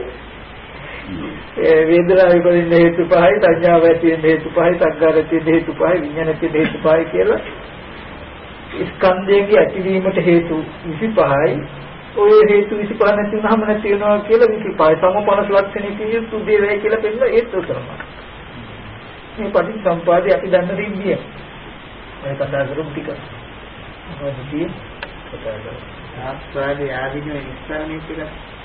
වේදනාව උපදින හේතු පහයි, සංඥාව ඇති වෙන හේතු පහයි, සංකාර ඇති වෙන හේතු පහයි, විඥාන ඇති වෙන හේතු පහයි කියලා ස්කන්ධයේ ඇතිවීමට හේතු විසිපහයි. ඔය හේතු විසිපහ නැති වුනහම නැති වෙනවා කියලා විසිපහයි. සමපනස් ලක්ෂණ කියේ සුද්ධේ වේ කියලා පෙන්නන ඒත් උතරම. මේ පටිච්චසමුපාදේ අපි දන්න දෙන්නේ. මේ කතා කරමු ටික. මොකද කියන්නේ? කතා කරමු. ආස්වාදේ ආදීනෝ ඉස්සරනේ කියලා.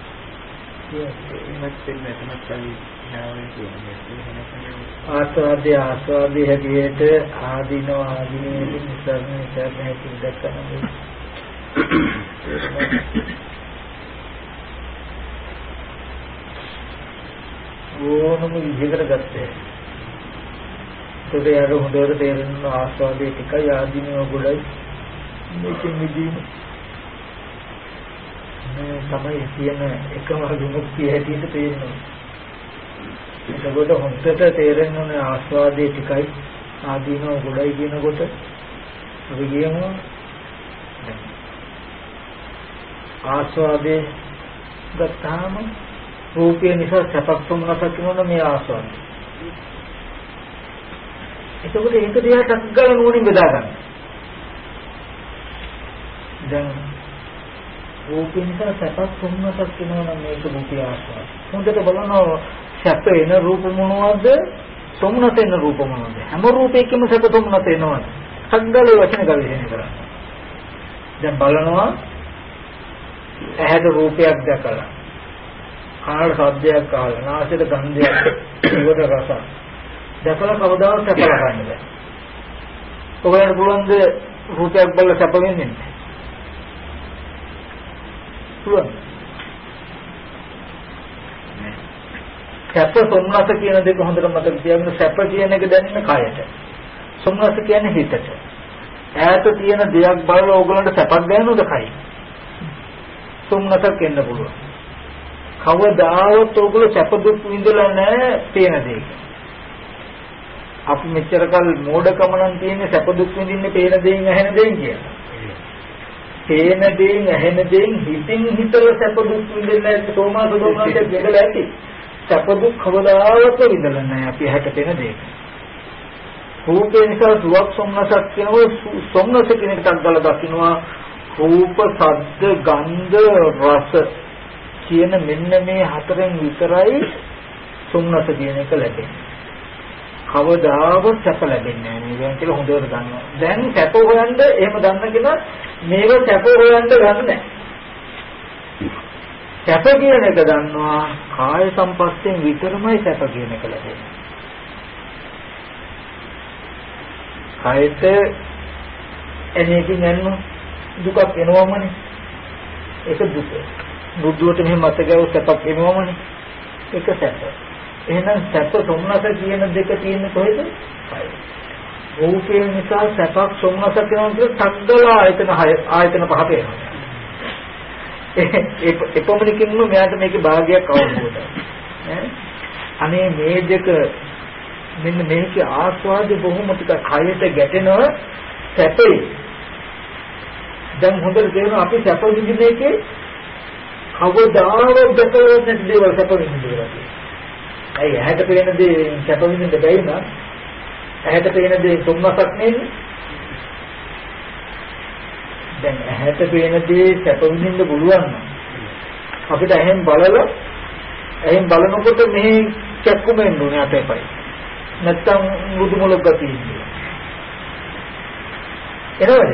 ඒකත් දෙන්න තමයි ඥානය කියන්නේ. ආස්වාදේ ආස්වාදේ හැටියට ආදීනෝ ආදීනෝ ඉස්සරනේ ඉස්සරනේ කියලා දක්වනවා. ඕනම විදිහකට ගත්තේ. ඒකේ අර හොඳට තේරෙන ආස්වාදයේ ටිකයි ආදීනව ගොඩයි මේකෙන් විදිහ මේ තමයි කියන එකම විමුක්තිය හැටියට තේරෙනවා. ඒකකොට හොඳට තේරෙන ඕනේ ආස්වාදයේ ටිකයි ආදීනව ගොඩයි කියනකොට අපි කියමු ආස්වාදයේ ගත්තාම රූපය නිසා සැපක් සම්මතක් වෙනවා මේ ආස්වාදය. එතකොට ඒක දිහා ටක් ගාලා නෝනින් බෙදා ගන්න. දැන් රූපේ නිසා සැපක් සොම්නසක් වෙනවා නම් මේක රූපය ආස්වාද. හොඳට බලනවා සැප එන රූප මොනවද? සොම්නස එන රූප මොනවද? හැම රූපයකම සැප සොම්නස එනවද? ටක් වචන ගවේෂණය කරන්න. දැන් බලනවා ඇහැට රූපයක් දැකලා, කනට ශබ්දයක් අහලා, නාසයට ගන්ධයක්, දිවට රසක් දැකලා කවදාවත් සැප ලබන්නේ නැහැ. ඔයගොල්ලන්ට පුළුවන්ද රූපයක් බලලා සැප වෙන්නේ? පුළුවන්. සැප සොම්නස කියන දෙක හොඳට මතක තියාගන්න. සැප කියන එක දැනෙන්නේ කයට. සොම්නස කියන්නේ හිතට. ඈත තියෙන දෙයක් බලලා ඕගොල්ලන්ට සැපක් දැනෙනවද කයි? සොම්නසක් එන්න පුළුවන්. කවදාවත් ඕගොල්ලෝ සැප දුක් විඳලා නැහැ පේන දෙයක. අපි මෙච්චර කල් මෝඩකම නම් තියෙන්නේ සැප දුක් විඳින්නේ පේන දෙයින් ඇහෙන දෙයින් කියලා. පේන දෙයින් ඇහෙන දෙයින් හිතින් හිතලා සැප දුක් විඳින්න නැති සෝමා සෝමනාට දෙදලා ඇති. සැප දුක් කවදාවත් විඳලා නැහැ අපි හැට පේන දෙයක. රූපේ නිසා දුක් සොම්නසක් කියනවා. සොම්නස කියන එකක් ගල දකින්නවා. රූප, ශබ්ද, ගන්ධ, රස කියන මෙන්න මේ හතරෙන් විතරයි සොම්නස කියන එක ලැබෙන්නේ. කවදාවත් සැප ලැබෙන්නේ නැහැ මේවෙන් කියලා හොඳට ගන්නවා. දැන් සැප හොයන්න එහෙම ගන්න කෙනා මේව සැප හොයන්න ගන්නෑ. සැප කියන එක දන්නවා කාය සම්පස්යෙන් විතරමයි සැප කියන එක ලැබෙන්නේ. කායත එනේකින් යන දුකක් එනවමනේ. ඒක දුක. බුද්ධුවට මෙහෙම මතකව සැපක් එනවමනේ. ඒක සැප. එහෙනම් සැප සොම්නස කියන දෙක තියෙන්නේ කොහෙද? කායය. රූපේ නිසා සැපක් සොම්නසක් වෙනවා කියන තද්දලා ආයතන හය ආයතන පහට එනවා. ඒ එපමණකින්ම මෙයාට මේකේ භාගයක් අවබෝධයි. ඈ අනේ මේ දෙක මෙන්න මේකේ ආස්වාද බොහොම ටික කයට ගැටෙනවා සැපේ. දැන් හොඳට තේරෙනවා අපි සැප විඳින එකේ කවදාවත් දැකලා නැති දේවල් සැප විඳිනවා. අය ඇහැට පේන දේ සැප විඳින්න බැයි නම් ඇහැට පේන දේ සොම්නසක් නෙන්නේ. දැන් ඇහැට පේන දේ සැප විඳින්න පුළුවන් නම් අපිට ඇහෙන් බලලා ඇහෙන් බලනකොට මෙහි චක්කුම එන්නේ අපේපයි. නැත්තම් මුදු මොලක් ගතිය ඉන්නේ. එනවද?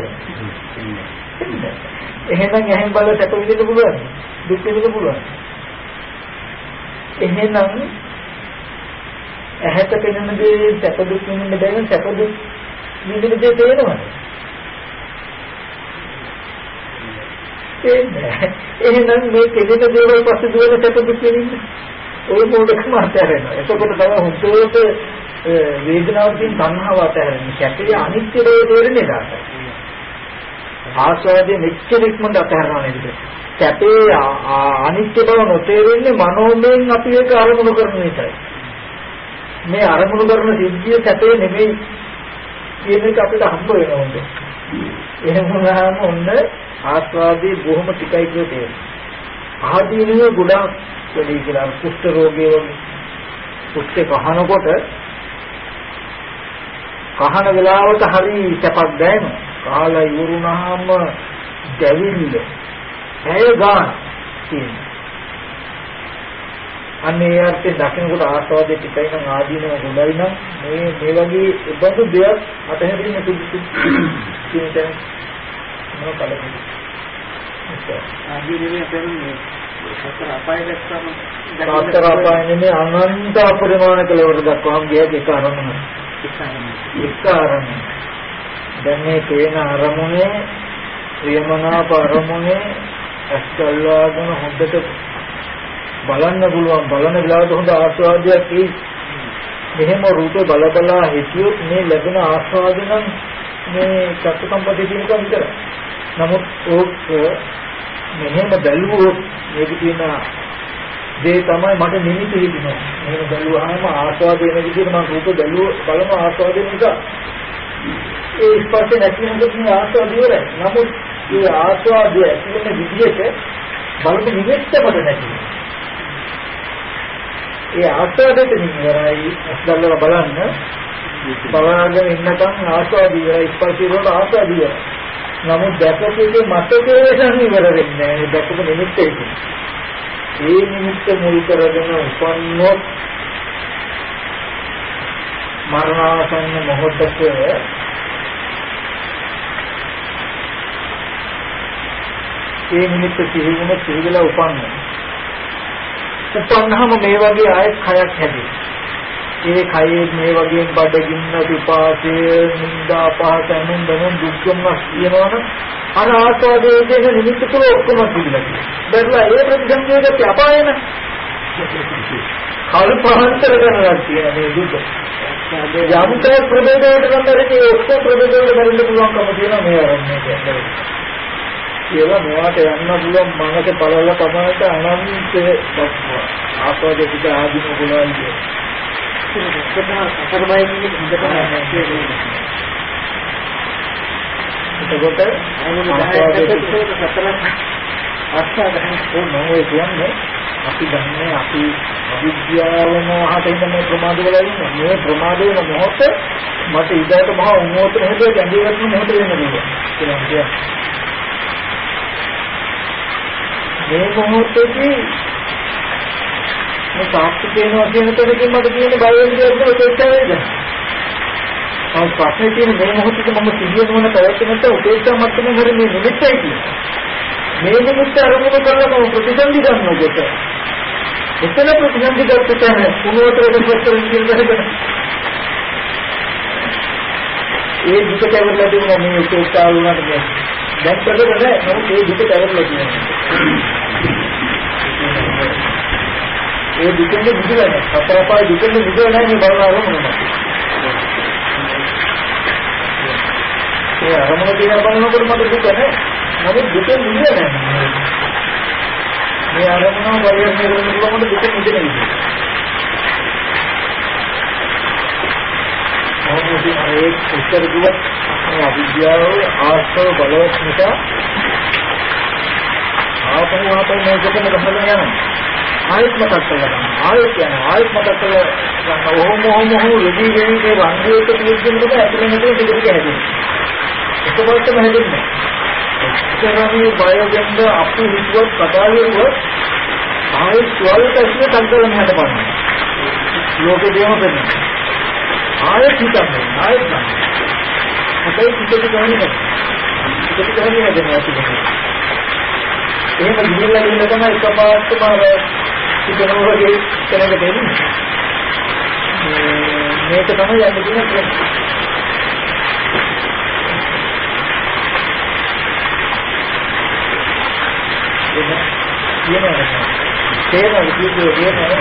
එහෙනම් ඇහෙන් බලලා සැප විඳින්න පුළුවන්. දුක් විඳින්න පුළුවන්. එහෙනම් ඇහැට පෙනෙන දේ සැප දුක් විඳින්න බැහැ. සැප දුක් විඳින දේ තේරෙනවද? එහෙනම් මේ කෙනෙක් දේවල් පස්සේ දුවන සැප දුක් විඳින්න ඔය මොඩකම අතහැරෙනවා. එතකොට තමයි හුදුට වේදනාව කියන තණ්හාව අතහැරෙන්නේ. සැපේ අනිත්‍ය බව තේරෙන්නේ නැහැ. ආස්වාදයේ මෙච්චර ඉක්මනට අතහැරනවා නේද? සැපේ අනිත්‍ය බව නොතේරෙන්නේ මනෝමයෙන් අපි ඒක අරමුණු කරන එකයි. මේ අරමුණු කරන සිද්ධිය සැපේ නෙමෙයි කියන එක අපිට හම්බ වෙනවා. එහෙම වුණාම ඔන්න ආස්වාදයේ බොහොම ටිකයි කියලා තේරෙනවා. ආදීනව ගොඩාක් වැඩි කියලා කුෂ්ඨ රෝගී වගේ කුෂ්ඨේ කහනකොට කහන වෙලාවට හරි සැපක් දැනෙනවා. කාලා ඉවරුනහම දැවිල්ල ඇය ගන්න තියෙනවා. අන්නේ යර්ථේ දකින්නකොට ආස්වාදයේ ටිකයි නම් ආදීනව ගොඩයි නම් මේ මේ වගේ ඉබඳු දෙයක් අතහැරීම සුදුසු කියන එක මොන කලකද? ආදීනවේ අපේ සතර අපාය දැක්කම සතර අපාය නෙමෙයි අනන්ත අපරිමාණ කෙලවර දක්වාම ගියත් එක අරමුණ. එක අරමුණ. දැන් මේ තේන අරමුණේ ප්‍රියමනාප අරමුණේ අස්කල්ලාගෙන හොඳට බලන්න පුළුවන්. බලන වෙලාවට හොඳ ආස්වාදයක් එයි. මෙහෙම රූපේ බල බලා හිටියොත් මේ ලැබෙන ආස්වාද නම් මේ චක්ක සම්පතේ තියෙන එක විතරයි. නමුත් ඕක මෙහෙම බැලුවොත් මේක තියෙන දේ තමයි මට නිමිති හිතෙනවා. මෙහෙම බැලුවාම ආස්වාද වෙන විදිහට මම රූප බැලුව බලන ආස්වාදේ නිසා ඒ ස්පර්ශ නැති වෙනකොට මේ ආස්වාද ඉවරයි. නමුත් මේ ආස්වාදය කියන විදිහට බලන නිමිත්ත මට නැති. ඒ ආස්වාදයට නිවරයි අස්දල්ලා බලන්න බලනගෙන ඉන්නකම් ආස්වාදී වෙලා ස්පර්ශය වල ආස්වාදී වෙනවා. නමුත් දැකපුවේ මතකේ සංවර වෙන්නේ නැහැ. දැකපු නිමිත්ත ඒක. ඒ නිමිත්ත මුල් කරගෙන උපන්නොත් මරණාසන්න මොහොතක ඒ නිමිත්ත සිහිවුණ සිහිලා උපන්නා. උපන්නාම මේ වගේ ආයෙත් කයක් හැදේ. ඒ කයේ මේ වගේ බඩගින්න විපාකය නිന്ദා පහත අනුන්දන දුක්ඛමස් කියනවනම් අර ආස්වාදයේ තියෙන නිමිත්ත තුල ඔක්කොම තිබිලා තියෙනවා. බැලුවා ඒ ප්‍රතිසංවේදක අපායන කල්පහන්තර කරනවා කියන මේ දුක. යම්තේ ප්‍රබේදයට ගන්නරේ ඔක්කොම ප්‍රබේදවල බැලන්න පුළුවන්කම තියෙනවා මේ ආරම්භය කියන්නේ. ඒවා මෙයාට යන්න පුළුවන් මනස බලල තමයි අනන්ත ආස්වාදයේ පිට ආදීන පුළුවන් කියන්නේ. සතරමයි කියන්නේ හොඳට නැහැ. එතකොට අනුමතයට සතර ආස්වාදයෙන් ඕනෝයි කියන්නේ අපි දන්නේ අපි අවිද්‍යාවම හටින්න මේ ප්‍රමාද වෙලා ඉන්නේ. මේ ප්‍රමාද වෙන මොහොත මට ඊට මහා උන්මෝතන හැදෙයි ගැඹීරක් මොහොත වෙනවා කියලා. මේ මොහොතේදී මේ සාක්ෂි කියනවා කියන තැනකින් මට කියන්නේ බය වෙන දෙයක් නෙවෙයි උපේක්ෂා වේද. ආ ප්‍රශ්නේ තියෙන මේ මොහොතේ මම සිහිය නොවන පැවැත්මට උපේක්ෂා මට්ටමේ හරි මේ නිමිත්තයි කියන්නේ. මේ නිමිත්ත අරමුණු කරලා ප්‍රතිසන්දි ගන්නකොට එතන ප්‍රතිසන්දි ගන්නකොට කුණුවතරේ පොත්තරින් කියනකොට ඒ දුක කැවරලා දෙනවා මේ උපේක්ෂා වුණාට දැන් ප්‍රකට නැහැ. නමුත් ඒ දුක කැවරලා තියෙනවා. ඒ දුකෙන් මිදෙලා නැහැ. සතරපායි දුකෙන් මිදෙලා නැහැ මේ බලන අරමුණ. ඒ අරමුණ දිහා බලනකොට මට දුක නැහැ. නමුත් දුකෙන් මිදෙලා නැහැ. මේ අරමුණ වලින් කරනකොට මට දුක මිදෙන්නේ නැහැ. මොකද ඒ උත්තර දුක අවිද්‍යාව ආශ්‍රව බලවත් නිසා ආපහු ආපහු මේකම ගහලා යනවා. ආයත් මතක් කරගන්න. ආයත් යන ආයත් මතක් කරගන්න. ඔහොම ඔහොම ඔහොම රෙදි වෙන්නේ රංගයක තියෙනකොට ඇතුළේ මෙතන ටික ටික හැදෙනවා. එකපාරටම හැදෙන්නේ නැහැ. ඒකමයි බයෝගෙන්ද අපි හිතුවත් කතා කරුවොත් ආයත් ස්වල්ප ඇස්සේ තංගලම හදපන්න. ලෝකේ දේම වෙන්නේ. ආයත් හිතන්නේ ආයත් නැහැ. අපේ පිටේ ගන්නේ. පිටේ ගන්නේ නැහැ අපි. එහෙම ගිහිල්ලා ඉන්න තමයි එකපාරටම අර හිතනවා වගේ කෙනෙක් දෙන්නේ. මේක තමයි යන්නේ කියන්නේ. කියනවා තේරෙන විදිහට කියනවා.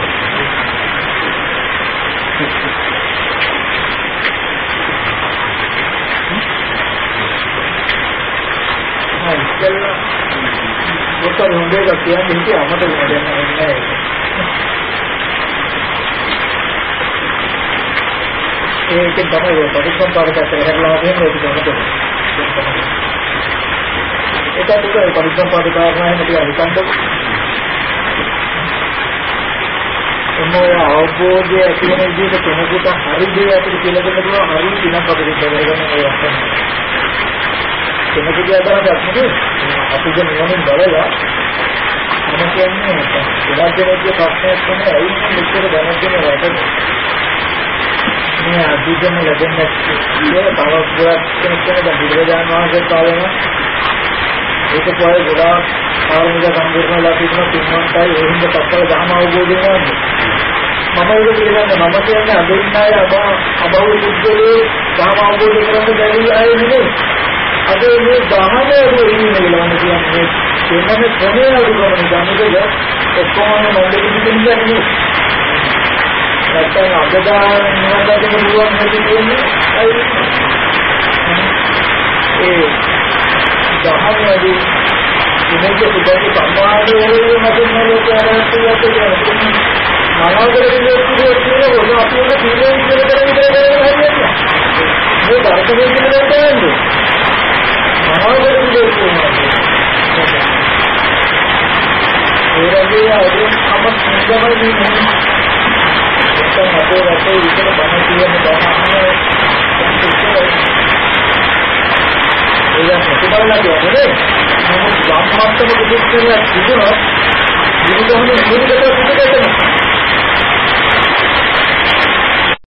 හරි ඉතින් මොකද හොඳේ කියන්නේ ඉතින් අමතක වෙන්නේ නැහැ. ඒකෙන් තමයි පරිසම්පාදක කරලා දෙන්නේ ඒක තමයි. ඒකට උඩ පරිසම්පාදක කාරණා හිටියා හිතන්න. මොන අවබෝධය ඇති වෙන විදිහට කෙනෙකුට හරි දේ අපිට කියලා දෙන්න පුළුවන් හරි දිනක් අපිට කරගෙන ඒ අතන. කෙනෙකුගේ අදහසක් නෙවෙයි. අපිට මොනින් බලලා මම කියන්නේ ඉලාජනෝගේ ප්‍රශ්නයක් තමයි ඇයි මෙච්චර දැනගෙන රැඳෙන්නේ. මේ අධිගම ලැබෙන්නේ කියලා තව ගොඩක් කෙනෙක් කෙනෙක් බුදුරජාණන් වහන්සේ කාලේම ඒක පොයේ ගොඩාක් ආරම්භක සම්පූර්ණලා තිබුණා පින්වන්තයි ඒ හින්දා තත්ත්ව ධර්ම අවබෝධ වෙනවා. මම ඒක පිළිගන්නේ මම කියන්නේ අදින්නාය අබ අබෞ බුද්ධලේ ධර්ම අවබෝධ කරගන්න බැරි අය නෙවෙයි. අද මේ ධර්මයේ ඉන්නේ වෙලාවන කියන්නේ එන්නම ක්‍රමයේ අනුගමනය කරනකොට ඔක්කොම මොඩෙල් දෙකකින් ගන්නේ. නැත්නම් අදදාන නිවදට පුළුවන් හැටි කියන්නේ ඒ ධර්මයේදී මේක සුබයි සම්මාදයේ මතින් නෝකාරයත් කියන්නේ මනෝදරයේ කියන්නේ ඔය අපේ තීරණ ඉස්සර කරගෙන ඉඳලා හරියට. මේ ධර්මයේ කියන්නේ මොකක්ද? මනෝදරයේ කියන්නේ ඒ වගේ අදින් අපත් නිගමනය වෙනවා. ඒක අපේ රටේ විතර බණ කියන බණ බලලා කියන්නේ නමුත් ධම්මත්තම දුක් කියලා තිබුණා විරුද්ධවම නිරුද්ධ පිටකටම